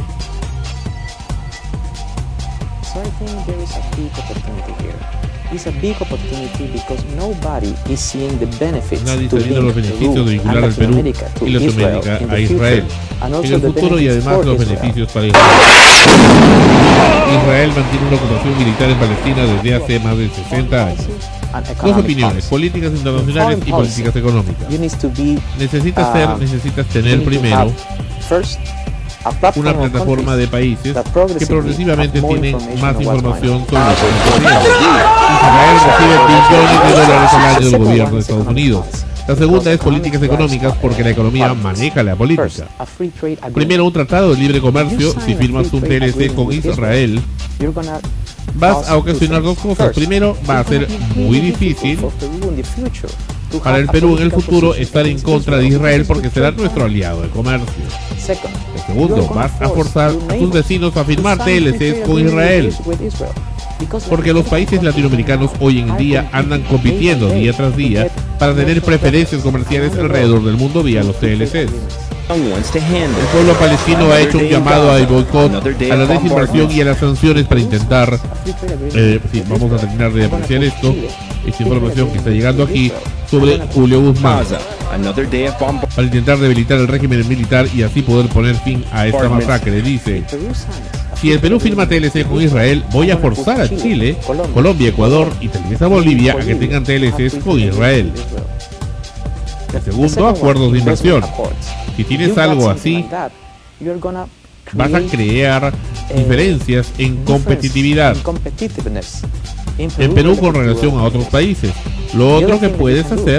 So I think there is a big opportunity here. It's a big opportunity because nobody is seeing the benefits Nadie to está viendo los link beneficios de vincular al Perú y Latinoamérica a Israel en el futuro y además los beneficios para Israel. Israel mantiene una ocupación militar en Palestina desde hace más de sesenta años. Dos opiniones, políticas internacionales y políticas económicas. Necesitas ser, necesitas tener primero una plataforma de países que progresivamente tienen más información sobre lo que sucede. Israel recibe billones de dólares al año del gobierno de Estados Unidos. La segunda es políticas económicas porque la economía maneja la política. Primero, un tratado de libre comercio. Si firmas un T L C con Israel, vas a ocasionar dos cosas. Primero, va a ser muy difícil para el Perú en el futuro estar en contra de Israel porque será nuestro aliado de comercio. El segundo, vas a forzar a tus vecinos a firmar T L Cs con Israel, porque los países latinoamericanos hoy en día andan compitiendo día tras día para tener preferencias comerciales alrededor del mundo vía los T L Cs. El pueblo palestino ha hecho un llamado al boicot, a la desinversión y a las sanciones para intentar, eh, sí, vamos a terminar de apreciar esto, esta información que está llegando aquí sobre Julio Guzmán, para intentar debilitar el régimen militar y así poder poner fin a esta masacre. Dice: si el Perú firma T L C con Israel, voy a forzar a Chile, Colombia, Ecuador y tal vez a Bolivia a que tengan T L Cs con Israel. El segundo, acuerdos de inversión. Si tienes algo así, vas a crear diferencias en competitividad en Perú con relación a otros países. Lo otro que puedes hacer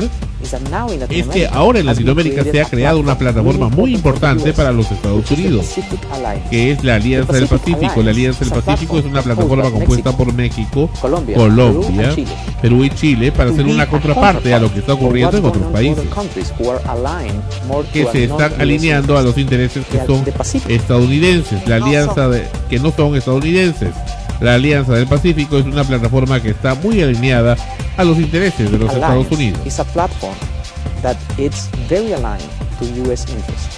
es que ahora en Latinoamérica se ha creado una plataforma muy importante para los Estados Unidos, que es la Alianza del Pacífico. La Alianza del Pacífico es una plataforma compuesta por México, Colombia, Perú y Chile para hacer una contraparte a lo que está ocurriendo en otros países, que se están alineando a los intereses que son estadounidenses, la alianza de, que no son estadounidenses. La Alianza del Pacífico es una plataforma que está muy alineada a los intereses de los Estados Unidos. It's a platform that it's very aligned to U S interests.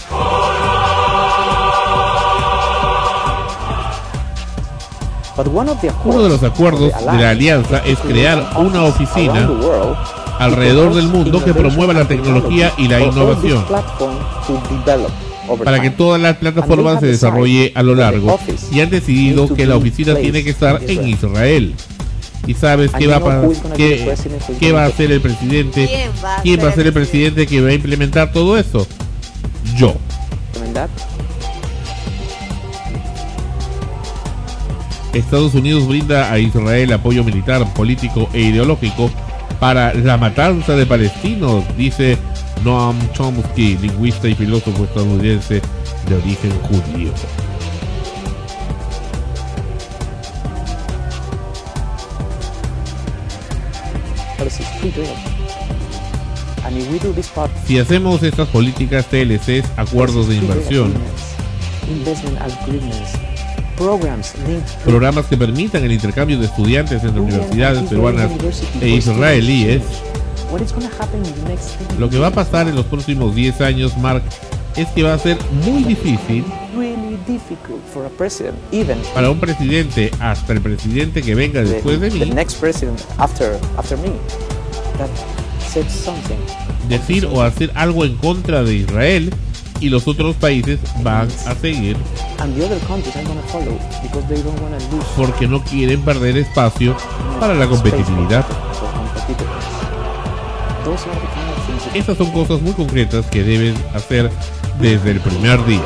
But one of the Uno de los acuerdos de la alianza es crear una oficina alrededor del mundo que promueva la tecnología y la innovación, para que todas las plataformas se desarrolle a lo largo, y han decidido que la oficina tiene que estar en Israel. ¿Y sabes qué va, a, qué, qué va a hacer el presidente? ¿Quién va a ser el presidente que va a implementar todo eso? Yo. Estados Unidos brinda a Israel apoyo militar, político e ideológico para la matanza de palestinos, dice Noam Chomsky, lingüista y filósofo estadounidense de origen judío. Si hacemos estas políticas T L Cs, acuerdos de inversión, programas que permitan el intercambio de estudiantes entre universidades peruanas e israelíes, lo que va a pasar en los próximos diez años, Mark, es que va a ser muy difícil para un presidente, hasta el presidente que venga después de mí, decir o hacer algo en contra de Israel, y los otros países van a seguir porque no quieren perder espacio para la competitividad. Estas son cosas muy concretas que deben hacer desde el primer día.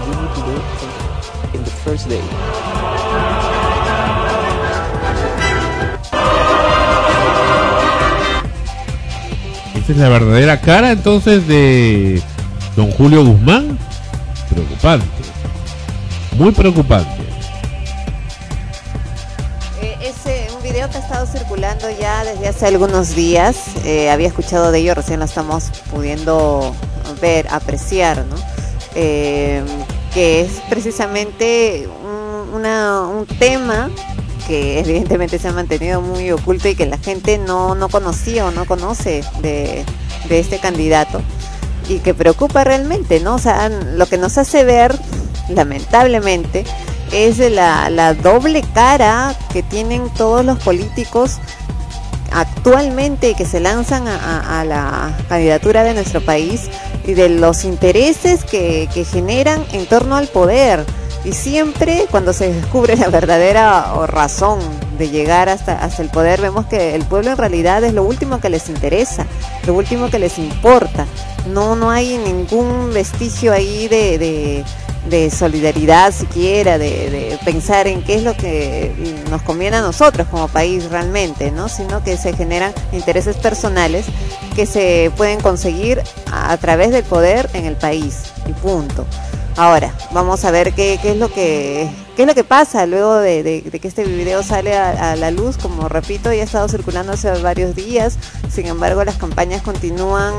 Esa es la verdadera cara entonces de don Julio Guzmán. Preocupante, muy preocupante. Eh, ese un video que ha estado circulando ya desde hace algunos días. Eh, había escuchado de ello, recién lo estamos pudiendo ver, apreciar, ¿no? Eh, que es precisamente un, una, un tema que evidentemente se ha mantenido muy oculto y que la gente no, no conocía o no conoce de, de este candidato, y que preocupa realmente, ¿no? O sea, lo que nos hace ver, lamentablemente, es la, la doble cara que tienen todos los políticos actualmente que se lanzan a, a, a la candidatura de nuestro país, y de los intereses que, que generan en torno al poder. Y siempre cuando se descubre la verdadera razón de llegar hasta, hasta el poder, vemos que el pueblo en realidad es lo último que les interesa, lo último que les importa. No, no hay ningún vestigio ahí de, de, de solidaridad siquiera, de, de pensar en qué es lo que nos conviene a nosotros como país realmente, ¿no? Sino que se generan intereses personales que se pueden conseguir a, a través del poder en el país, y punto. Ahora, vamos a ver qué, qué es lo que qué es lo que pasa luego de, de, de que este video sale a, a la luz. Como repito, ya ha estado circulando hace varios días. Sin embargo, las campañas continúan.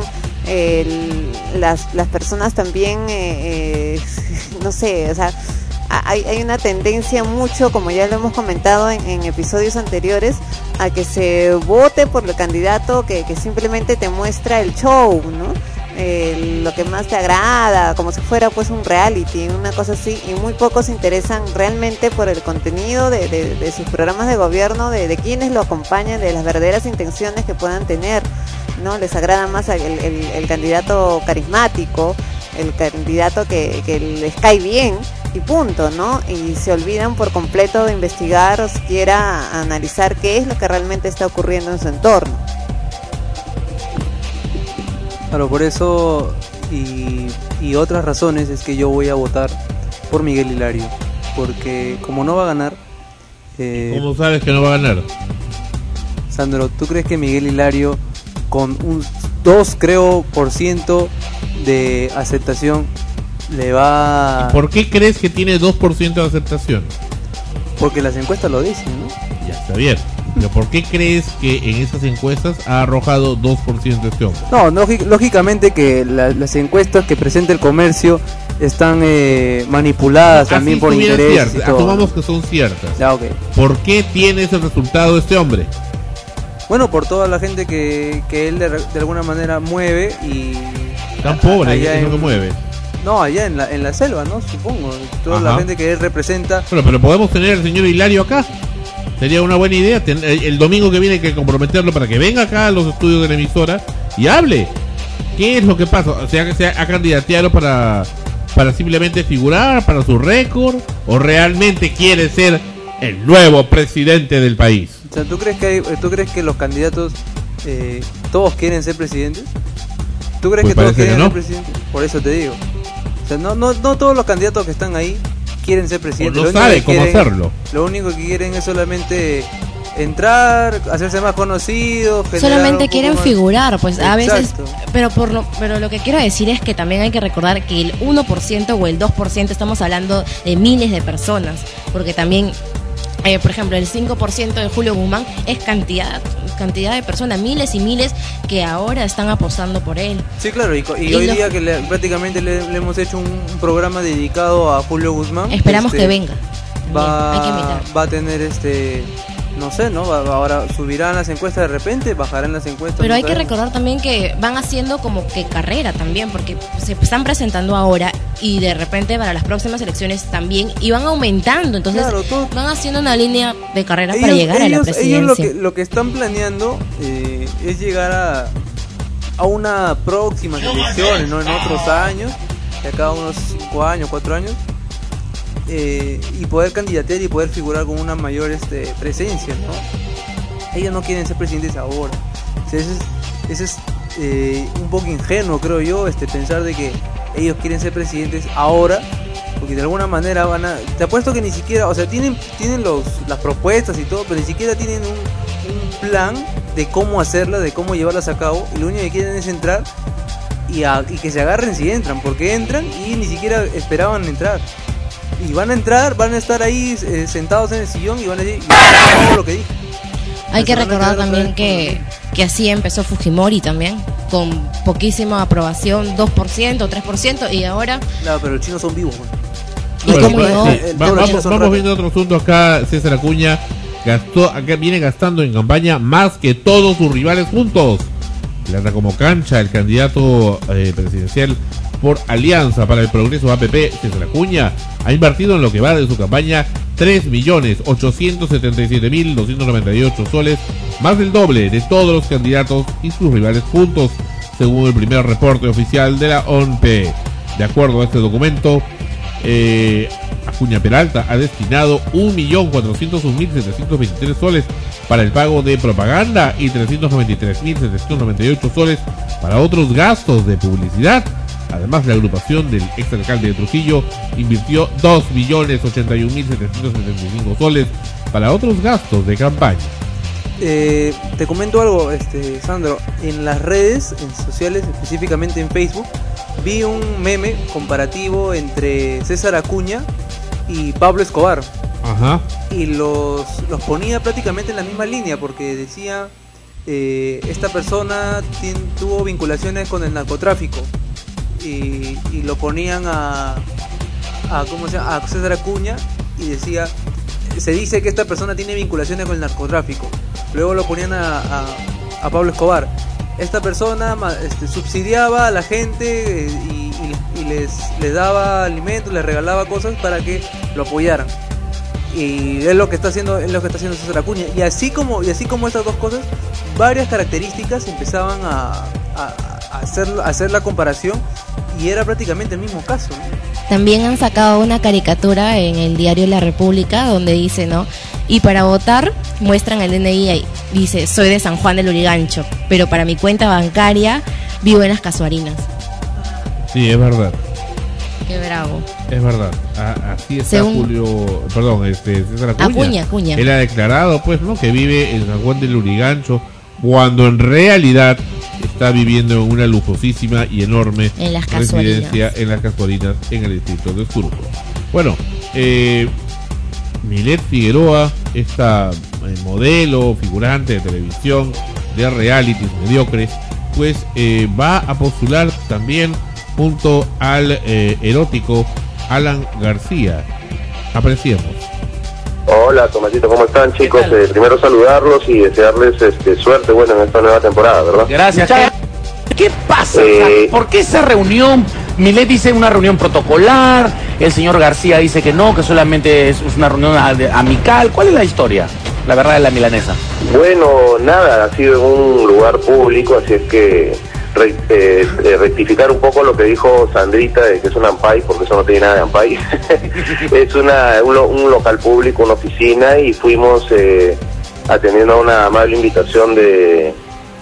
El, las, las personas también, eh, eh, no sé, o sea, hay, hay una tendencia mucho, como ya lo hemos comentado en, en episodios anteriores, a que se vote por el candidato que, que simplemente te muestra el show, ¿no? Eh, lo que más te agrada, como si fuera pues un reality, una cosa así, y muy pocos se interesan realmente por el contenido de, de, de sus programas de gobierno, de, de quienes lo acompañan, de las verdaderas intenciones que puedan tener, ¿no? Les agrada más el, el, el candidato carismático, el candidato que, que les cae bien, y punto, ¿no? Y se olvidan por completo de investigar o siquiera analizar qué es lo que realmente está ocurriendo en su entorno. Claro, por eso y, y otras razones es que yo voy a votar por Miguel Hilario, porque como no va a ganar... Eh, ¿Cómo sabes que no va a ganar? Sandro, ¿tú crees que Miguel Hilario con un dos creo por ciento de aceptación le va. ¿Por qué crees que tiene dos por ciento de aceptación? Porque las encuestas lo dicen, ¿no? Ya está bien. Pero ¿por qué crees que en esas encuestas ha arrojado dos por ciento este hombre? No, lógic- lógicamente que la, las encuestas que presenta el comercio están eh, manipuladas Así también por estuvieran intereses. ciertas, y todo. asumamos que son ciertas. Ya, okay. ¿Por qué tiene ese resultado este hombre? Bueno, por toda la gente que, que él de, de alguna manera mueve y... Tan pobre, allá es lo en- que mueve. No, allá en la, en la selva, ¿no? Supongo. Toda Ajá. la gente que él representa. Bueno, pero podemos tener al señor Hilario acá. Sería una buena idea. Ten- el, el domingo que viene hay que comprometerlo para que venga acá a los estudios de la emisora y hable. ¿Qué es lo que pasa? O sea, que se ha candidateado para, para simplemente figurar, para su récord, o realmente quiere ser el nuevo presidente del país. O sea, ¿tú crees que hay- tú crees que los candidatos eh, todos quieren ser presidentes? ¿Tú crees Pues que todos parece que quieren no. ser presidentes? Por eso te digo. O sea, no, no, no todos los candidatos que están ahí quieren ser presidentes. O no Lo único sabe que cómo quieren- hacerlo. Lo único que quieren es solamente entrar, hacerse más conocidos. generar un Solamente poco quieren más- figurar, pues a veces, Exacto. pero por lo, pero lo que quiero decir es que también hay que recordar que el uno por ciento o el dos por ciento estamos hablando de miles de personas, porque también eh, por ejemplo, el cinco por ciento de Julio Guzmán es cantidad cantidad de personas, miles y miles que ahora están apostando por él. Sí, claro, y, co- y Y hoy los- día que le- prácticamente le, le hemos hecho un, un programa dedicado a Julio Guzmán. Esperamos este, que venga. Va, hay que invitar. va a tener este, no sé, ¿no? Va- va- ahora subirán las encuestas de repente, bajarán las encuestas. Pero no hay que sabemos. recordar también que van haciendo como que carrera también, porque se están presentando ahora y de repente para las próximas elecciones también, y van aumentando, entonces Claro, todo- van haciendo una línea de carrera Ellos, para llegar a la ellos- presidencia. ellos lo que, lo que están planeando eh, es llegar a, a una próxima elecciones, ¿no? En otros años, de acá a unos cinco años, cuatro años, eh, y poder candidatear y poder figurar con una mayor este, presencia, ¿no? Ellos no quieren ser presidentes ahora. O sea, ese es, ese es eh, un poco ingenuo, creo yo, este, pensar de que ellos quieren ser presidentes ahora, porque de alguna manera van a... Te apuesto que ni siquiera, o sea, tienen tienen los las propuestas y todo, pero ni siquiera tienen un, un plan de cómo hacerla, de cómo llevarlas a cabo, y lo único que quieren es entrar y, a- y que se agarren si entran, porque entran y ni siquiera esperaban entrar. Y van a entrar, van a estar ahí eh, sentados en el sillón y van a decir, "Yo hago lo que dije". Hay que Se van a recordar quedar otra también vez que, que así empezó Fujimori también, con poquísima aprobación, dos por ciento, tres por ciento, y ahora... No, pero los chinos son vivos, güey. ¿Y Bueno, cómo sí, no? sí. El- Va- todos los vamos chinos son vamos ratas. viendo otro asunto acá. César Acuña gastó, acá viene gastando en campaña más que todos sus rivales juntos. Plata como cancha el candidato eh, presidencial por Alianza para el Progreso A P P, César Acuña, ha invertido en lo que va de su campaña tres millones ochocientos setenta y siete mil doscientos noventa y ocho soles, más del doble de todos los candidatos y sus rivales juntos, según el primer reporte oficial de la O N P. De acuerdo a este documento, eh, Acuña Peralta ha destinado un millón cuatrocientos un mil setecientos veintitrés soles para el pago de propaganda y trescientos noventa y tres mil setecientos noventa y ocho soles para otros gastos de publicidad. Además, la agrupación del exalcalde de Trujillo invirtió dos millones ochenta y un mil setecientos setenta y cinco soles para otros gastos de campaña. Eh, te comento algo, este Sandro. En las redes en sociales, específicamente en Facebook, vi un meme comparativo entre César Acuña y Pablo Escobar. Ajá. Y los, los ponía prácticamente en la misma línea, porque decía, eh, esta persona tien- tuvo vinculaciones con el narcotráfico. Y, y lo ponían a, a, ¿cómo se llama? A César Acuña y decía, se dice que esta persona tiene vinculaciones con el narcotráfico. Luego lo ponían a, a, a Pablo Escobar. Esta persona ma- este, subsidiaba a la gente eh, y, y- y les, les daba alimentos, les regalaba cosas para que lo apoyaran. Y es lo que está haciendo, es lo que está haciendo César Acuña. Y así como, y así como estas dos cosas, varias características empezaban a, a, a hacer, a hacer la comparación, y era prácticamente el mismo caso, ¿no? También han sacado una caricatura en el diario La República donde dice, ¿no? Y para votar muestran el D N I y dice, soy de San Juan del Lurigancho, pero para mi cuenta bancaria vivo en las Casuarinas. Sí, es verdad. Qué bravo. Es verdad. A- así está Según- Julio, perdón, este César Acuña. Acuña, Acuña. Él ha declarado, pues, ¿no? Que vive en San Juan del Lurigancho, cuando en realidad está viviendo en una lujosísima y enorme en las residencia en las Casolinas, en el distrito de Surco. Bueno, eh, Milet Figueroa, esta eh, modelo, figurante de televisión, de realities mediocres, pues eh, va a postular también junto al eh, erótico Alan García. Apreciemos. Hola, Tomatito, ¿cómo están, chicos? Eh, primero saludarlos y desearles este, suerte, bueno, en esta nueva temporada, ¿verdad? Gracias. ¿Qué, ¿Qué pasa? Eh, O sea, ¿por qué esa reunión? Milet dice una reunión protocolar, el señor García dice que no, que solamente es una reunión amical. ¿Cuál es la historia? La verdad de la milanesa. Bueno, nada, ha sido en un lugar público, así es que re, eh, eh, rectificar un poco lo que dijo Sandrita, de que es un ampay, porque eso no tiene nada de ampay. Es una, un, lo- un local público, una oficina, y fuimos eh, atendiendo a una amable invitación de,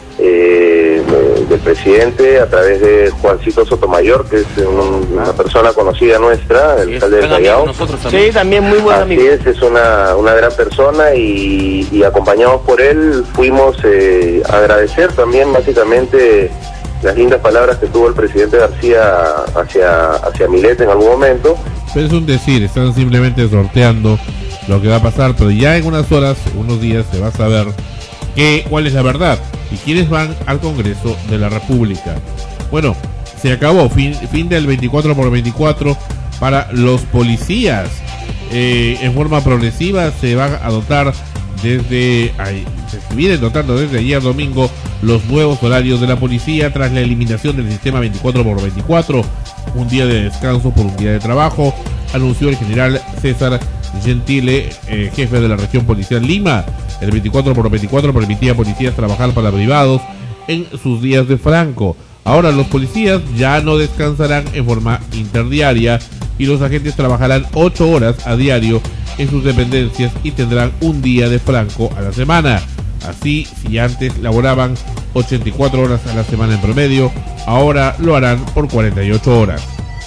eh, de- del presidente a través de Juancito Sotomayor, que es un- una persona conocida nuestra, el alcalde del Callao. Sí, también muy buen amigo. Así es, es una, una gran persona, y, y acompañados por él fuimos eh, a agradecer también básicamente las lindas palabras que tuvo el presidente García hacia, hacia Milet en algún momento. Pero es un decir, están simplemente sorteando lo que va a pasar, pero ya en unas horas, unos días, se va a saber qué, cuál es la verdad y quiénes van al Congreso de la República. Bueno, se acabó, fin, fin del veinticuatro por veinticuatro para los policías. Eh, en forma progresiva se van a dotar desde, ay, se vienen dotando desde ayer domingo los nuevos horarios de la policía tras la eliminación del sistema veinticuatro por veinticuatro, un día de descanso por un día de trabajo, anunció el general César Gentile, eh, jefe de la región policial Lima. El veinticuatro por veinticuatro permitía a policías trabajar para privados en sus días de franco. Ahora los policías ya no descansarán en forma interdiaria y los agentes trabajarán ocho horas a diario en sus dependencias y tendrán un día de franco a la semana. Así, si antes laboraban ochenta y cuatro horas a la semana en promedio, ahora lo harán por cuarenta y ocho horas.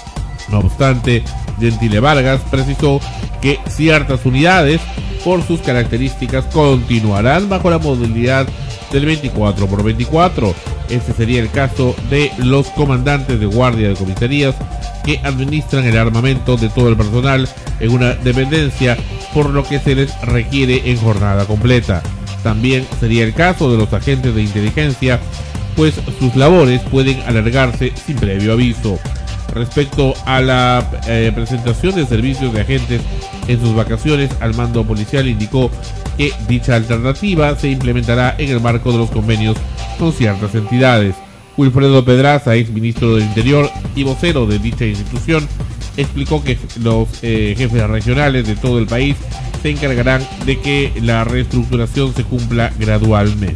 No obstante, Gentile Vargas precisó que ciertas unidades, por sus características, continuarán bajo la modalidad del veinticuatro por veinticuatro. Este sería el caso de los comandantes de guardia de comisarías que administran el armamento de todo el personal en una dependencia, por lo que se les requiere en jornada completa. También sería el caso de los agentes de inteligencia, pues sus labores pueden alargarse sin previo aviso. Respecto a la eh, presentación de servicios de agentes en sus vacaciones, al mando policial indicó que dicha alternativa se implementará en el marco de los convenios con ciertas entidades. Wilfredo Pedraza, ex ministro del Interior y vocero de dicha institución, explicó que los eh, jefes regionales de todo el país se encargarán de que la reestructuración se cumpla gradualmente.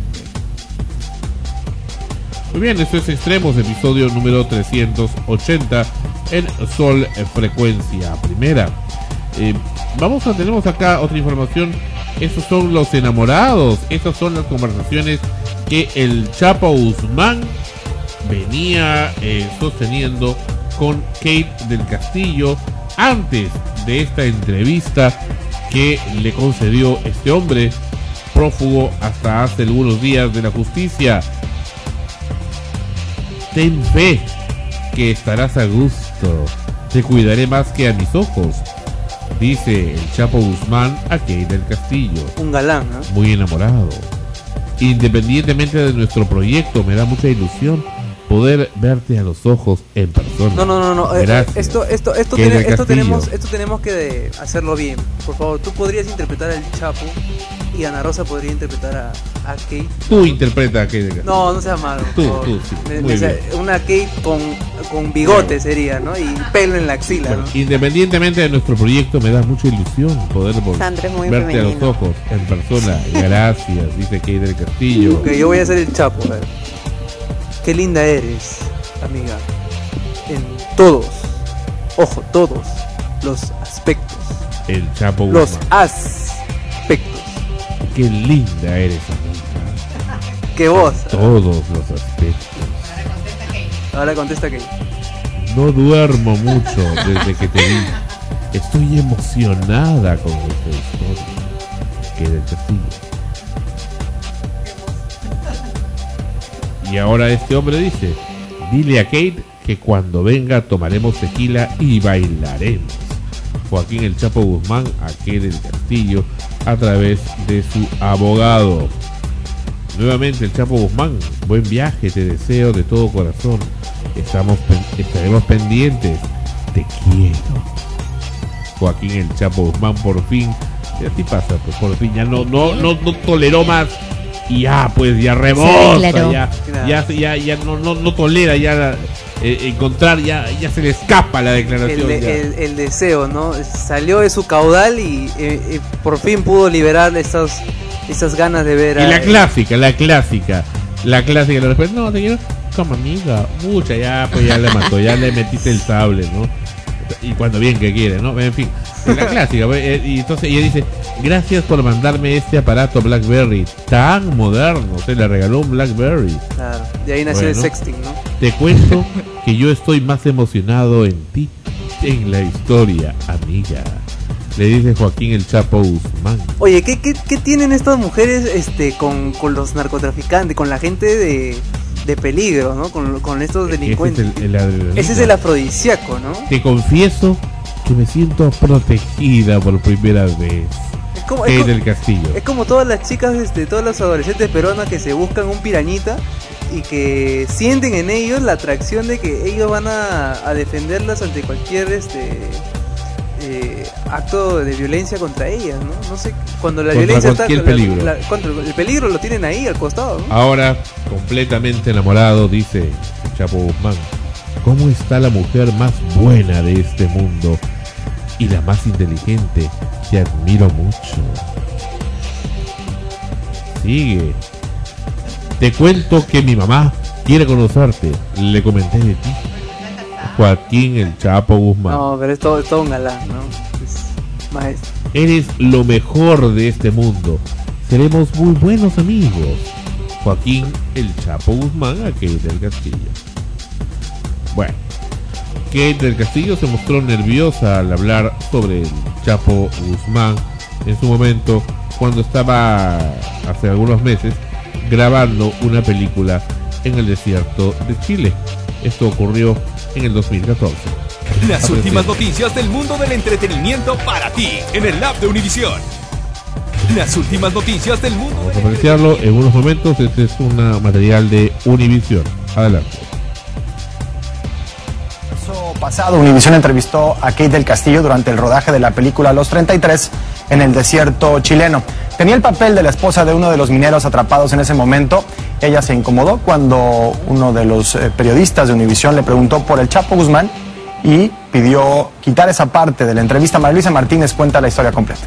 Muy bien, esto es Extremos, episodio número trescientos ochenta en Sol Frecuencia Primera. Eh, vamos a, tenemos acá otra información. Estos son los enamorados, estas son las conversaciones que el Chapo Guzmán venía eh, sosteniendo con Kate del Castillo antes de esta entrevista que le concedió este hombre prófugo hasta hace algunos días de la justicia. Ten fe que estarás a gusto, te cuidaré más que a mis ojos, dice el Chapo Guzmán a Kate del Castillo. Un galán, ¿no? Muy enamorado. Independientemente de nuestro proyecto, me da mucha ilusión poder verte a los ojos en persona. No, no, no, no. eh, Gracias. Esto, esto, esto, Kate tiene- del esto Castillo. tenemos, esto tenemos que de- hacerlo bien. Por favor, tú podrías interpretar al Chapo y Ana Rosa podría interpretar a, a Kate. Tú interpreta a Kate del Castillo. No, no seas malo. por Tú, favor. tú, sí. Me- Muy me- bien. Una Kate con, con bigote sería, ¿no? Y pelo en la axila, Bueno, ¿no? independientemente de nuestro proyecto, me da mucha ilusión poder vol- Sandra es muy verte a los femenino. ojos en persona. Gracias, dice Kate del Castillo. Ok, yo voy a ser el Chapo. A ver. Qué linda eres, amiga. En todos, ojo, todos los aspectos. El Chapo Los Guzmán. aspectos. Qué linda eres, amiga. Que vos. Todos los aspectos. Ahora contesta que. No duermo mucho desde que te vi. Estoy emocionada con esta historia. Kate del Castillo. Y ahora este hombre dice, dile a Kate que cuando venga tomaremos tequila y bailaremos. Joaquín El Chapo Guzmán a Kate del Castillo a través de su abogado. Nuevamente El Chapo Guzmán, buen viaje, te deseo de todo corazón. Estamos estaremos pendientes, te quiero. Joaquín El Chapo Guzmán por fin, y así pasa, pues por fin ya no no no, no toleró más y ya pues ya rebosa, ya, ya ya ya no no no tolera ya eh, encontrar, ya ya se le escapa la declaración. El, el, el deseo, ¿no? Salió de su caudal y eh, eh, por fin pudo liberar esas esas ganas de ver. Y a, la clásica, la clásica, la clásica, la respuesta, no te quiero como amiga, mucha, ya pues ya le mató, ya le metiste el sable, ¿no? Y cuando bien que quiere, ¿no? En fin, la clásica. Y entonces ella dice, gracias por mandarme este aparato BlackBerry tan moderno, se le regaló un BlackBerry. Claro, de ahí nació bueno, el sexting, ¿no? Te cuento que yo estoy más emocionado en ti, en la historia, amiga, le dice Joaquín El Chapo Guzmán. Oye, ¿qué, qué, qué tienen estas mujeres este con, con los narcotraficantes, con la gente de... de peligro, ¿no? Con, con estos delincuentes. Ese es el, el, Ese es el afrodisíaco, ¿no? Te confieso que me siento protegida por primera vez. Es como, es como, del Castillo. Es como todas las chicas, este, todas las adolescentes peruanas que se buscan un pirañita y que sienten en ellos la atracción de que ellos van a, a defenderlas ante cualquier este eh, acto de violencia contra ellas, ¿no? No sé, cuando la contra violencia está el peligro. La, la, contra el peligro lo tienen ahí al costado, ¿no? Ahora, completamente enamorado, dice el Chapo Guzmán, ¿cómo está la mujer más buena de este mundo y la más inteligente? Te admiro mucho. Sigue. Te cuento que mi mamá quiere conocerte. Le comenté de ti. Joaquín El Chapo Guzmán. No, pero es todo, es todo un galán, ¿no? Es maestro. Eres lo mejor de este mundo. Seremos muy buenos amigos. Joaquín El Chapo Guzmán a Kate del Castillo. Bueno, Kate del Castillo se mostró nerviosa al hablar sobre el Chapo Guzmán en su momento cuando estaba hace algunos meses grabando una película en el desierto de Chile. Esto ocurrió en el dos mil catorce. Las Aprecio. últimas noticias del mundo del entretenimiento para ti en el Lab de Univisión. Las últimas noticias del mundo. Vamos a apreciarlo en unos momentos. Este es un material de Univisión. Adelante. Pasado, Univisión entrevistó a Kate del Castillo durante el rodaje de la película Los treinta y tres en el desierto chileno. Tenía el papel de la esposa de uno de los mineros atrapados en ese momento. Ella se incomodó cuando uno de los eh, periodistas de Univisión le preguntó por el Chapo Guzmán y pidió quitar esa parte de la entrevista. María Luisa Martínez cuenta la historia completa.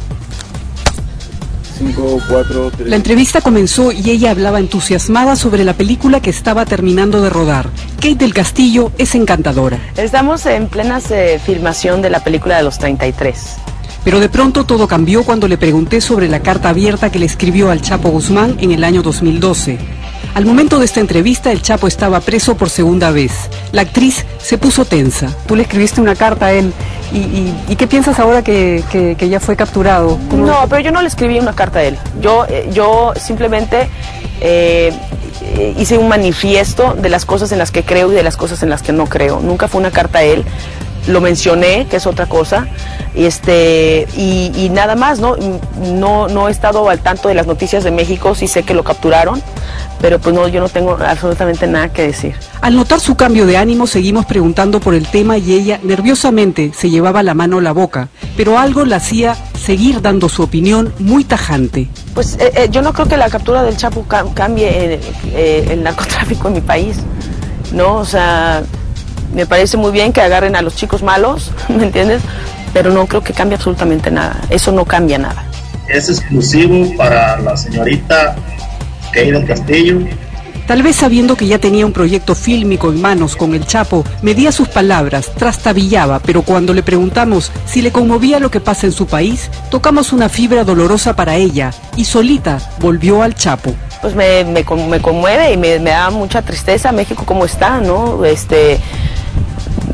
cinco, cuatro, tres. La entrevista comenzó y ella hablaba entusiasmada sobre la película que estaba terminando de rodar. Kate del Castillo es encantadora. Estamos en plena eh, filmación de la película de Los treinta y tres. Pero de pronto todo cambió cuando le pregunté sobre la carta abierta que le escribió al Chapo Guzmán en el año dos mil doce. Al momento de esta entrevista, el Chapo estaba preso por segunda vez. La actriz se puso tensa. Tú le escribiste una carta a él. ¿Y, y, y qué piensas ahora que, que, que ya fue capturado? ¿Cómo? No, pero yo no le escribí una carta a él. Yo, eh, yo simplemente eh, hice un manifiesto de las cosas en las que creo y de las cosas en las que no creo. Nunca fue una carta a él. Lo mencioné, que es otra cosa, este y, y nada más, ¿no? No no he estado al tanto de las noticias de México, sí sé que lo capturaron, pero pues no, yo no tengo absolutamente nada que decir. Al notar su cambio de ánimo, seguimos preguntando por el tema y ella nerviosamente se llevaba la mano a la boca, pero algo la hacía seguir dando su opinión muy tajante. Pues eh, eh, yo no creo que la captura del Chapo cam- cambie eh, eh, el narcotráfico en mi país, ¿no? O sea, me parece muy bien que agarren a los chicos malos, ¿me entiendes? Pero no creo que cambie absolutamente nada. Eso no cambia nada. Es exclusivo para la señorita Kate del Castillo. Tal vez sabiendo que ya tenía un proyecto fílmico en manos con el Chapo, medía sus palabras, trastabillaba, pero cuando le preguntamos si le conmovía lo que pasa en su país, tocamos una fibra dolorosa para ella y solita volvió al Chapo. Pues me, me, me conmueve y me, me da mucha tristeza México cómo está, ¿no? Este,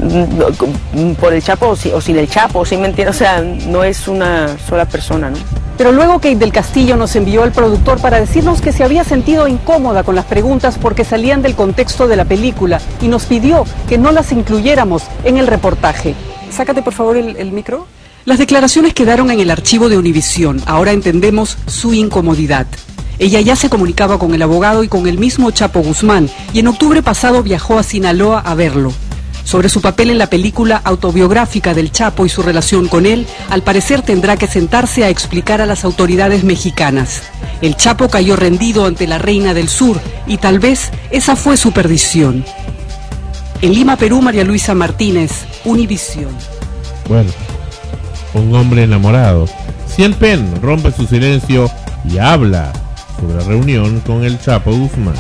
por el Chapo o, si, o sin el Chapo, ¿sí me entiendes? O sea, no es una sola persona, ¿no? Pero luego Kate del Castillo nos envió al productor para decirnos que se había sentido incómoda con las preguntas porque salían del contexto de la película y nos pidió que no las incluyéramos en el reportaje. Sácate por favor el, el micro. Las declaraciones quedaron en el archivo de Univisión. Ahora entendemos su incomodidad. Ella ya se comunicaba con el abogado y con el mismo Chapo Guzmán y en octubre pasado viajó a Sinaloa a verlo. Sobre su papel en la película autobiográfica del Chapo y su relación con él, al parecer tendrá que sentarse a explicar a las autoridades mexicanas. El Chapo cayó rendido ante la Reina del Sur y tal vez esa fue su perdición. En Lima, Perú, María Luisa Martínez, Univisión. Bueno, un hombre enamorado. Sean Penn rompe su silencio y habla sobre la reunión con el Chapo Guzmán.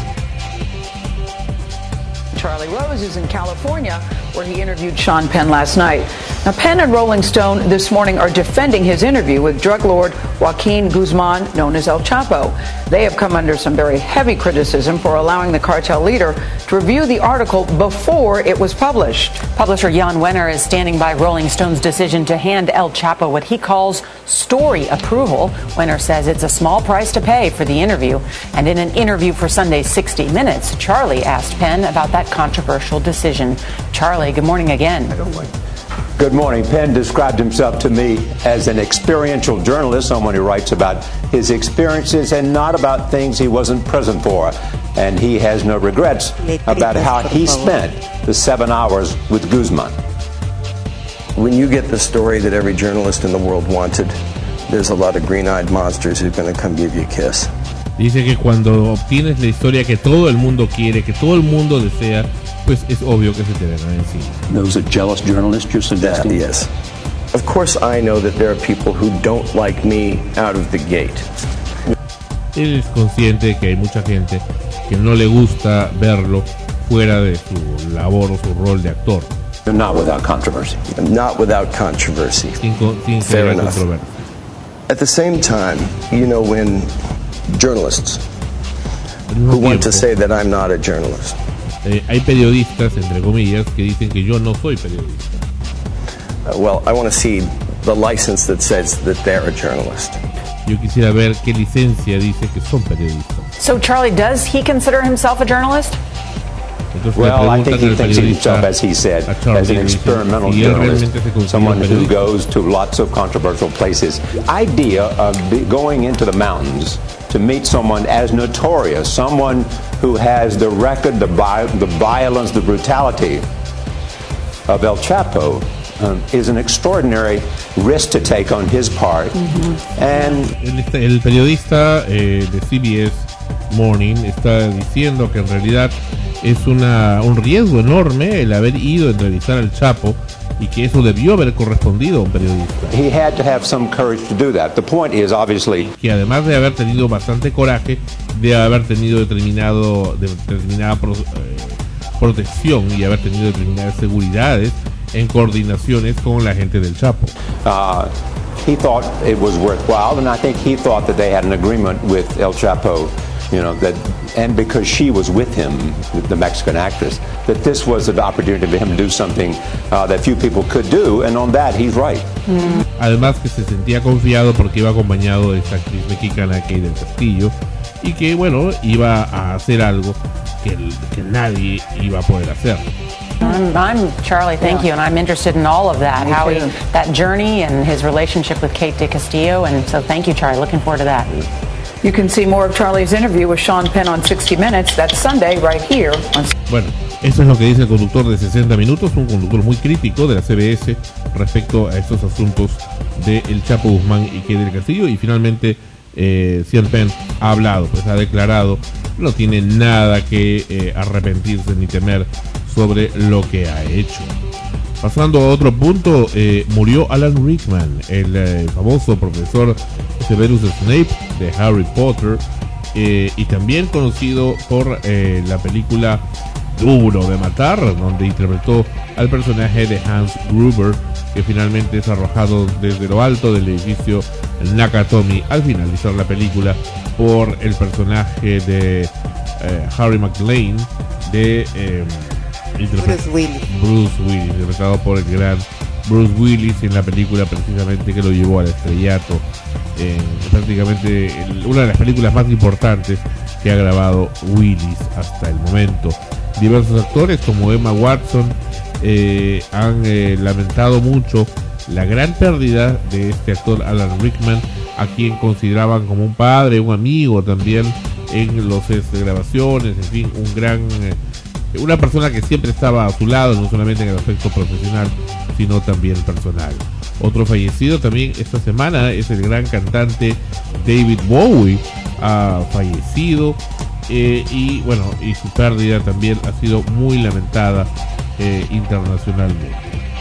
Charlie Rose is in California, where he interviewed Sean Penn last night. Now, Penn and Rolling Stone this morning are defending his interview with drug lord Joaquin Guzman, known as El Chapo. They have come under some very heavy criticism for allowing the cartel leader to review the article before it was published. Publisher Jan Wenner is standing by Rolling Stone's decision to hand El Chapo what he calls story approval. Wenner says it's a small price to pay for the interview. And in an interview for Sunday's sixty minutes, Charlie asked Penn about that controversial decision. Charlie, good morning again. I don't like Good morning. Penn described himself to me as an experiential journalist, someone who writes about his experiences and not about things he wasn't present for. And he has no regrets about how he spent the seven hours with Guzman. When you get the story that every journalist in the world wanted, there's a lot of green-eyed monsters who are going to come give you a kiss. Dice que cuando obtienes la historia que todo el mundo quiere, que todo el mundo desea, pues es obvio que se te verá encima. Those are jealous journalists you're suggesting? Yeah, yes. Of course I know that there are people who don't like me out of the gate. Él es consciente de que hay mucha gente que no le gusta verlo fuera de su labor o su rol de actor. Not without controversy. Not without controversy. Sin, sin Fair enough. At the same time, you know, when journalists who want to say that I'm not a journalist. Eh, hay periodistas, entre comillas, que dicen que yo no soy periodista. Uh, well, I want to see the license that says that they're a journalist. Yo quisiera ver qué licencia dice que son periodistas. So, Charlie, does he consider himself a journalist? Entonces, well, I think he thinks of himself, as he said, as an experimental journalist, someone who goes to lots of controversial places. Idea of going into the mountains to meet someone as notorious, someone who has the record, the, vi the violence, the brutality of El Chapo, um, is an extraordinary risk to take on his part. Mm-hmm. And el, el periodista eh, de C B S Morning está diciendo que en realidad es una, un riesgo enorme el haber ido a entrevistar al Chapo y que eso debió haber correspondido a un periodista. He had to have some courage to do that. The point is, obviously, que además de haber tenido bastante coraje, de haber tenido determinado, de determinada pro, eh, protección y haber tenido determinadas seguridades en coordinaciones con la gente del Chapo. Uh, he thought it was worthwhile, and I think he thought that they had an agreement with El Chapo. You know, that, and because she was with him, the Mexican actress, that this was an opportunity for him to do something uh, that few people could do, and on that, he's right. Mm. Además que se sentía confiado porque iba acompañado de esta actriz mexicana, Kate del Castillo, y que, bueno, iba a hacer algo que, que nadie iba a poder hacer. I'm, I'm Charlie, thank yeah. you, and I'm interested in all of that, Me how he, that journey and his relationship with Kate del Castillo, and so thank you, Charlie, looking forward to that. You can see more of Charlie's interview with Sean Penn on sixty minutes. That's Sunday right here on... Bueno, eso es lo que dice el conductor de sesenta minutos, un conductor muy crítico de la C B S respecto a estos asuntos de El Chapo Guzmán y Kate del Castillo. Y finalmente, eh, Sean Penn ha hablado, pues ha declarado, no tiene nada que eh, arrepentirse ni temer sobre lo que ha hecho. Pasando a otro punto, eh, murió Alan Rickman, el eh, famoso profesor Severus Snape de Harry Potter, eh, y también conocido por eh, la película Duro de Matar, donde interpretó al personaje de Hans Gruber, que finalmente es arrojado desde lo alto del edificio Nakatomi al finalizar la película por el personaje de eh, Harry McLean de... Eh, Bruce Willis. Bruce Willis, interpretado por el gran Bruce Willis en la película precisamente que lo llevó al estrellato en prácticamente el, una de las películas más importantes que ha grabado Willis hasta el momento. Diversos actores como Emma Watson eh, han eh, lamentado mucho la gran pérdida de este actor Alan Rickman, a quien consideraban como un padre, un amigo también en los sets de grabaciones, en fin, un gran eh, una persona que siempre estaba a su lado, no solamente en el aspecto profesional, sino también personal. Otro fallecido también esta semana es el gran cantante David Bowie, ha fallecido eh, y bueno, y su pérdida también ha sido muy lamentada eh, internacionalmente.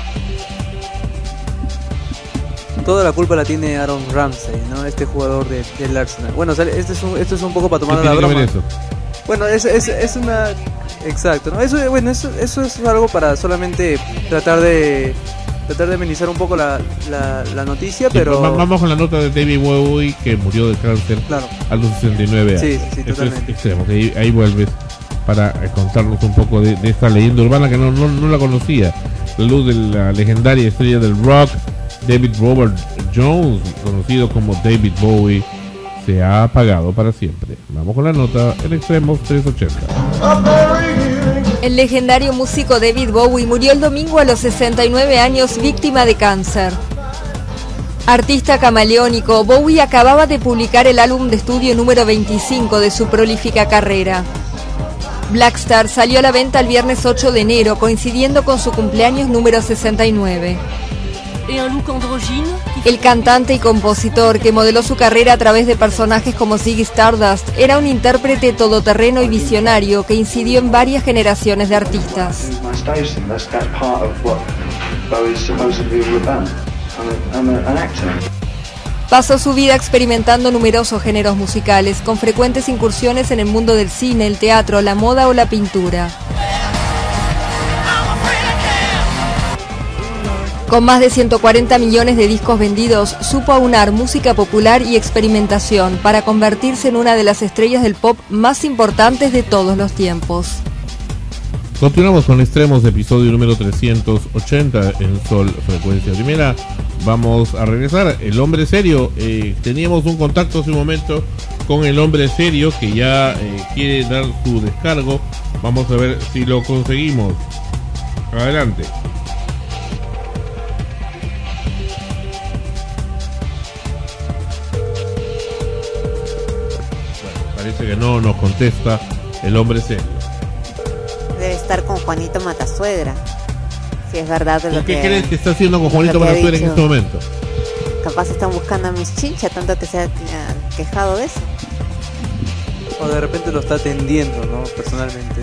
Toda la culpa la tiene Aaron Ramsey, ¿no? Este jugador de, del Arsenal. Bueno, este es un, esto es un poco para tomar la broma. Eso? Bueno, es, es, es una... Exacto, ¿no? Eso, bueno, eso, eso es algo para solamente tratar de tratar de amenizar un poco la, la, la noticia, sí, pero... Vamos con la nota de David Bowie, que murió de cáncer claro. a los sesenta y nueve años. Sí, sí, sí, totalmente. Es extremo, que ahí, ahí vuelves para contarnos un poco de, de esta leyenda urbana que no, no, no la conocía. La luz de la legendaria estrella del rock, David Robert Jones, conocido como David Bowie, se ha apagado para siempre. Vamos con la nota en Extremos trescientos ochenta. El legendario músico David Bowie murió el domingo a los sesenta y nueve años, víctima de cáncer. Artista camaleónico, Bowie acababa de publicar el álbum de estudio número veinticinco de su prolífica carrera. Black Star salió a la venta el viernes ocho de enero, coincidiendo con su cumpleaños número sesenta y nueve. El cantante y compositor, que modeló su carrera a través de personajes como Ziggy Stardust, era un intérprete todoterreno y visionario que incidió en varias generaciones de artistas. Pasó su vida experimentando numerosos géneros musicales, con frecuentes incursiones en el mundo del cine, el teatro, la moda o la pintura. Con más de ciento cuarenta millones de discos vendidos, supo aunar música popular y experimentación para convertirse en una de las estrellas del pop más importantes de todos los tiempos. Continuamos con Extremos, episodio número trescientos ochenta en Sol Frecuencia Primera. Vamos a regresar. El hombre serio, eh, teníamos un contacto hace un momento con el hombre serio que ya eh, quiere dar su descargo. Vamos a ver si lo conseguimos. Adelante. Parece que no nos contesta el hombre serio. Debe estar con Juanito Matasuegra, si es verdad de lo ¿Qué que... ¿Qué crees que está haciendo con Juanito Matasuegra en este momento? Capaz están buscando a Miss Chincha, tanto que se ha quejado de eso. O de repente lo está atendiendo, ¿no? Personalmente.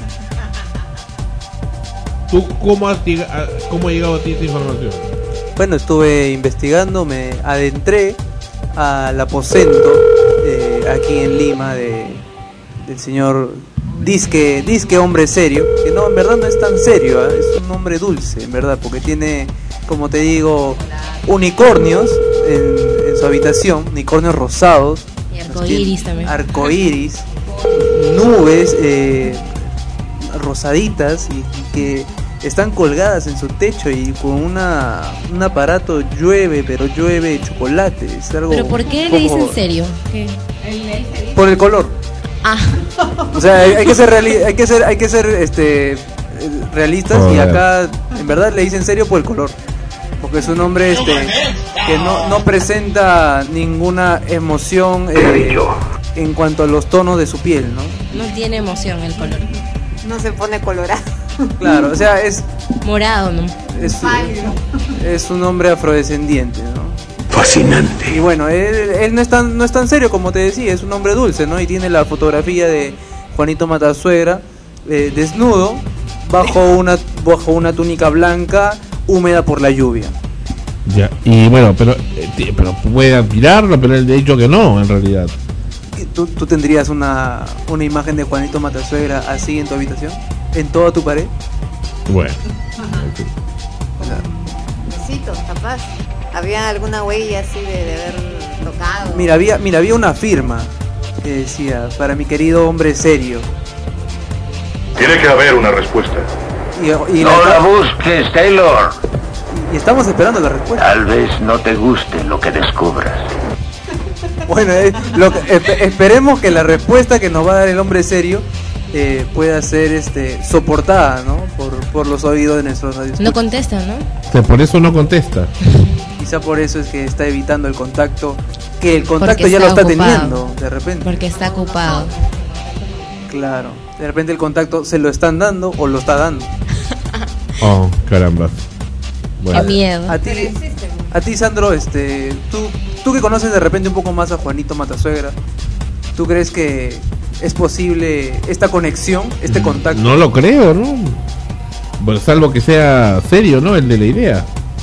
¿Tú cómo has, cómo ha llegado a ti esta información? Bueno, estuve investigando, me adentré al aposento eh, aquí en Lima de, del señor disque, disque hombre serio, que no, en verdad no es tan serio, ¿eh? Es un hombre dulce, en verdad, porque tiene, como te digo, unicornios en, en su habitación, unicornios rosados, y arcoíris también, arcoíris, nubes eh, rosaditas y, y que están colgadas en su techo, y con una un aparato llueve, pero llueve chocolate. Es algo. ¿Pero por qué poco... le dicen serio? ¿Qué? Por el color. Ah. O sea, hay, hay que ser reali hay que ser hay que ser este realistas, oh, y acá en verdad le dicen serio por el color, porque es un hombre este que no no presenta ninguna emoción eh, en cuanto a los tonos de su piel, ¿no? No tiene emoción el color. No se pone colorado. Claro, o sea, es morado, ¿no? Es, es un hombre afrodescendiente, ¿no? Fascinante. Y bueno, él, él no es tan no es tan serio como te decía, es un hombre dulce, ¿no? Y tiene la fotografía de Juanito Matasuegra eh, desnudo bajo una bajo una túnica blanca húmeda por la lluvia. Ya, y bueno, pero eh, pero puede admirarlo, pero él ha dicho que no, en realidad. ¿Tú, tú tendrías una una imagen de Juanito Matasuegra así en tu habitación? ¿En toda tu pared? Bueno. Besitos, capaz. ¿Había alguna huella así de, de haber tocado? Mira, había, mira, había una firma que decía, para mi querido hombre serio. Tiene que haber una respuesta. Y, y no la, la busques, Taylor. Y, y estamos esperando la respuesta. Tal vez no te guste lo que descubras. Bueno, eh, lo que, eh, esperemos que la respuesta que nos va a dar el hombre serio eh, pueda ser este soportada, ¿no? Por, por los oídos de nuestros radios. No contesta, ¿no? O sea, por eso no contesta. Quizá por eso es que está evitando el contacto, que el contacto ya lo está ocupado. teniendo, de repente. Porque está ocupado. Claro, de repente el contacto se lo están dando o lo está dando. Oh, caramba. Bueno. Qué miedo. A ti, a ti Sandro, este, tú, tú que conoces de repente un poco más a Juanito Matasuegra, ¿tú crees que es posible esta conexión, este contacto? No lo creo, ¿no? Bueno, salvo que sea serio, ¿no? El de la idea.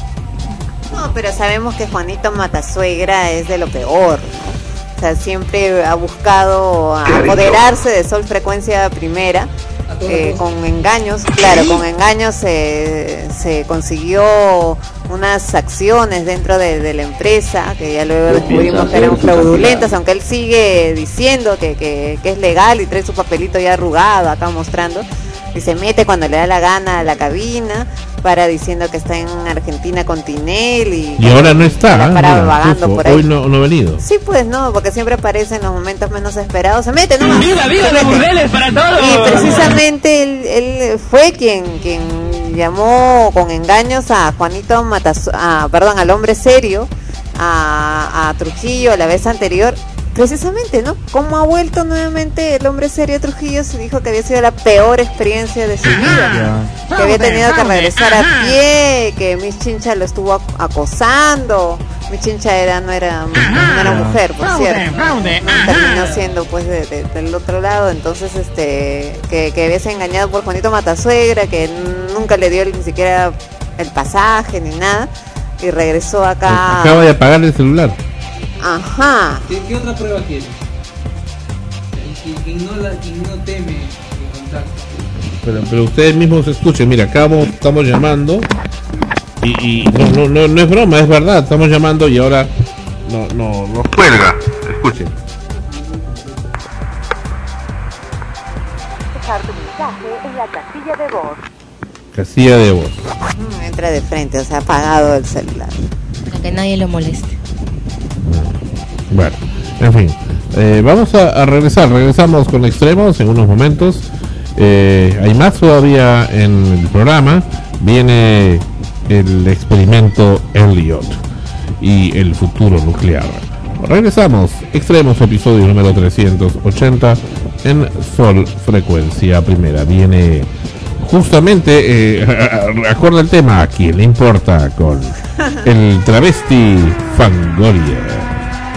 No, pero sabemos que Juanito Matasuegra es de lo peor, ¿no? O sea, siempre ha buscado apoderarse de Sol Frecuencia Primera. Eh, con engaños, claro, con engaños eh, se consiguió unas acciones dentro de, de la empresa que ya luego descubrimos que eran fraudulentas, aunque él sigue diciendo que, que, que es legal y trae su papelito ya arrugado acá mostrando, y se mete cuando le da la gana a la cabina para diciendo que está en Argentina con Tinel y, y ahora no está, para mira, vagando justo, por ahí. hoy no, no ha venido. Sí, pues no, porque siempre aparece en los momentos menos esperados. Se mete, ¿no? ¡Viva, viva los burdeles para todos! Y precisamente él, él fue quien quien llamó con engaños a Juanito Matas, a, perdón, al hombre serio, a, a Trujillo la vez anterior. Precisamente, ¿no? ¿Cómo ha vuelto nuevamente el hombre serio Trujillo? Se dijo que había sido la peor experiencia de su vida, que había tenido que regresar a pie, que Miss Chincha lo estuvo acosando. Miss Chincha era, no era, no era mujer, por cierto. Terminó siendo pues de, de, del otro lado. Entonces, este, que, que había sido engañado por Juanito Matasuegra, que nunca le dio ni siquiera el pasaje ni nada, y regresó acá. Acaba de apagar el celular. Ajá. ¿Qué, qué otra prueba quiere? Quien no, la, quien no teme el contacto. Pero, pero ustedes mismos escuchen, mira, acá vamos, estamos llamando y, y no, no, no, no es broma, es verdad, estamos llamando y ahora no, no, no cuelga. Escuchen. Dejar tu mensaje en la casilla de voz. Casilla de voz. Entra de frente, o sea, apagado el celular. Para que nadie lo moleste. Bueno, en fin, eh, vamos a, a regresar, regresamos con Extremos en unos momentos. Eh, hay más todavía en el programa. Viene el experimento Elliot y el futuro nuclear. Regresamos, Extremos, episodio número trescientos ochenta en Sol Frecuencia Primera. Viene justamente, eh, acuerda el tema, ¿a quién le importa? Con el travesti Fangoria.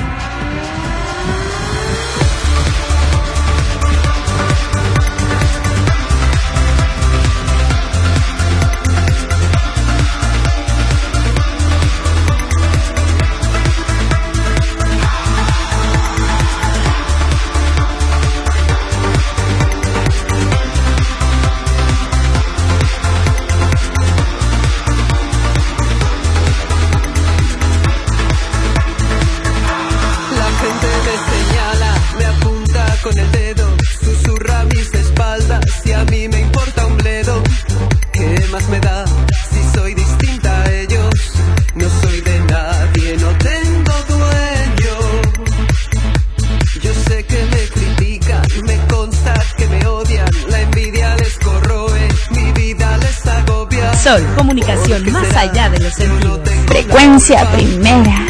Sol, comunicación más allá de los sentidos. Frecuencia Primera.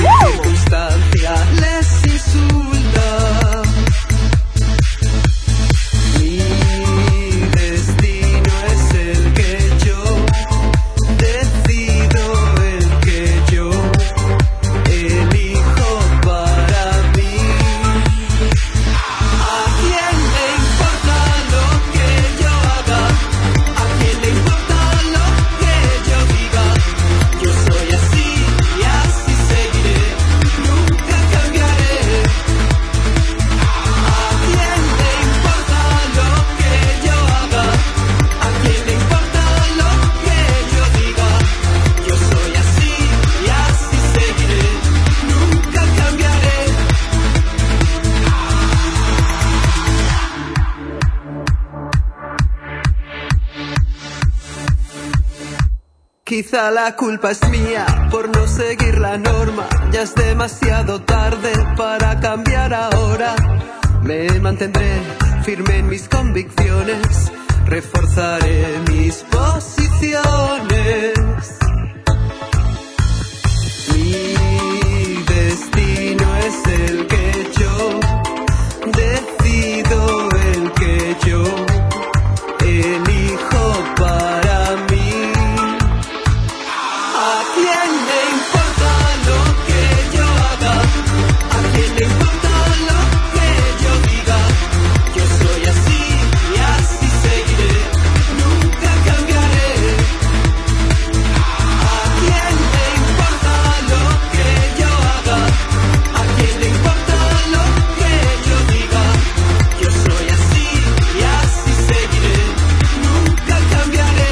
Quizá la culpa es mía por no ser seguir la norma. Ya es demasiado tarde para cambiar ahora. Me mantendré firme en mis convicciones, reforzaré mis posiciones. Mi destino es el que yo decido, el que yo elijo para mí. ¿A quién le importa lo que yo haga? ¿A quién le importa lo que yo diga? Yo soy así y así seguiré, nunca cambiaré. ¿A quién le importa lo que yo haga? ¿A quién le importa lo que yo diga? Yo soy así y así seguiré, nunca cambiaré.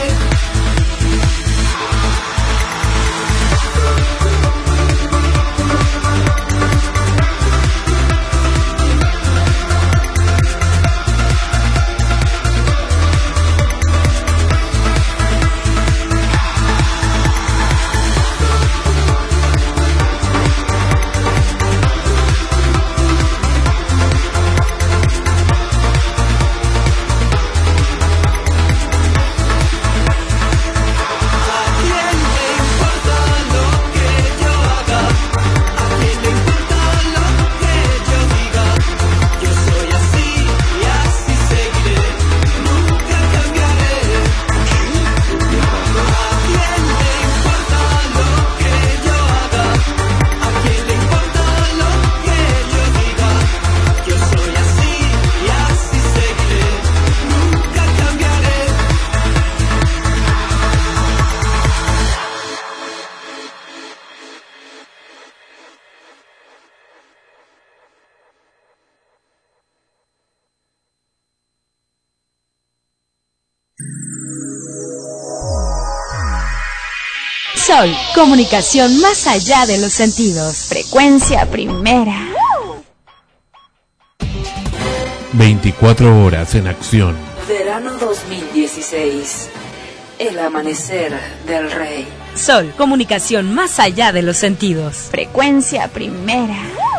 Sol, comunicación más allá de los sentidos. Frecuencia primera. veinticuatro horas en acción. Verano dos mil dieciséis. El amanecer del rey. Sol, comunicación más allá de los sentidos. Frecuencia primera.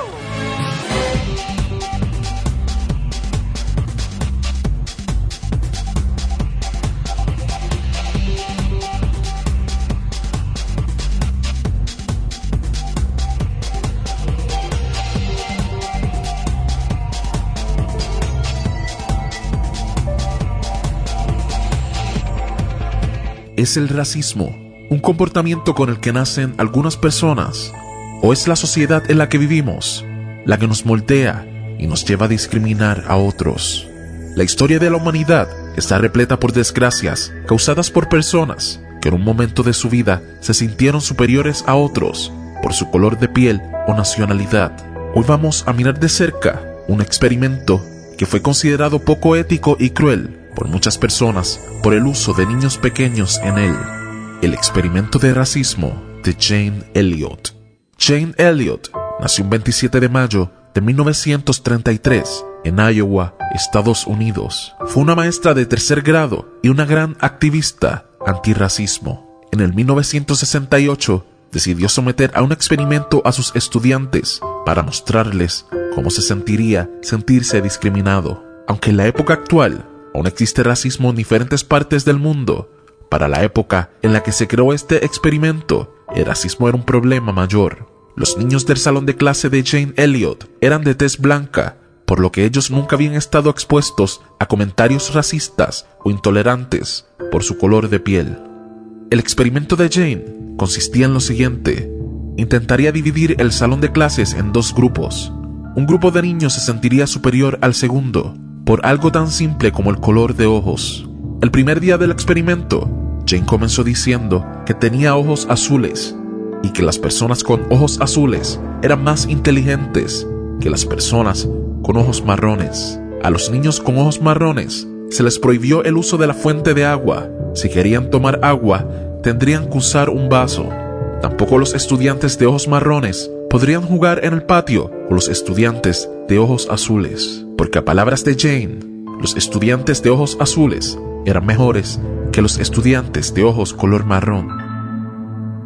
¿Es el racismo un comportamiento con el que nacen algunas personas? ¿O es la sociedad en la que vivimos la que nos moldea y nos lleva a discriminar a otros? La historia de la humanidad está repleta por desgracias causadas por personas que en un momento de su vida se sintieron superiores a otros por su color de piel o nacionalidad. Hoy vamos a mirar de cerca un experimento que fue considerado poco ético y cruel por muchas personas por el uso de niños pequeños en él. El experimento de racismo de Jane Elliott. Jane Elliott nació un veintisiete de mayo de mil novecientos treinta y tres en Iowa, Estados Unidos. Fue una maestra de tercer grado y una gran activista antirracismo. En el mil novecientos sesenta y ocho decidió someter a un experimento a sus estudiantes para mostrarles cómo se sentiría sentirse discriminado. Aunque en la época actual aún existe racismo en diferentes partes del mundo, para la época en la que se creó este experimento, el racismo era un problema mayor. Los niños del salón de clase de Jane Elliott eran de tez blanca, por lo que ellos nunca habían estado expuestos a comentarios racistas o intolerantes por su color de piel. El experimento de Jane consistía en lo siguiente: intentaría dividir el salón de clases en dos grupos. Un grupo de niños se sentiría superior al segundo, por algo tan simple como el color de ojos. El primer día del experimento, Jane comenzó diciendo que tenía ojos azules y que las personas con ojos azules eran más inteligentes que las personas con ojos marrones. A los niños con ojos marrones se les prohibió el uso de la fuente de agua. Si querían tomar agua, tendrían que usar un vaso. Tampoco los estudiantes de ojos marrones podrían jugar en el patio con los estudiantes de ojos azules, porque a palabras de Jane, los estudiantes de ojos azules eran mejores que los estudiantes de ojos color marrón.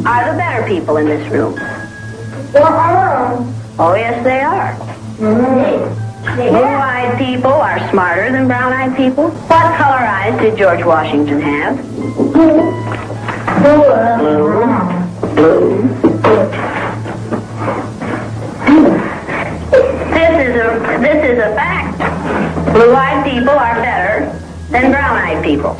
are the better people in this room. Oh, yes, they are. Blue-eyed people are smarter than brown-eyed people. What color eyes did George Washington have? Blue. Blue. This is a this is a fact. Blue-eyed people are better than brown-eyed people.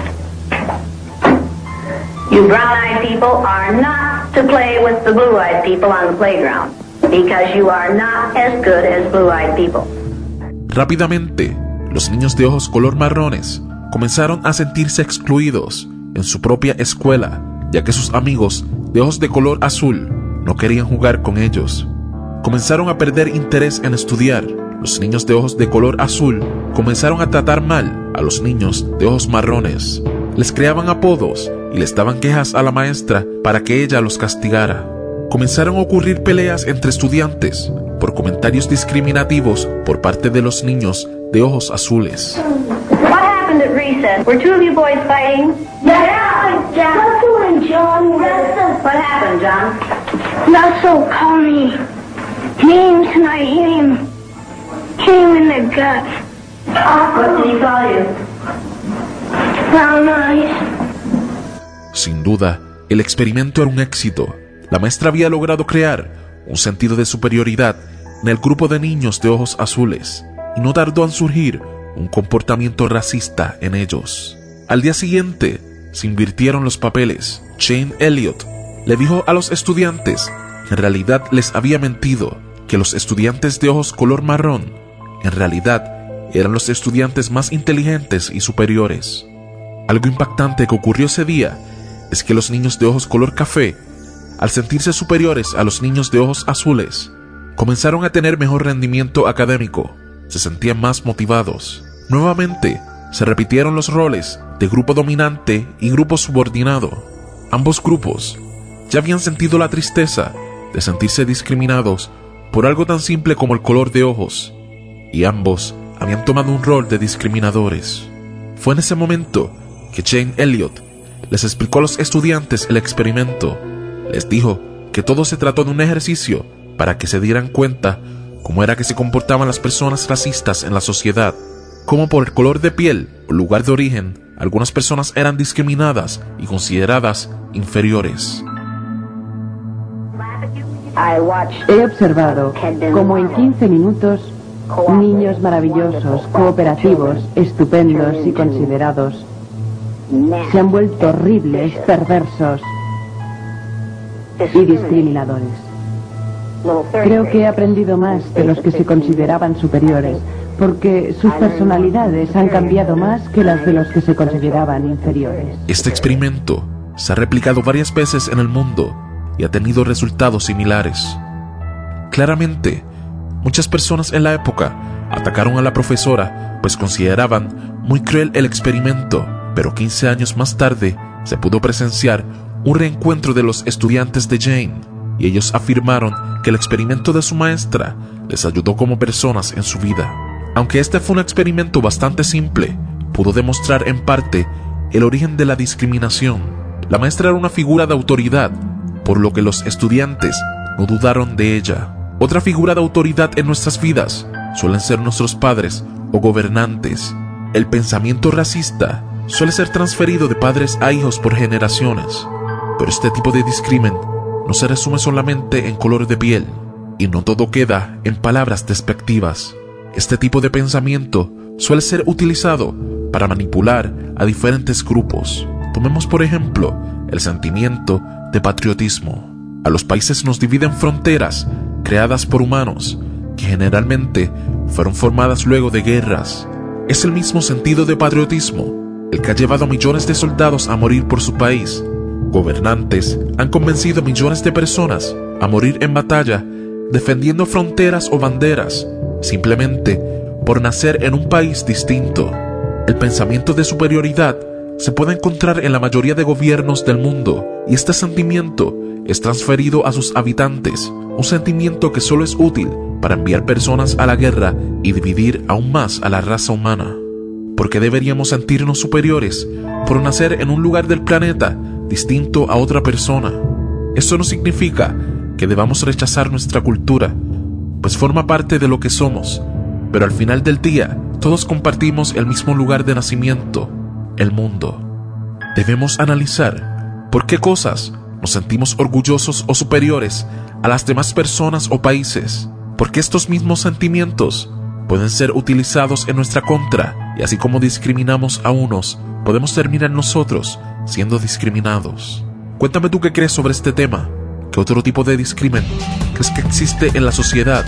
You brown-eyed people are not to play with the blue-eyed people on the playground because you are not as good as blue-eyed people. Rápidamente, los niños de ojos color marrones comenzaron a sentirse excluidos en su propia escuela, ya que sus amigos de ojos de color azul no querían jugar con ellos. Comenzaron a perder interés en estudiar. Los niños de ojos de color azul comenzaron a tratar mal a los niños de ojos marrones. Les creaban apodos y les daban quejas a la maestra para que ella los castigara. Comenzaron a ocurrir peleas entre estudiantes por comentarios discriminativos por parte de los niños de ojos azules. What happened at recess? Were two of you boys fighting? Yeah, John. What's doing, John? What happened, John? Russell called me names and I hit him. Hit him in the gut. What did he call you? Brown eyes. Sin duda, el experimento era un éxito. La maestra había logrado crear un sentido de superioridad en el grupo de niños de ojos azules, y no tardó en surgir un comportamiento racista en ellos. Al día siguiente, se invirtieron los papeles. Jane Elliott le dijo a los estudiantes que en realidad les había mentido, que los estudiantes de ojos color marrón en realidad eran los estudiantes más inteligentes y superiores. Algo impactante que ocurrió ese día es que los niños de ojos color café, al sentirse superiores a los niños de ojos azules, comenzaron a tener mejor rendimiento académico, se sentían más motivados. Nuevamente, se repitieron los roles de grupo dominante y grupo subordinado. Ambos grupos ya habían sentido la tristeza de sentirse discriminados por algo tan simple como el color de ojos, y ambos habían tomado un rol de discriminadores. Fue en ese momento que Jane Elliott les explicó a los estudiantes el experimento. Les dijo que todo se trató de un ejercicio para que se dieran cuenta cómo era que se comportaban las personas racistas en la sociedad, cómo por el color de piel o lugar de origen algunas personas eran discriminadas y consideradas inferiores. He observado cómo en quince minutos niños maravillosos, cooperativos, estupendos y considerados se han vuelto horribles, perversos y discriminadores. Creo que he aprendido más de los que se consideraban superiores, porque sus personalidades han cambiado más que las de los que se consideraban inferiores. Este experimento se ha replicado varias veces en el mundo y ha tenido resultados similares. Claramente, muchas personas en la época atacaron a la profesora, pues consideraban muy cruel el experimento, pero quince años más tarde se pudo presenciar un reencuentro de los estudiantes de Jane, y ellos afirmaron que el experimento de su maestra les ayudó como personas en su vida. Aunque este fue un experimento bastante simple, pudo demostrar en parte el origen de la discriminación. La maestra era una figura de autoridad, por lo que los estudiantes no dudaron de ella. Otra figura de autoridad en nuestras vidas suelen ser nuestros padres o gobernantes. El pensamiento racista suele ser transferido de padres a hijos por generaciones, pero este tipo de discrimen no se resume solamente en color de piel, y no todo queda en palabras despectivas. Este tipo de pensamiento suele ser utilizado para manipular a diferentes grupos. Tomemos por ejemplo el sentimiento de patriotismo. A los países nos dividen fronteras creadas por humanos, que generalmente fueron formadas luego de guerras. Es el mismo sentido de patriotismo el que ha llevado a millones de soldados a morir por su país. Gobernantes han convencido a millones de personas a morir en batalla defendiendo fronteras o banderas, simplemente por nacer en un país distinto. El pensamiento de superioridad se puede encontrar en la mayoría de gobiernos del mundo, y este sentimiento es transferido a sus habitantes, un sentimiento que solo es útil para enviar personas a la guerra y dividir aún más a la raza humana. ¿Por qué deberíamos sentirnos superiores por nacer en un lugar del planeta distinto a otra persona? Eso no significa que debamos rechazar nuestra cultura, pues forma parte de lo que somos, pero al final del día todos compartimos el mismo lugar de nacimiento, el mundo. Debemos analizar por qué cosas nos sentimos orgullosos o superiores a las demás personas o países, porque estos mismos sentimientos pueden ser utilizados en nuestra contra, y así como discriminamos a unos, podemos terminar nosotros siendo discriminados. Cuéntame tú qué crees sobre este tema. ¿Qué otro tipo de discrimen crees que existe en la sociedad?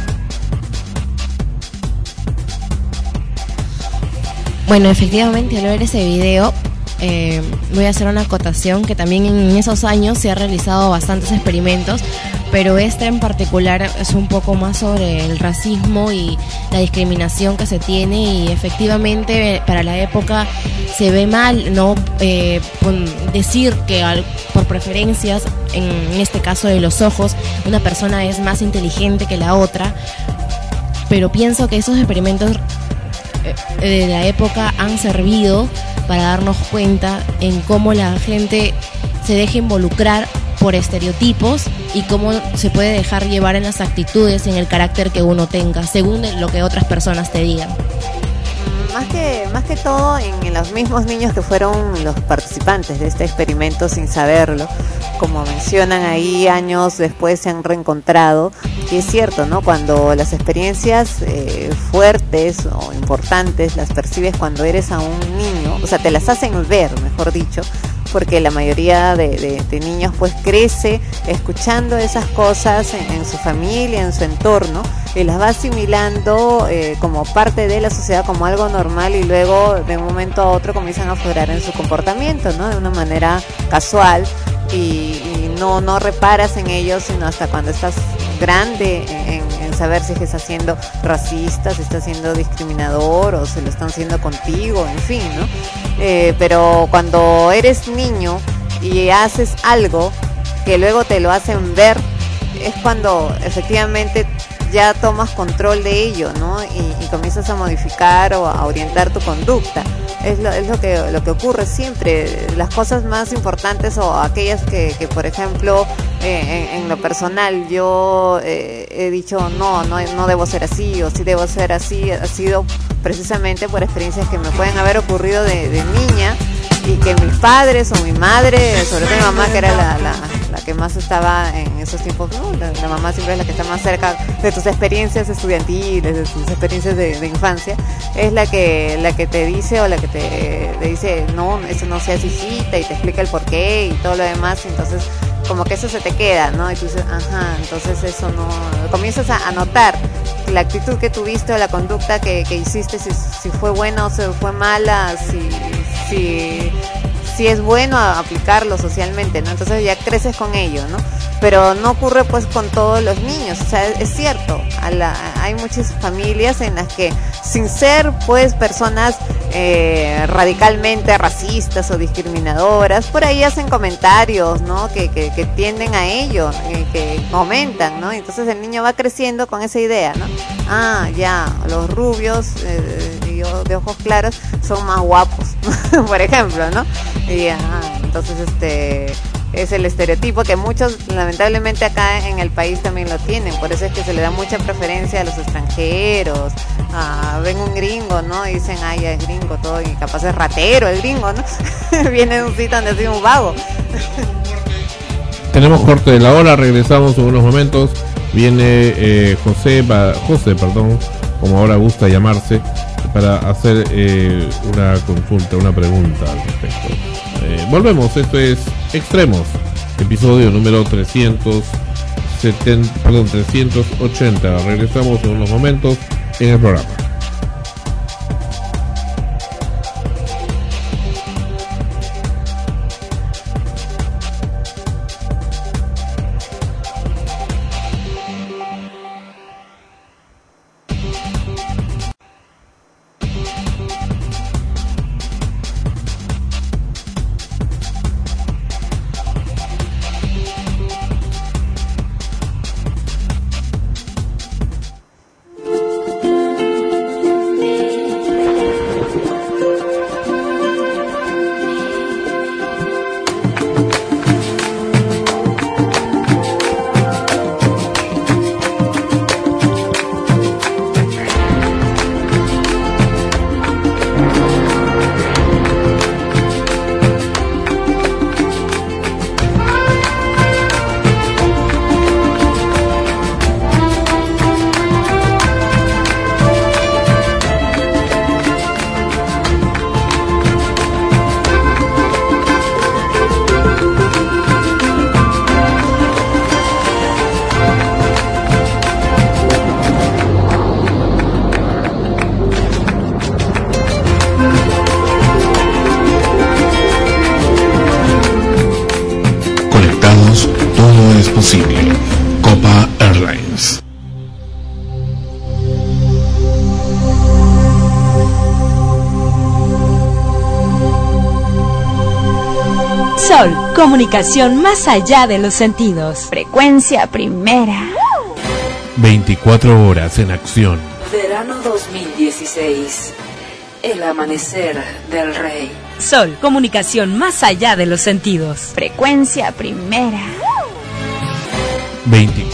Bueno, efectivamente, al ver ese video, eh, voy a hacer una acotación que también en esos años se han realizado bastantes experimentos, pero este en particular es un poco más sobre el racismo y la discriminación que se tiene, y efectivamente para la época se ve mal no eh, decir que al, por preferencias, en este caso de los ojos, una persona es más inteligente que la otra, pero pienso que esos experimentos de la época han servido para darnos cuenta en cómo la gente se deja involucrar por estereotipos y cómo se puede dejar llevar en las actitudes y en el carácter que uno tenga, según lo que otras personas te digan. Más que, más que todo en los mismos niños que fueron los participantes de este experimento sin saberlo, como mencionan ahí, años después se han reencontrado, y es cierto, ¿no? Cuando las experiencias eh, fuertes o importantes las percibes cuando eres a un niño, o sea, te las hacen ver, mejor dicho, porque la mayoría de, de, de niños pues crece escuchando esas cosas en, en su familia, en su entorno, y las va asimilando eh, como parte de la sociedad, como algo normal, y luego de un momento a otro comienzan a aflorar en su comportamiento, ¿no? De una manera casual, y, y no, no reparas en ellos sino hasta cuando estás grande en, en saber si estás siendo racista, si estás siendo discriminador o se lo están haciendo contigo, en fin, ¿no? Eh, pero cuando eres niño y haces algo que luego te lo hacen ver, es cuando efectivamente ya tomas control de ello, ¿no? Y, y comienzas a modificar o a orientar tu conducta. Es lo, es lo que lo que ocurre siempre. Las cosas más importantes o aquellas que, que por ejemplo, eh, en, en lo personal yo eh, he dicho no, no, no debo ser así o sí debo ser así, ha sido precisamente por experiencias que me pueden haber ocurrido de, de niña, y que mis padres o mi madre, sobre todo mi mamá, que era la, la, la que más estaba en esos tiempos, ¿no? la, la mamá siempre es la que está más cerca de tus experiencias estudiantiles, de tus experiencias de, de infancia, es la que la que te dice o la que te, te dice no, eso no seas hijita, y te explica el porqué y todo lo demás. Entonces como que eso se te queda, ¿no? Y tú dices, ajá, entonces eso no, comienzas a, a notar la actitud que tuviste o la conducta que, que hiciste, si, si fue buena o si fue mala, si si, si es bueno aplicarlo socialmente, ¿no? Entonces ya creces con ello, ¿no? Pero no ocurre pues con todos los niños, o sea, es, es cierto, a la, hay muchas familias en las que sin ser pues personas eh, radicalmente racistas o discriminadoras, por ahí hacen comentarios, ¿no? Que, que, que tienden a ello, que, que comentan, ¿no? Entonces el niño va creciendo con esa idea, ¿no? Ah, ya, los rubios eh, de ojos claros son más guapos, por ejemplo, ¿no? Y ah, entonces este es el estereotipo que muchos lamentablemente acá en el país también lo tienen, por eso es que se le da mucha preferencia a los extranjeros. Ah, ven un gringo, ¿no? Y dicen, ay, ya es gringo todo, y capaz es ratero el gringo, ¿no? Viene de un sitio donde ha sido un vago. Tenemos corte de la hora, regresamos en unos momentos. Viene eh, José, José, perdón, como ahora gusta llamarse, para hacer eh, una consulta, una pregunta al respecto. Eh, volvemos, esto es Extremos, episodio número trescientos setenta, perdón, trescientos ochenta. Regresamos en unos momentos en el programa. posible. Copa Airlines. Sol, comunicación más allá de los sentidos. Frecuencia primera. veinticuatro horas en acción. Verano dos mil dieciséis. El amanecer del rey. Sol, comunicación más allá de los sentidos. Frecuencia primera. veinte.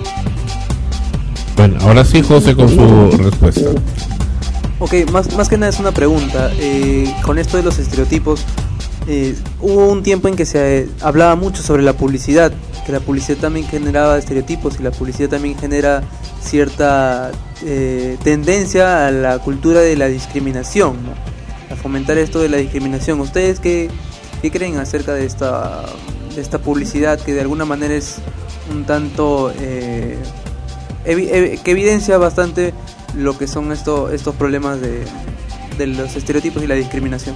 Bueno, ahora sí José con su respuesta. Ok, más, más que nada es una pregunta. Eh, con esto de los estereotipos, eh, hubo un tiempo en que se eh, hablaba mucho sobre la publicidad, que la publicidad también generaba estereotipos y la publicidad también genera cierta eh, tendencia a la cultura de la discriminación, ¿no? A fomentar esto de la discriminación. ¿Ustedes qué, qué creen acerca de esta, de esta publicidad que de alguna manera es un tanto eh, evi- ev- que evidencia bastante lo que son esto, estos problemas de, de los estereotipos y la discriminación?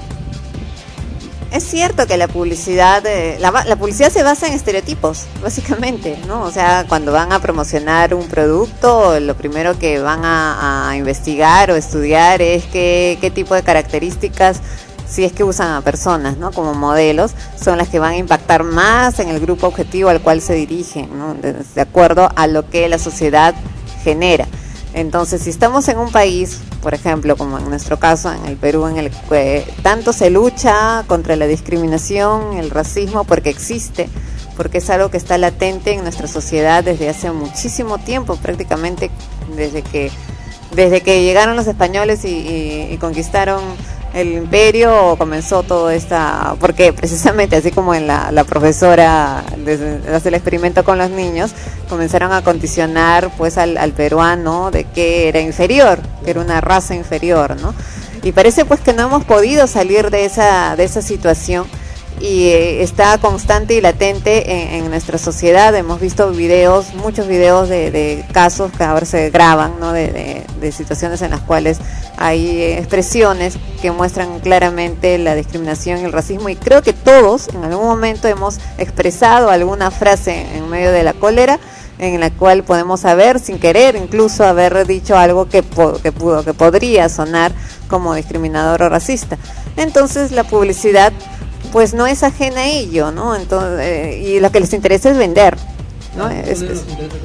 Es cierto que la publicidad, eh, la, la publicidad se basa en estereotipos, básicamente, ¿no? O sea, cuando van a promocionar un producto, lo primero que van a, a investigar o estudiar es qué, qué tipo de características, si es que usan a personas, ¿no? Como modelos, son las que van a impactar más en el grupo objetivo al cual se dirigen, ¿no? De, de acuerdo a lo que la sociedad genera. Entonces, si estamos en un país, por ejemplo, como en nuestro caso, en el Perú, en el que tanto se lucha contra la discriminación, el racismo, porque existe, porque es algo que está latente en nuestra sociedad desde hace muchísimo tiempo, prácticamente desde que desde que llegaron los españoles y, y, y conquistaron el imperio, comenzó todo esta, porque precisamente así como en la, la profesora desde, hace el experimento con los niños, comenzaron a condicionar pues al, al peruano de que era inferior, que era una raza inferior, ¿no? Y parece pues que no hemos podido salir de esa, de esa situación y eh, está constante y latente en, en nuestra sociedad. Hemos visto videos, muchos videos de, de casos que ahora se graban, ¿no? de, de, de situaciones en las cuales hay expresiones que muestran claramente la discriminación y el racismo, y creo que todos en algún momento hemos expresado alguna frase en medio de la cólera en la cual podemos haber, sin querer, incluso haber dicho algo que, po- que pudo, que podría sonar como discriminador o racista. Entonces la publicidad pues no es ajena a ello, ¿no? Entonces, eh, y lo que les interesa es vender, ¿no? Es, es,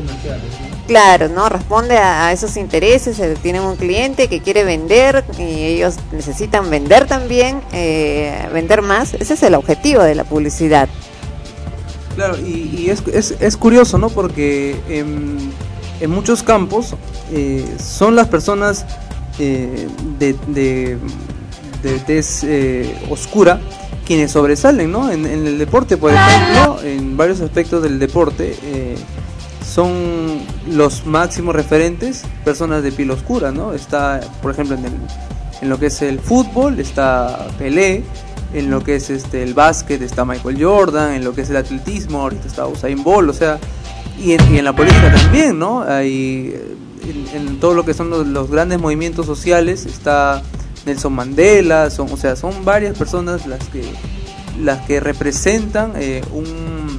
claro, ¿no? Responde a, a esos intereses. eh, Tienen un cliente que quiere vender y ellos necesitan vender también, eh, vender más. Ese es el objetivo de la publicidad. Claro, y, y es, es, es curioso, ¿no? Porque en, en muchos campos eh, son las personas eh, de, de, de tez eh, oscura quienes sobresalen, ¿no? En, en el deporte, por ejemplo, en varios aspectos del deporte, eh, son los máximos referentes personas de piel oscura, ¿no? Está, por ejemplo, en, el, en lo que es el fútbol, está Pelé, en lo que es este el básquet está Michael Jordan, en lo que es el atletismo ahorita está Usain Bolt, o sea, y en, y en la política también, ¿no? Hay, en, en todo lo que son los, los grandes movimientos sociales está Nelson Mandela, son, o sea, son varias personas las que las que representan eh, un,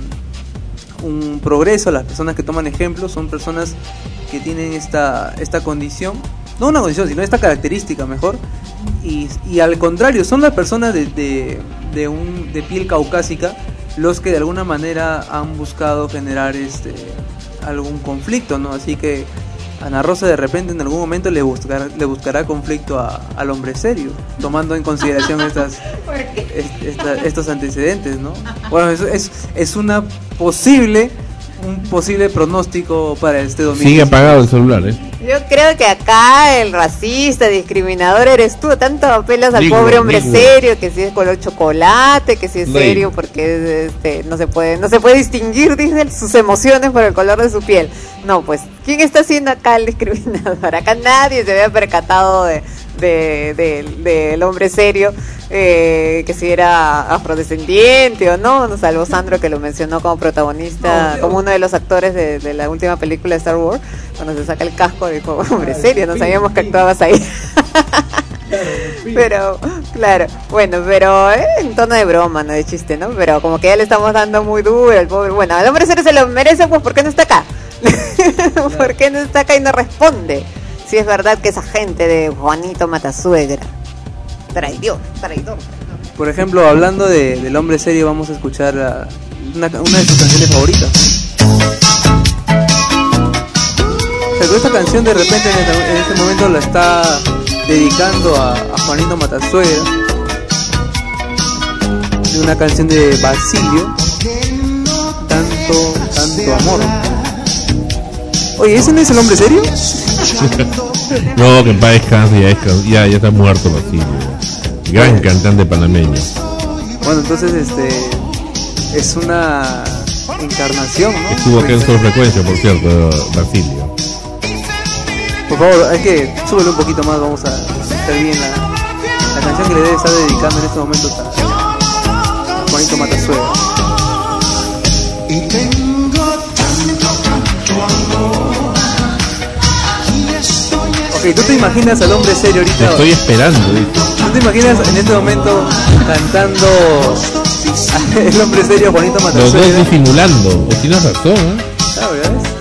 un progreso. Las personas que toman ejemplos son personas que tienen esta esta condición, no una condición, sino esta característica mejor, y, y al contrario, son las personas de, de, de, un, de piel caucásica los que de alguna manera han buscado generar este algún conflicto, ¿no? Así que Ana Rosa de repente en algún momento le buscará, le buscará conflicto a, al hombre serio, tomando en consideración estas, est, esta, estos antecedentes, ¿no? Bueno, eso es, es una posible, un posible pronóstico para este domingo. Sigue apagado el celular, ¿eh? Yo creo que acá el racista, discriminador eres tú. Tanto apelas al Digo, pobre hombre digo. serio, que si es color chocolate, que si es Ley. serio porque este, no se puede no se puede distinguir, dicen, sus emociones por el color de su piel. No, pues, ¿quién está siendo acá el discriminador? Acá nadie se había percatado de, de, de, del hombre serio, eh, que si era afrodescendiente o no, no, salvo Sandro, que lo mencionó como protagonista, como uno de los actores de, de la última película de Star Wars, cuando se saca el casco dijo, hombre serio, no sabíamos que actuabas ahí. pero Claro, bueno, pero eh, en tono de broma, no de chiste, ¿no? Pero como que ya le estamos dando muy duro al pobre. Bueno, al hombre serio se lo merece, pues ¿por qué no está acá? ¿Por qué no está acá y no responde? Si es verdad que esa gente de Juanito Matasuegra, traidor, traidor. Por ejemplo, hablando de, del hombre serio, vamos a escuchar a una, una de sus canciones favoritas. O sea, esta canción de repente en este, en este momento la está dedicando a, a Juanito Matasuegra, de una canción de Basilio, tanto, tanto amor. Oye, ¿ese no es el hombre serio? No, que en paz descanse, ya, descanse, ya, ya está muerto Basilio, gran cantante panameño. Bueno, entonces este es una encarnación, ¿no? Estuvo acá en Sol Frecuencia, por cierto, Basilio. Por favor, hay que súbele un poquito más, vamos a escuchar bien la, la canción que le debe estar dedicando en este momento a, a Juanito Matasuegra. Y tengo tanto, tanto amor. Ok, ¿tú te imaginas al hombre serio ahorita? Te estoy esperando, ¿viste? ¿Tú te imaginas en este momento cantando el hombre serio Juanito Matasuegra? Los dos disimulando, o tienes razón, ¿eh? Claro, ¿ya ves?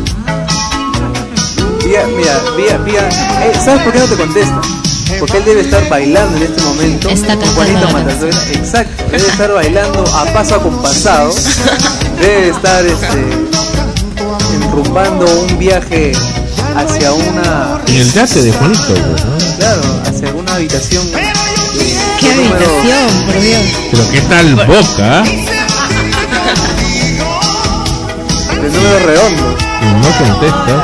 Vía, mira, vía, vía, eh, ¿sabes por qué no te contesta? Porque él debe estar bailando en este momento. Está cantando Juanito la Matasuegra, exacto, debe estar bailando a paso acompasado. Debe estar este, enrumbando un viaje hacia una... En el yate de Juanito, ¿no? Claro, hacia una habitación. ¿Qué habitación, por Dios? Pero qué tal Boca, el número redondo. y no contesta.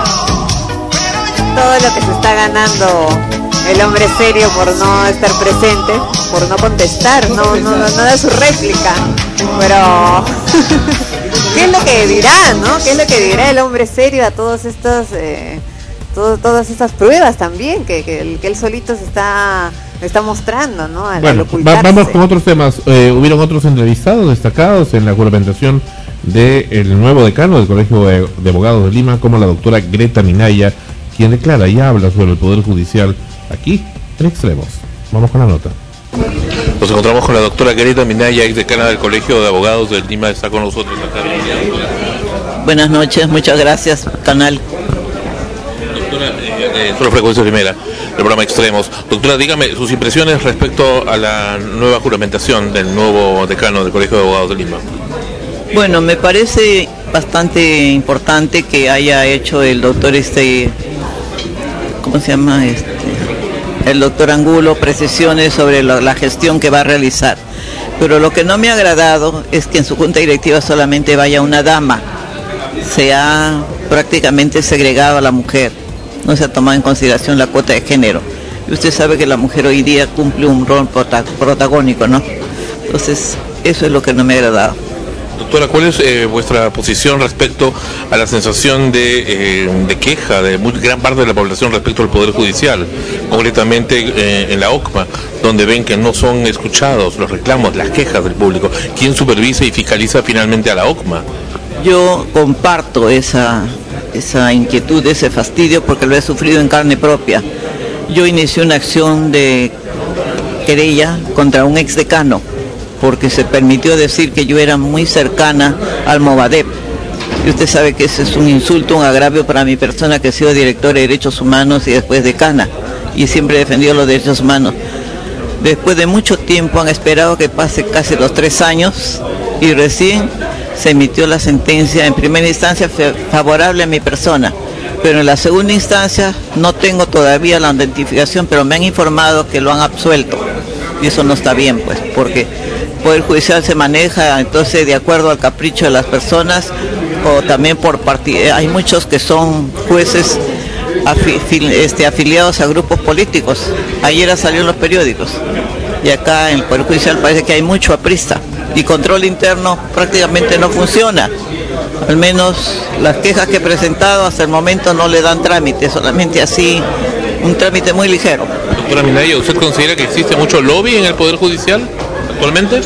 Todo lo que se está ganando el hombre serio por no estar presente, por no contestar, no, no, no, no da su réplica. Pero ¿qué es lo que dirá, no? ¿Qué es lo que dirá el hombre serio a todos estos, eh, todo, todas estas pruebas también que, que, el, que él solito se está, está mostrando, ¿no? Al, Bueno, al va, vamos ocultarse. con otros temas. Eh, hubieron otros entrevistados destacados en la juramentación del nuevo decano del Colegio de, de Abogados de Lima, como la doctora Greta Minaya, quien declara y habla sobre el Poder Judicial aquí en Extremos. Vamos con la nota. Nos encontramos con la doctora Greta Minaya, ex decana del Colegio de Abogados del Lima, está con nosotros acá. Buenas noches, muchas gracias, canal. Doctora, eh, Sol Frecuencia Primera, el programa Extremos. Doctora, dígame sus impresiones respecto a la nueva juramentación del nuevo decano del Colegio de Abogados de Lima. Bueno, me parece bastante importante que haya hecho el doctor este, ¿cómo se llama? Este, el doctor Angulo precisiones sobre la, la gestión que va a realizar. Pero lo que no me ha agradado es que en su junta directiva solamente vaya una dama. Se ha prácticamente segregado a la mujer. No se ha tomado en consideración la cuota de género. Y usted sabe que la mujer hoy día cumple un rol prota- protagónico, ¿no? Entonces, eso es lo que no me ha agradado. Doctora, ¿cuál es eh, vuestra posición respecto a la sensación de, eh, de queja de muy gran parte de la población respecto al Poder Judicial, concretamente eh, en la O C M A, donde ven que no son escuchados los reclamos, las quejas del público? ¿Quién supervisa y fiscaliza finalmente a la O C M A? Yo comparto esa, esa inquietud, ese fastidio, porque lo he sufrido en carne propia. Yo inicié una acción de querella contra un exdecano, porque se permitió decir que yo era muy cercana al Movadep. Y usted sabe que ese es un insulto, un agravio para mi persona, que he sido directora de Derechos Humanos y después decana, y siempre he defendido los derechos humanos. Después de mucho tiempo han esperado que pase casi los tres años, y recién se emitió la sentencia en primera instancia favorable a mi persona, pero en la segunda instancia no tengo todavía la identificación, pero me han informado que lo han absuelto, y eso no está bien, pues, porque el Poder Judicial se maneja entonces de acuerdo al capricho de las personas, o también por partidos. Hay muchos que son jueces afi este, afiliados a grupos políticos. Ayer salió en los periódicos, y acá en el Poder Judicial parece que hay mucho aprista, y control interno prácticamente no funciona. Al menos las quejas que he presentado hasta el momento no le dan trámite, solamente así, un trámite muy ligero. Doctora Minaya, ¿usted considera que existe mucho lobby en el Poder Judicial actualmente?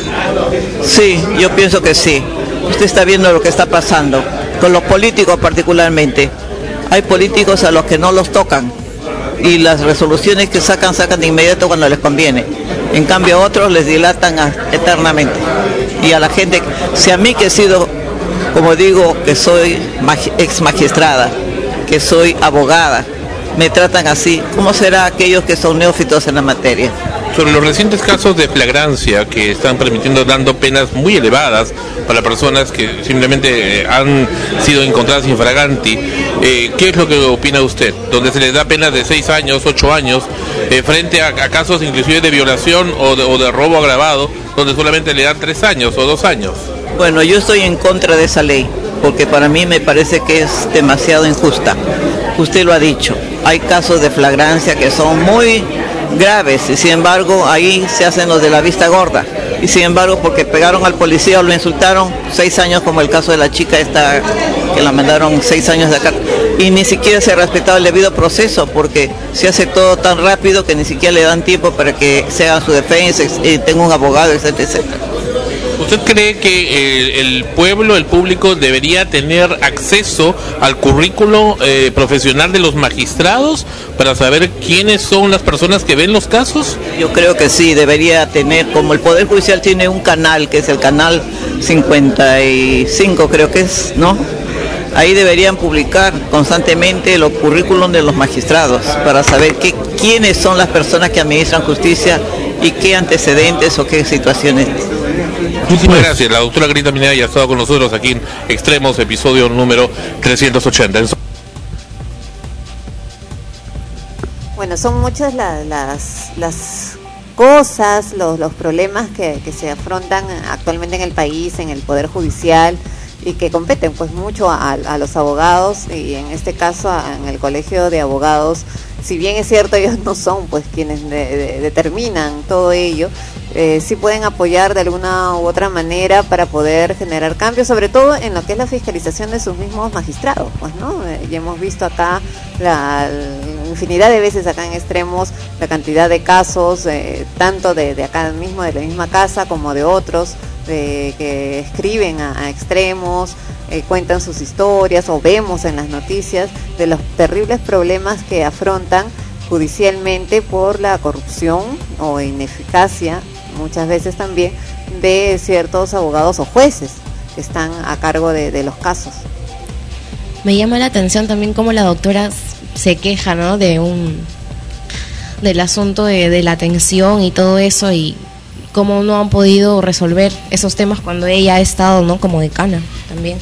Sí, yo pienso que sí. Usted está viendo lo que está pasando, con los políticos particularmente. Hay políticos a los que no los tocan, y las resoluciones que sacan, sacan de inmediato cuando les conviene. En cambio a otros les dilatan a, eternamente. Y a la gente, si a mí que he sido, como digo, que soy magi- ex magistrada, que soy abogada, me tratan así, ¿cómo será aquellos que son neófitos en la materia? Sobre los recientes casos de flagrancia que están permitiendo, dando penas muy elevadas para personas que simplemente eh, han sido encontradas infraganti, eh, ¿qué es lo que opina usted? Donde se les da penas de seis años, ocho años, eh, frente a, a casos inclusive de violación o de, o de robo agravado, donde solamente le dan tres años o dos años. Bueno, yo estoy en contra de esa ley, porque para mí me parece que es demasiado injusta. Usted lo ha dicho, hay casos de flagrancia que son muy graves y sin embargo ahí se hacen los de la vista gorda. Y sin embargo, porque pegaron al policía o lo insultaron, seis años, como el caso de la chica esta que la mandaron seis años de acá. Y ni siquiera se ha respetado el debido proceso, porque se hace todo tan rápido que ni siquiera le dan tiempo para que se haga su defensa, y tenga un abogado, etcétera, etcétera. ¿Usted cree que el, el pueblo, el público, debería tener acceso al currículo eh, profesional de los magistrados para saber quiénes son las personas que ven los casos? Yo creo que sí, debería tener, como el Poder Judicial tiene un canal, que es el canal cincuenta y cinco, creo que es, ¿no? Ahí deberían publicar constantemente los currículum de los magistrados para saber qué, quiénes son las personas que administran justicia y qué antecedentes o qué situaciones. Muchísimas gracias. La doctora Grita Minera ya ha estado con nosotros aquí en Extremos, episodio número trescientos ochenta. Bueno, son muchas la, las, las cosas, los, los problemas que, que se afrontan actualmente en el país, en el Poder Judicial, y que competen pues mucho a, a los abogados, y en este caso a, en el Colegio de Abogados. Si bien es cierto, ellos no son pues quienes de, de, determinan todo ello, eh, sí pueden apoyar de alguna u otra manera para poder generar cambios, sobre todo en lo que es la fiscalización de sus mismos magistrados, pues, ¿no? Eh, ya hemos visto acá la, la infinidad de veces acá en Extremos la cantidad de casos, eh, tanto de, de acá mismo, de la misma casa, como de otros, de, que escriben a, a Extremos, eh, cuentan sus historias, o vemos en las noticias de los terribles problemas que afrontan judicialmente por la corrupción o ineficacia, muchas veces también, de ciertos abogados o jueces que están a cargo de, de los casos. Me llama la atención también cómo la doctora se queja, ¿no?, de un del asunto de, de la atención y todo eso, y cómo no han podido resolver esos temas cuando ella ha estado, ¿no?, como decana también.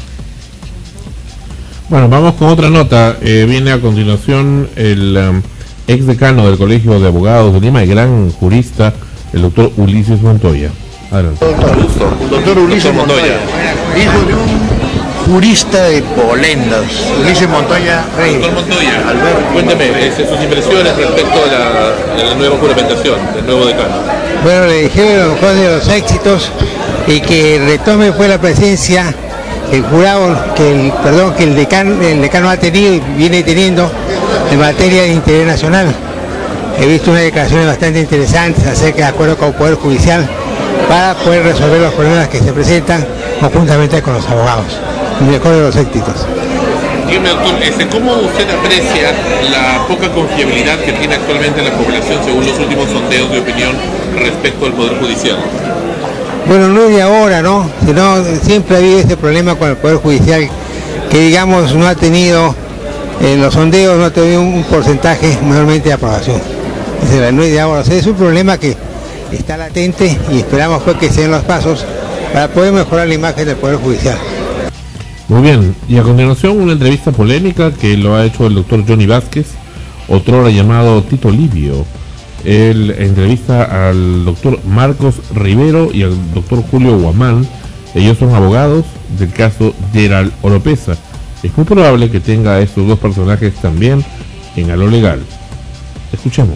Bueno, vamos con otra nota. Eh, viene a continuación el um, ex decano del Colegio de Abogados de Lima y gran jurista, el doctor Ulises Montoya. Adelante. Doctor, doctor Ulises Montoya, hijo de un jurista de Polendas, Ulises Montoya Rey. Doctor Montoya, Alberto, cuénteme eh, sus impresiones respecto a la, de la nueva juramentación del nuevo decano. Bueno, le dijeron lo mejor de los éxitos y que retome fue la presencia, el jurado, que el, perdón, que el decano, el decano ha tenido y viene teniendo en materia de interés nacional. He visto unas declaraciones bastante interesantes acerca de acuerdo con el Poder Judicial para poder resolver los problemas que se presentan conjuntamente con los abogados. El mejor de los éxitos. Dígame, doctor, este, ¿cómo usted aprecia la poca confiabilidad que tiene actualmente la población según los últimos sondeos de opinión respecto al Poder Judicial? Bueno, no es de ahora, ¿no? Sino siempre ha habido este problema con el Poder Judicial, que digamos no ha tenido, en los sondeos no ha tenido un porcentaje mayormente de aprobación. Es no es de ahora, o sea, es un problema que está latente y esperamos pues que se den los pasos para poder mejorar la imagen del Poder Judicial. Muy bien, y a continuación una entrevista polémica que lo ha hecho el doctor Johnny Vázquez, otrora llamado Tito Livio. Él entrevista al doctor Marcos Rivero y al doctor Julio Guamán. Ellos son abogados del caso Gerald Oropesa. Es muy probable que tenga a estos dos personajes también en a lo legal. Escuchemos.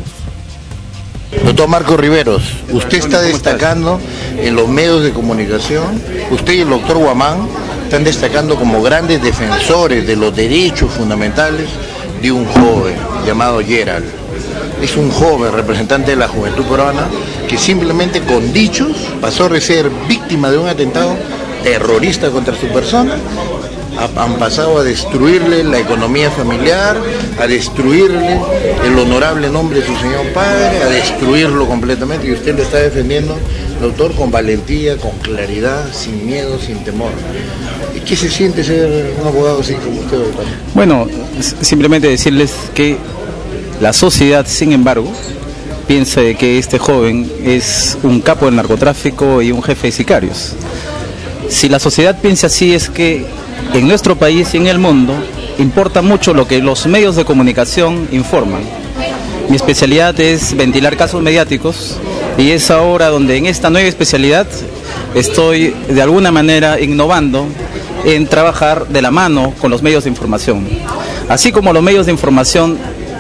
Doctor Marcos Riveros, usted está destacando en los medios de comunicación, usted y el doctor Guamán están destacando como grandes defensores de los derechos fundamentales de un joven llamado Gerald. Es un joven representante de la juventud peruana que simplemente con dichos pasó de ser víctima de un atentado terrorista contra su persona ha- han pasado a destruirle la economía familiar, a destruirle el honorable nombre de su señor padre, a destruirlo completamente, y usted lo está defendiendo, doctor, con valentía, con claridad, sin miedo, sin temor. ¿Y qué se siente ser un abogado así como usted, doctor? Bueno, s- simplemente decirles que la sociedad, sin embargo, piensa de que este joven es un capo del narcotráfico y un jefe de sicarios. Si la sociedad piensa así, es que en nuestro país y en el mundo importa mucho lo que los medios de comunicación informan. Mi especialidad es ventilar casos mediáticos, y es ahora donde en esta nueva especialidad estoy de alguna manera innovando en trabajar de la mano con los medios de información. Así como los medios de información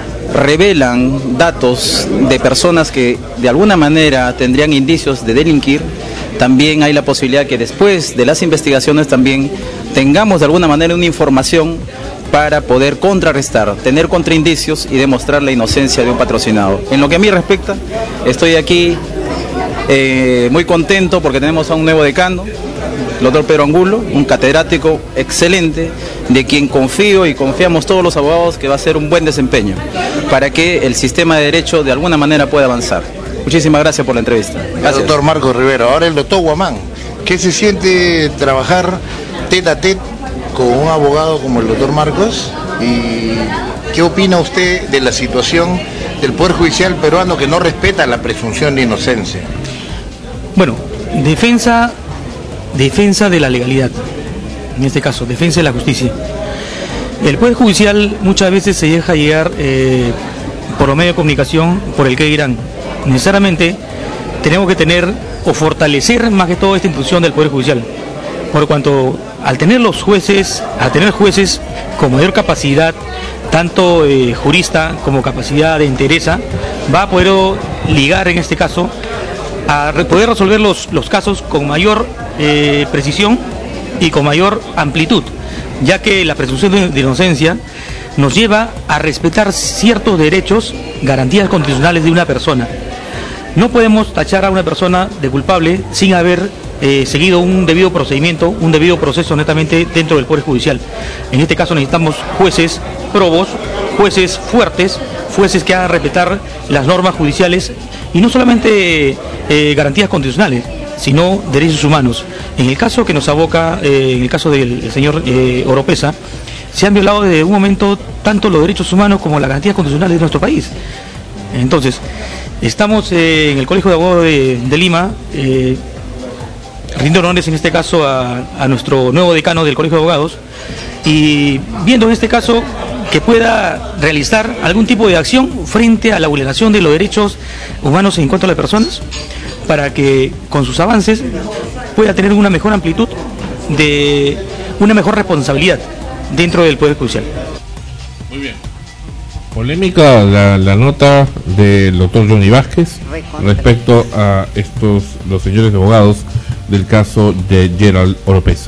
revelan datos de personas que de alguna manera tendrían indicios de delinquir, también hay la posibilidad que después de las investigaciones también tengamos de alguna manera una información para poder contrarrestar, tener contraindicios y demostrar la inocencia de un patrocinado. En lo que a mí respecta, estoy aquí eh, muy contento porque tenemos a un nuevo decano, el doctor Pedro Angulo, un catedrático excelente, de quien confío y confiamos todos los abogados que va a hacer un buen desempeño para que el sistema de derecho de alguna manera pueda avanzar. Muchísimas gracias por la entrevista. Gracias. Doctor Marcos Rivero, ahora el doctor Guamán, ¿qué se siente trabajar tete a tete con un abogado como el doctor Marcos? ¿Y qué opina usted de la situación del Poder Judicial peruano que no respeta la presunción de inocencia? Bueno, defensa, defensa de la legalidad, en este caso, defensa de la justicia. El Poder Judicial muchas veces se deja llegar eh, por los medios de comunicación por el que dirán. Necesariamente tenemos que tener o fortalecer más que todo esta institución del Poder Judicial, por cuanto al tener los jueces, al tener jueces con mayor capacidad, tanto eh, jurista como capacidad de entereza, va a poder ligar en este caso a re- poder resolver los, los casos con mayor eh, precisión y con mayor amplitud, ya que la presunción de, de inocencia nos lleva a respetar ciertos derechos, garantías constitucionales de una persona. No podemos tachar a una persona de culpable sin haber eh, seguido un debido procedimiento, un debido proceso netamente dentro del Poder Judicial. En este caso necesitamos jueces probos, jueces fuertes, jueces que hagan respetar las normas judiciales y no solamente eh, garantías constitucionales, sino derechos humanos. En el caso que nos aboca, eh, en el caso del señor eh, Oropesa, se han violado desde un momento tanto los derechos humanos como las garantías constitucionales de nuestro país. Entonces, estamos eh, en el Colegio de Abogados de, de Lima, eh, rindo honores en este caso a, a nuestro nuevo decano del Colegio de Abogados, y viendo en este caso que pueda realizar algún tipo de acción frente a la vulneración de los derechos humanos en cuanto a las personas, para que con sus avances pueda tener una mejor amplitud, de una mejor responsabilidad dentro del Poder Judicial. Muy bien. Polémica la, la nota del doctor Johnny Vázquez respecto a estos los señores abogados del caso de Gerald Oropesa.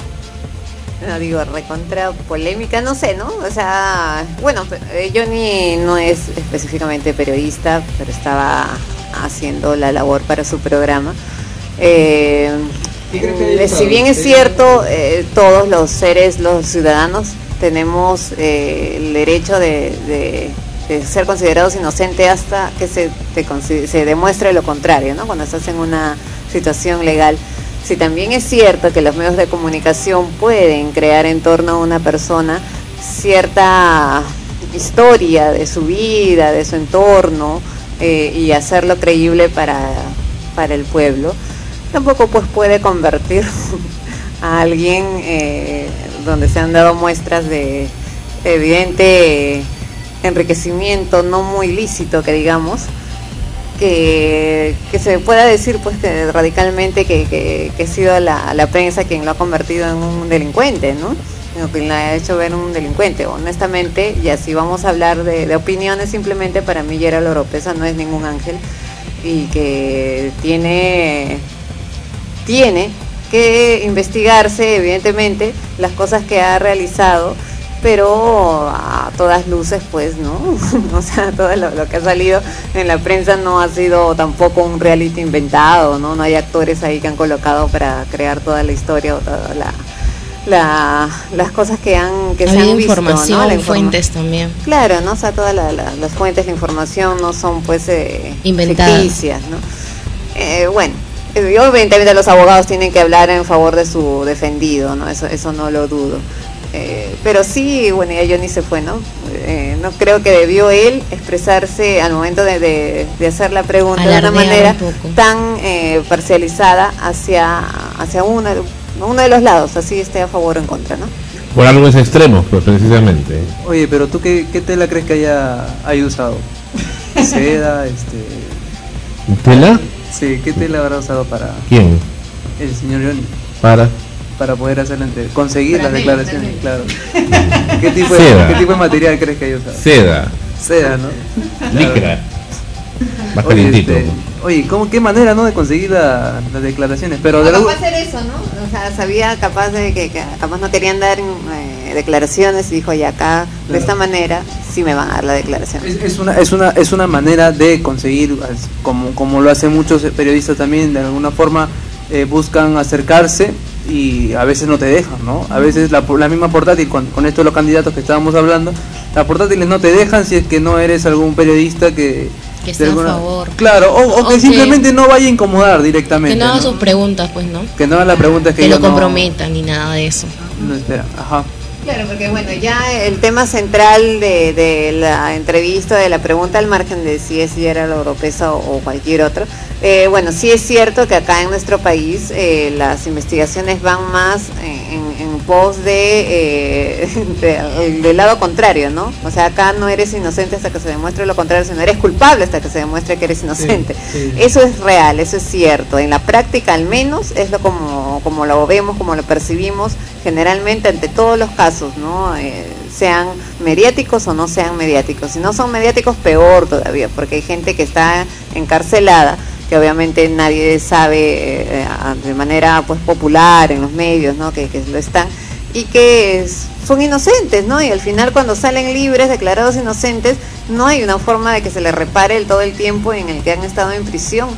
No digo, recontra polémica, no sé, ¿no? O sea, bueno, eh, Johnny no es específicamente periodista, pero estaba haciendo la labor para su programa. Eh, eh, si bien es cierto, eh, todos los seres, los ciudadanos, tenemos eh, el derecho de, de, de ser considerados inocentes hasta que se, te, se demuestre lo contrario, ¿no? Cuando estás en una situación legal. Si también es cierto que los medios de comunicación pueden crear en torno a una persona cierta historia de su vida, de su entorno, eh, y hacerlo creíble para, para el pueblo, tampoco pues puede convertir a alguien eh, donde se han dado muestras de evidente enriquecimiento no muy lícito, que digamos, que, que se pueda decir pues que radicalmente que, que, que ha sido la, la prensa quien lo ha convertido en un delincuente, ¿no? Quien lo ha hecho ver un delincuente. Honestamente, y así vamos a hablar de, de opiniones, simplemente para mí Gerald Oropesa no es ningún ángel y que tiene tiene que investigarse evidentemente las cosas que ha realizado, pero a todas luces pues no, o sea, todo lo, lo que ha salido en la prensa no ha sido tampoco un reality inventado, no no hay actores ahí que han colocado para crear toda la historia o toda la, la, las cosas que han que Ha se habido han visto, información, ¿no? La informa- fuentes también. Claro, ¿no? O sea, todas la- la- las fuentes, la información no son pues eh, Inventadas. ficticias, ¿no? Eh, bueno, eh, y obviamente los abogados tienen que hablar en favor de su defendido, ¿no? Eso, eso no lo dudo. Eh, pero sí, bueno, ya Johnny se fue, ¿no? Eh, no creo que debió él expresarse al momento de, de, de hacer la pregunta de una Alardear manera un poco. tan eh, parcializada hacia hacia uno, uno de los lados, así esté a favor o en contra, ¿no? Por algo es extremo, pues precisamente. Oye, pero tú qué, qué tela crees que haya, haya usado? Seda, este... ¿Tela? Sí, ¿qué tela habrá usado para ¿Quién? el señor Johnny? Para. Para poder hacer la entrevista, conseguir las Franela, declaraciones, claro. ¿Qué tipo, de, Seda. ¿Qué tipo de material crees que haya usado? Seda. Seda, ¿no? Licra. Más Oye, calientito. este, oye, ¿cómo, qué manera, ¿no? De conseguir la- las declaraciones, pero de No, la... capaz hacer eso, ¿no? O sea, sabía capaz de que, que capaz no querían dar eh, declaraciones y dijo, ya acá, de Claro. esta manera, sí me van a dar la declaración. Es, es una es una es una manera de conseguir, as- como como lo hacen muchos periodistas también, de alguna forma eh, buscan acercarse y a veces no te dejan, ¿no? A veces la, la misma portátil, con, con esto de los candidatos que estábamos hablando, las portátiles no te dejan si es que no eres algún periodista que... Que de esté a alguna- favor. Claro, o, o O que que- simplemente no vaya a incomodar directamente. Que no haga ¿no? sus preguntas, pues, ¿no? Que no haga la pregunta que Que yo lo no- comprometan ni nada de eso. No, espera, ajá. Claro, porque bueno, ya el tema central de, de la entrevista, de la pregunta al margen de si es si era la Oropesa o, o cualquier otro, eh, bueno, sí es cierto que acá en nuestro país eh, las investigaciones van más en, en pos de, eh, de- del lado contrario, ¿no? O sea, acá no eres inocente hasta que se demuestre lo contrario, sino eres culpable hasta que se demuestre que eres inocente. sí. Eso es real, eso es cierto. En la práctica, al menos, es lo como, como lo vemos, como lo percibimos generalmente ante todos los casos, ¿no? Eh, sean mediáticos o no sean mediáticos. Si no son mediáticos, peor todavía, porque hay gente que está encarcelada, que obviamente nadie sabe eh, de manera pues popular en los medios, ¿no? Que, que lo están y que es- son inocentes, ¿no? Y al final cuando salen libres, declarados inocentes, no hay una forma de que se les repare el todo el tiempo en el que han estado en prisión.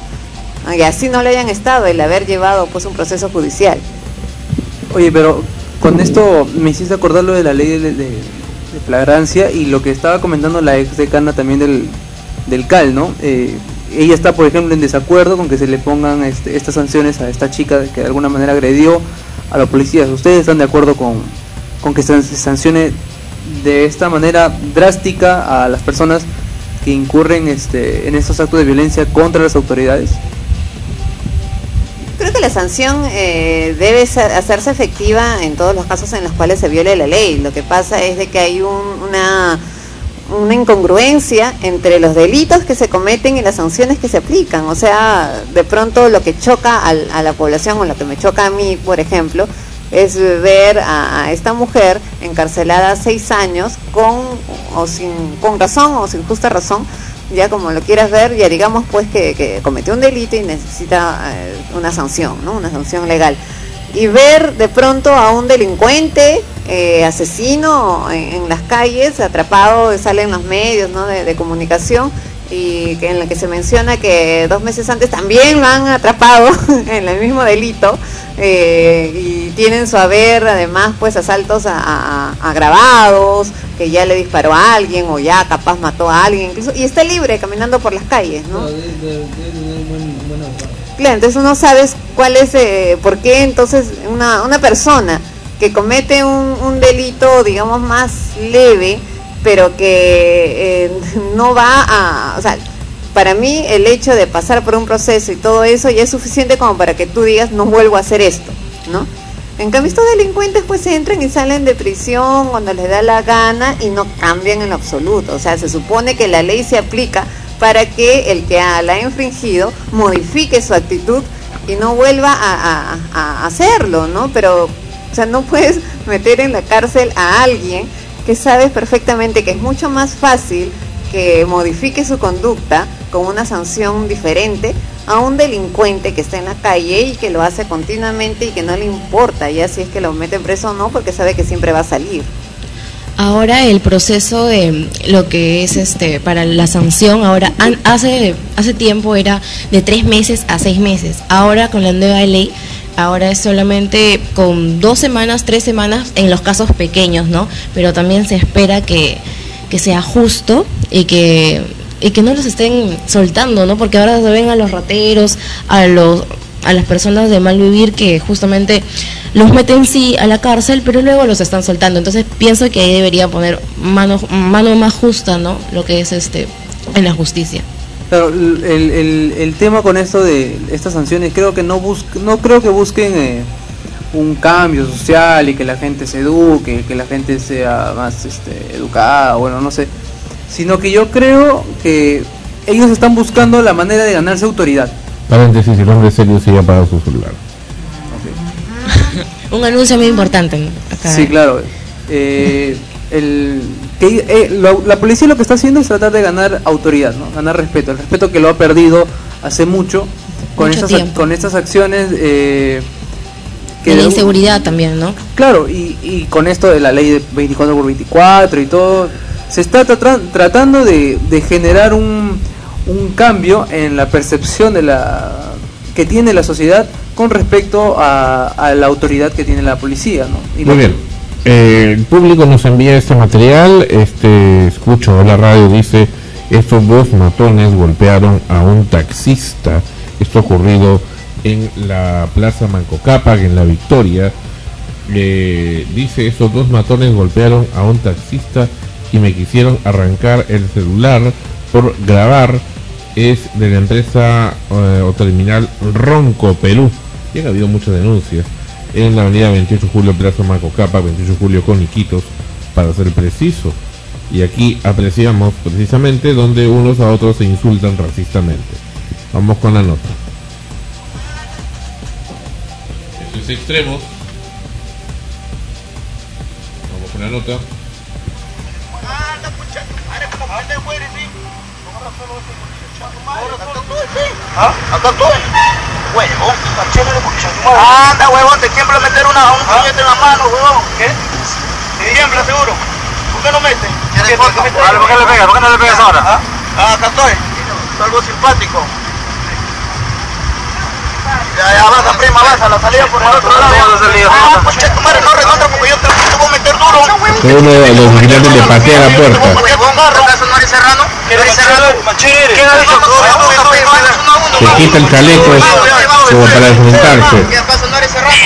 Y así no le hayan estado, el haber llevado pues un proceso judicial. Oye, pero con esto me hiciste acordar lo de la ley de, de- de flagrancia y lo que estaba comentando la ex decana también del, del C A L, ¿no? Eh, ella está, por ejemplo, en desacuerdo con que se le pongan este, estas sanciones a esta chica que de alguna manera agredió a los policías. ¿Ustedes están de acuerdo con, con que se sancione de esta manera drástica a las personas que incurren este, en estos actos de violencia contra las autoridades? Creo que la sanción eh, debe ser- hacerse efectiva en todos los casos en los cuales se viole la ley. Lo que pasa es de que hay un- una, una incongruencia entre los delitos que se cometen y las sanciones que se aplican. O sea, de pronto lo que choca al- a la población, o lo que me choca a mí, por ejemplo, es ver a, a esta mujer encarcelada seis años con o sin con razón o sin justa razón, ya como lo quieras ver, ya digamos pues que, que cometió un delito y necesita eh, una sanción, ¿no? Una sanción legal. Y ver de pronto a un delincuente, eh, asesino en, en las calles, atrapado, sale en los medios, ¿no? de, de comunicación, y que en la que se menciona que dos meses antes también lo han atrapado en el mismo delito, eh, y tienen su haber además pues asaltos a, a- a agravados, que ya le disparó a alguien o ya capaz mató a alguien incluso, y está libre caminando por las calles, ¿no? Claro, entonces uno sabe cuál es, eh, por qué entonces una, una persona que comete un, un delito, digamos, más leve, pero que eh, no va a, o sea, para mí el hecho de pasar por un proceso y todo eso ya es suficiente como para que tú digas, no vuelvo a hacer esto, ¿no? En cambio estos delincuentes pues entran y salen de prisión cuando les da la gana y no cambian en lo absoluto. O sea, se supone que la ley se aplica para que el que ha- la ha infringido modifique su actitud y no vuelva a, a- a hacerlo, ¿no? Pero, o sea, no puedes meter en la cárcel a alguien que sabes perfectamente que es mucho más fácil que modifique su conducta con una sanción diferente a un delincuente que está en la calle y que lo hace continuamente y que no le importa ya si es que lo meten preso o no, porque sabe que siempre va a salir. Ahora el proceso de lo que es este para la sanción, ahora an- hace hace tiempo era de tres meses a seis meses. Ahora con la nueva ley ahora es solamente con dos semanas, tres semanas en los casos pequeños, ¿no? Pero también se espera que, que sea justo y que, y que no los estén soltando, ¿no? Porque ahora se ven a los rateros, a los a las personas de mal vivir que justamente los meten sí a la cárcel, pero luego los están soltando. Entonces pienso que ahí debería poner mano mano más justa, ¿no? Lo que es este en la justicia. Claro, el, el, el tema con esto de estas sanciones, creo que no bus, no creo que busquen eh, un cambio social y que la gente se eduque, que la gente sea más este, educada, bueno, no sé, sino que yo creo que ellos están buscando la manera de ganarse autoridad. Paréntesis, el hombre serio sigue apagado su celular. Okay. Un anuncio muy importante, ¿no? Acá. Sí, claro. Eh, el, que, eh, lo, la policía lo que está haciendo es tratar de ganar autoridad, ¿no? Ganar respeto, el respeto que lo ha perdido hace mucho con mucho estas tiempo. con estas acciones eh, que la inseguridad también, ¿no? Claro, y, y con esto de la ley de veinticuatro por veinticuatro y todo, se está tra tratando de, de generar un un cambio en la percepción de la que tiene la sociedad con respecto a, a la autoridad que tiene la policía, ¿no? Y Muy bien. Eh, el público nos envía este material. Este escucho la radio, dice: estos dos matones golpearon a un taxista. Esto ha ocurrido en la Plaza Manco Cápac, en La Victoria. Eh, dice: estos dos matones golpearon a un taxista y me quisieron arrancar el celular por grabar. Es de la empresa eh, o terminal Ronco, Perú. Y ha habido muchas denuncias en la avenida veintiocho de julio, Plaza Manco Cápac, veintiocho de julio con Iquitos, para ser preciso. Y aquí apreciamos precisamente donde unos a otros se insultan racistamente. Vamos con la nota. Esto es extremos. Vamos con la nota. ¿Ah? ¿Acá estoy? Huevón, está chévere porque se tu madre. Anda, huevón, te tiembla meter una, un puñete en la mano, huevón. ¿Qué? Te tiembla seguro. ¿Por qué no metes? ¿Por qué, ¿Por qué, vale, ¿por qué le pegas? ¿Por qué no le pegas ahora? ¿Ah? Ah, acá estoy. Estoy algo simpático. Ya, ya, avanza, prima, avanza. La salida por el otro lado. Ah, pues che, tu madre, no recontra porque yo te, te voy a meter duro. Uno de los vigilantes le patea la puerta. ¿Acaso no eres serrano? ¿Eres serrano? ¿Quién ha dicho? Se quita el chaleco como para desmontarse. ¿Qué pasa? ¿No eres serrano?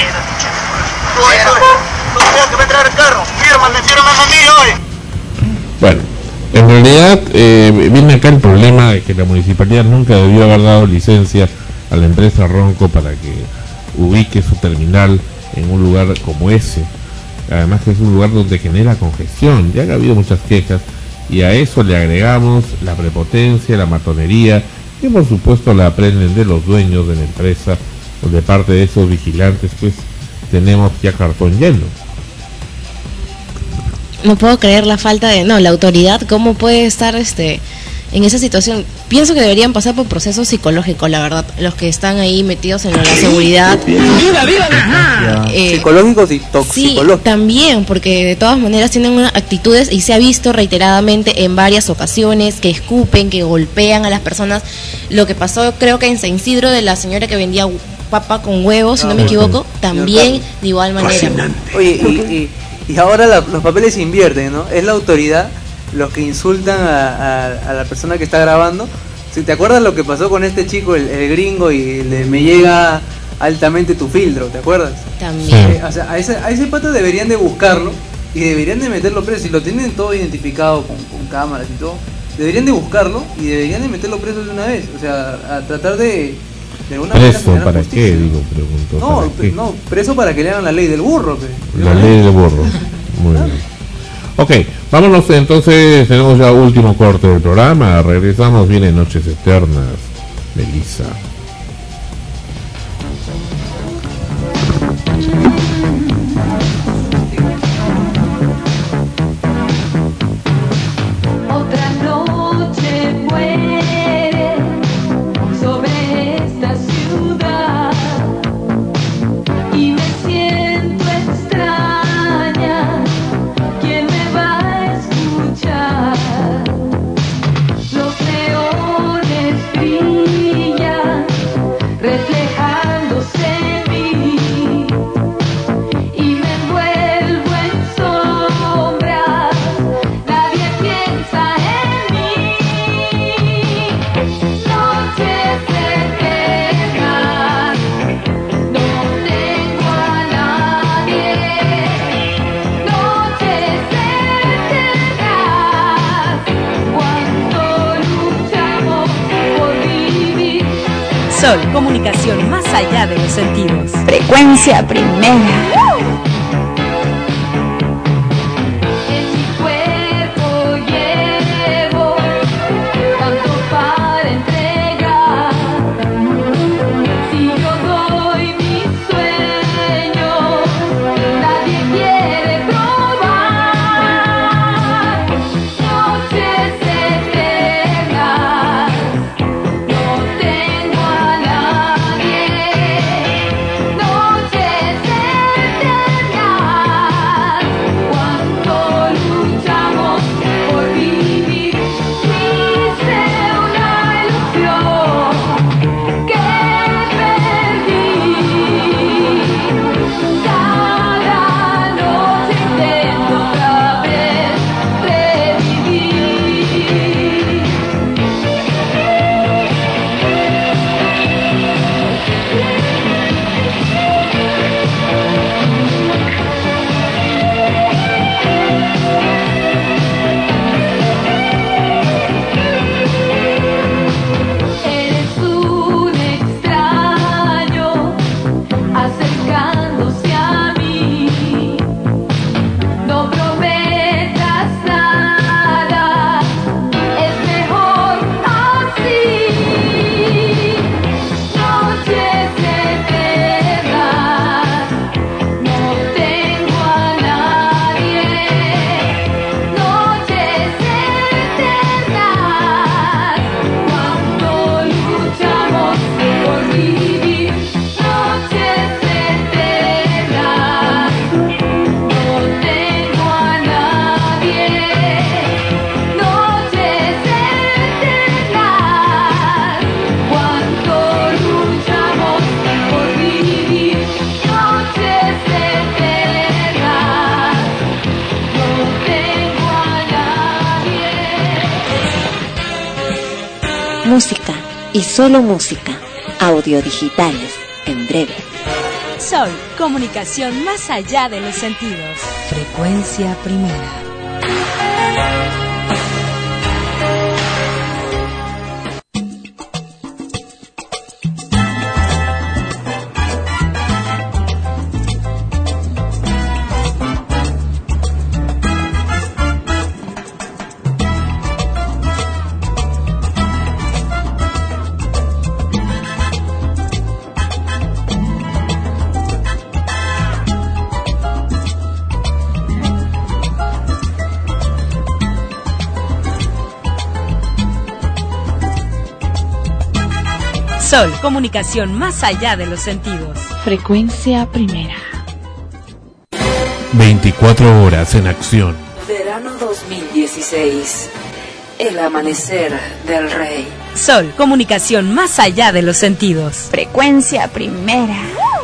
No tengo que meter el carro. Fírmame, fírmame a mí hoy. Bueno, en realidad eh, viene acá el problema de que la municipalidad nunca debió haber dado licencia a la empresa Ronco para que ubique su terminal en un lugar como ese. Además que es un lugar donde genera congestión. Ya ha habido muchas quejas y a eso le agregamos la prepotencia, la matonería y por supuesto la aprenden de los dueños de la empresa, donde parte de esos vigilantes pues tenemos ya cartón lleno. No puedo creer la falta de, no, la autoridad, cómo puede estar este en esa situación. Pienso que deberían pasar por proceso psicológico, la verdad, los que están ahí metidos en la seguridad. ¡Viva, viva! Eh, Psicológicos y toxicológicos. Sí, también, porque de todas maneras tienen unas actitudes y se ha visto reiteradamente en varias ocasiones que escupen, que golpean a las personas. Lo que pasó creo que en San Isidro de la señora que vendía papa con huevos, si no me equivoco, también de igual manera. Oye, y, y, y ahora la, los papeles se invierten, ¿no? Es la autoridad los que insultan a, a, a la persona que está grabando. Si te acuerdas lo que pasó con este chico, el, el gringo, y le, me llega altamente tu filtro, ¿te acuerdas? También. Eh, o sea, a ese, a ese pata deberían de buscarlo y deberían de meterlo preso. Si lo tienen todo identificado con, con cámaras y todo, deberían de buscarlo y deberían de meterlo preso de una vez. O sea, a tratar de... de alguna manera ¿Preso generar para justicia. qué? Digo, pregunto. No, ¿para qué? no, preso para que le hagan la ley del burro. Pe. La ley del burro. Muy bien. Ok, vámonos entonces, tenemos ya último corte del programa, regresamos, viene Noches Eternas, Melissa. Otra noche muere sobre esta ciudad y me siento extraña. ¿Quién me va a escuchar? Los leones brillan reflejándose en mí. Sol, comunicación más allá de los sentidos. Frecuencia primera. Música y solo música. Audio digitales en breve. Sol, comunicación más allá de los sentidos. Frecuencia primera. Sol, comunicación más allá de los sentidos. Frecuencia primera. veinticuatro horas en acción. Verano dos mil dieciséis. El amanecer del rey. Sol, comunicación más allá de los sentidos. Frecuencia primera.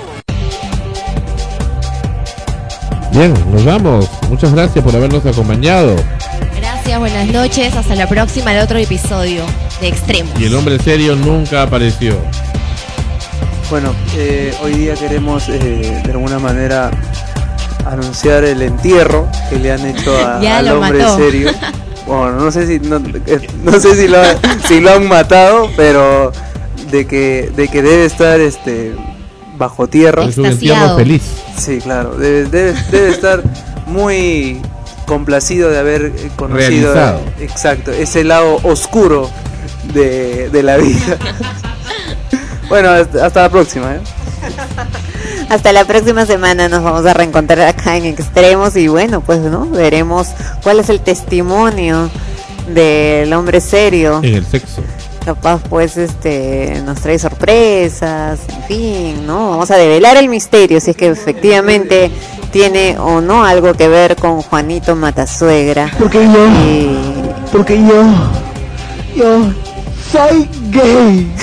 Bien, nos vamos. Muchas gracias por habernos acompañado. Gracias, buenas noches. Hasta la próxima de otro episodio de Extremos. Y el hombre serio nunca apareció. Bueno, eh, hoy día queremos eh, de alguna manera anunciar el entierro que le han hecho a, al hombre mató. serio. Bueno, no sé si no, eh, no sé si lo, si lo han matado, pero de que de que debe estar este bajo tierra. Es un entierro feliz. Sí, claro, debe, debe, debe estar muy complacido de haber conocido Realizado. Exacto, ese lado oscuro de, de la vida. Bueno, hasta, hasta la próxima, ¿eh? Hasta la próxima semana nos vamos a reencontrar acá en Extremos y bueno, pues no, veremos cuál es el testimonio del hombre serio. En el sexo. Capaz pues este nos trae sorpresas, en fin, ¿no? Vamos a develar el misterio si es que efectivamente tiene o no algo que ver con Juanito Matasuegra. Porque yo, y... porque yo, yo soy gay.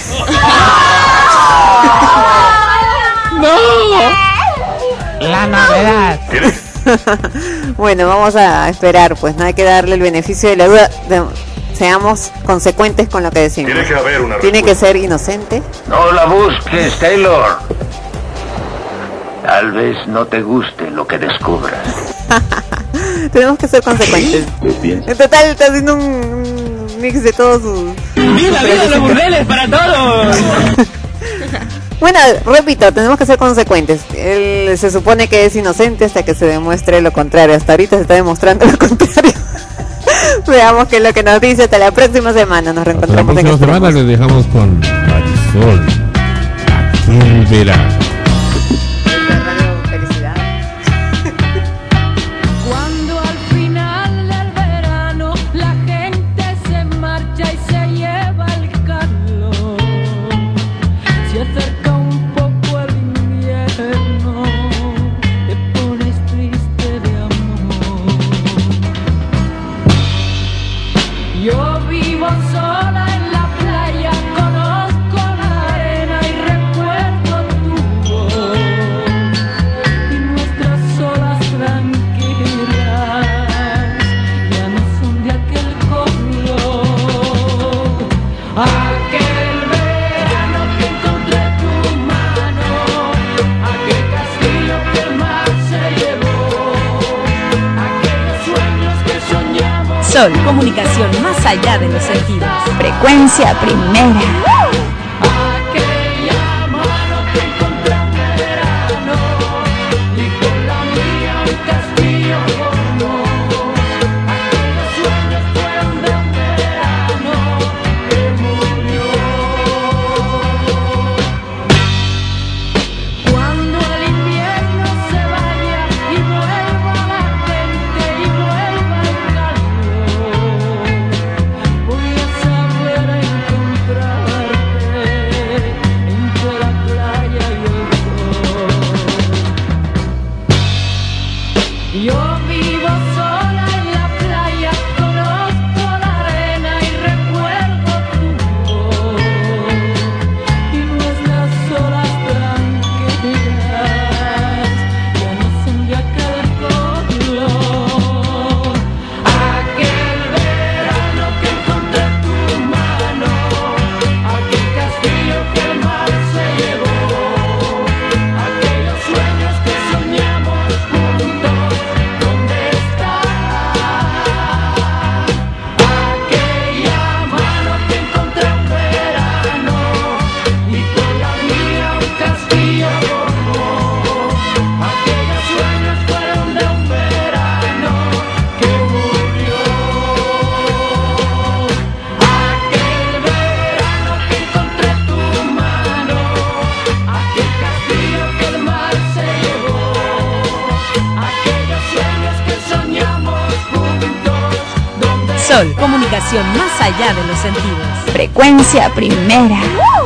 ¡No! La novedad. Bueno, vamos a esperar, pues no hay que darle el beneficio de la duda. De, seamos consecuentes con lo que decimos. Tiene que haber una Tiene que ser inocente. No la busques, Taylor. Tal vez no te guste lo que descubras. Tenemos que ser consecuentes. En total está haciendo un mix de todos sus... ¡Viva, viva los burdeles para todos! bueno, repito, tenemos que ser consecuentes. Él se supone que es inocente hasta que se demuestre lo contrario. Hasta ahorita se está demostrando lo contrario. Veamos qué es lo que nos dice. Hasta la próxima semana. Nos reencontramos la en próxima semana. Les dejamos con Marisol. Aquel verano. Cuando al final del verano la gente se marcha y se lleva el calor, se acerca un poco el invierno, te pones triste de amor. Yo vivo sola en la playa, conozco la arena y recuerdo tu voz y nuestras olas tranquilas ya no son de aquel color. Aquel verano que encontré tu mano, aquel castillo que el mar se llevó, aquellos sueños que soñamos. Sol, comunicación más allá de los sentidos. Frecuencia primera. Aquella mano que encontré en verano y con la mía un castillo formó. Aquellos sueños fueron de un verano que murió. Cuando el invierno se vaya y vuelva la gente y vuelva el calor, voy a saber encontrarte entre la playa y el sol. Yo vivo sola en la playa, conozco la arena y recuerdo tu voz y nuestras olas tranquilas ya no son de aquel color. Aquel verano que encontré tu mano, aquel castillo que el mar se llevó, aquellos sueños que soñamos juntos, ¿dónde está? Aquella mano que encontré en verano y con la mía un castillo formó. Aquellos sueños fueron de un verano que murió. Aquel verano que encontré tu mano, aquel castillo que el mar se llevó, aquellos sueños que soñamos juntos, ¿dónde Sol, comunicación más allá de los sentidos. Frecuencia primera.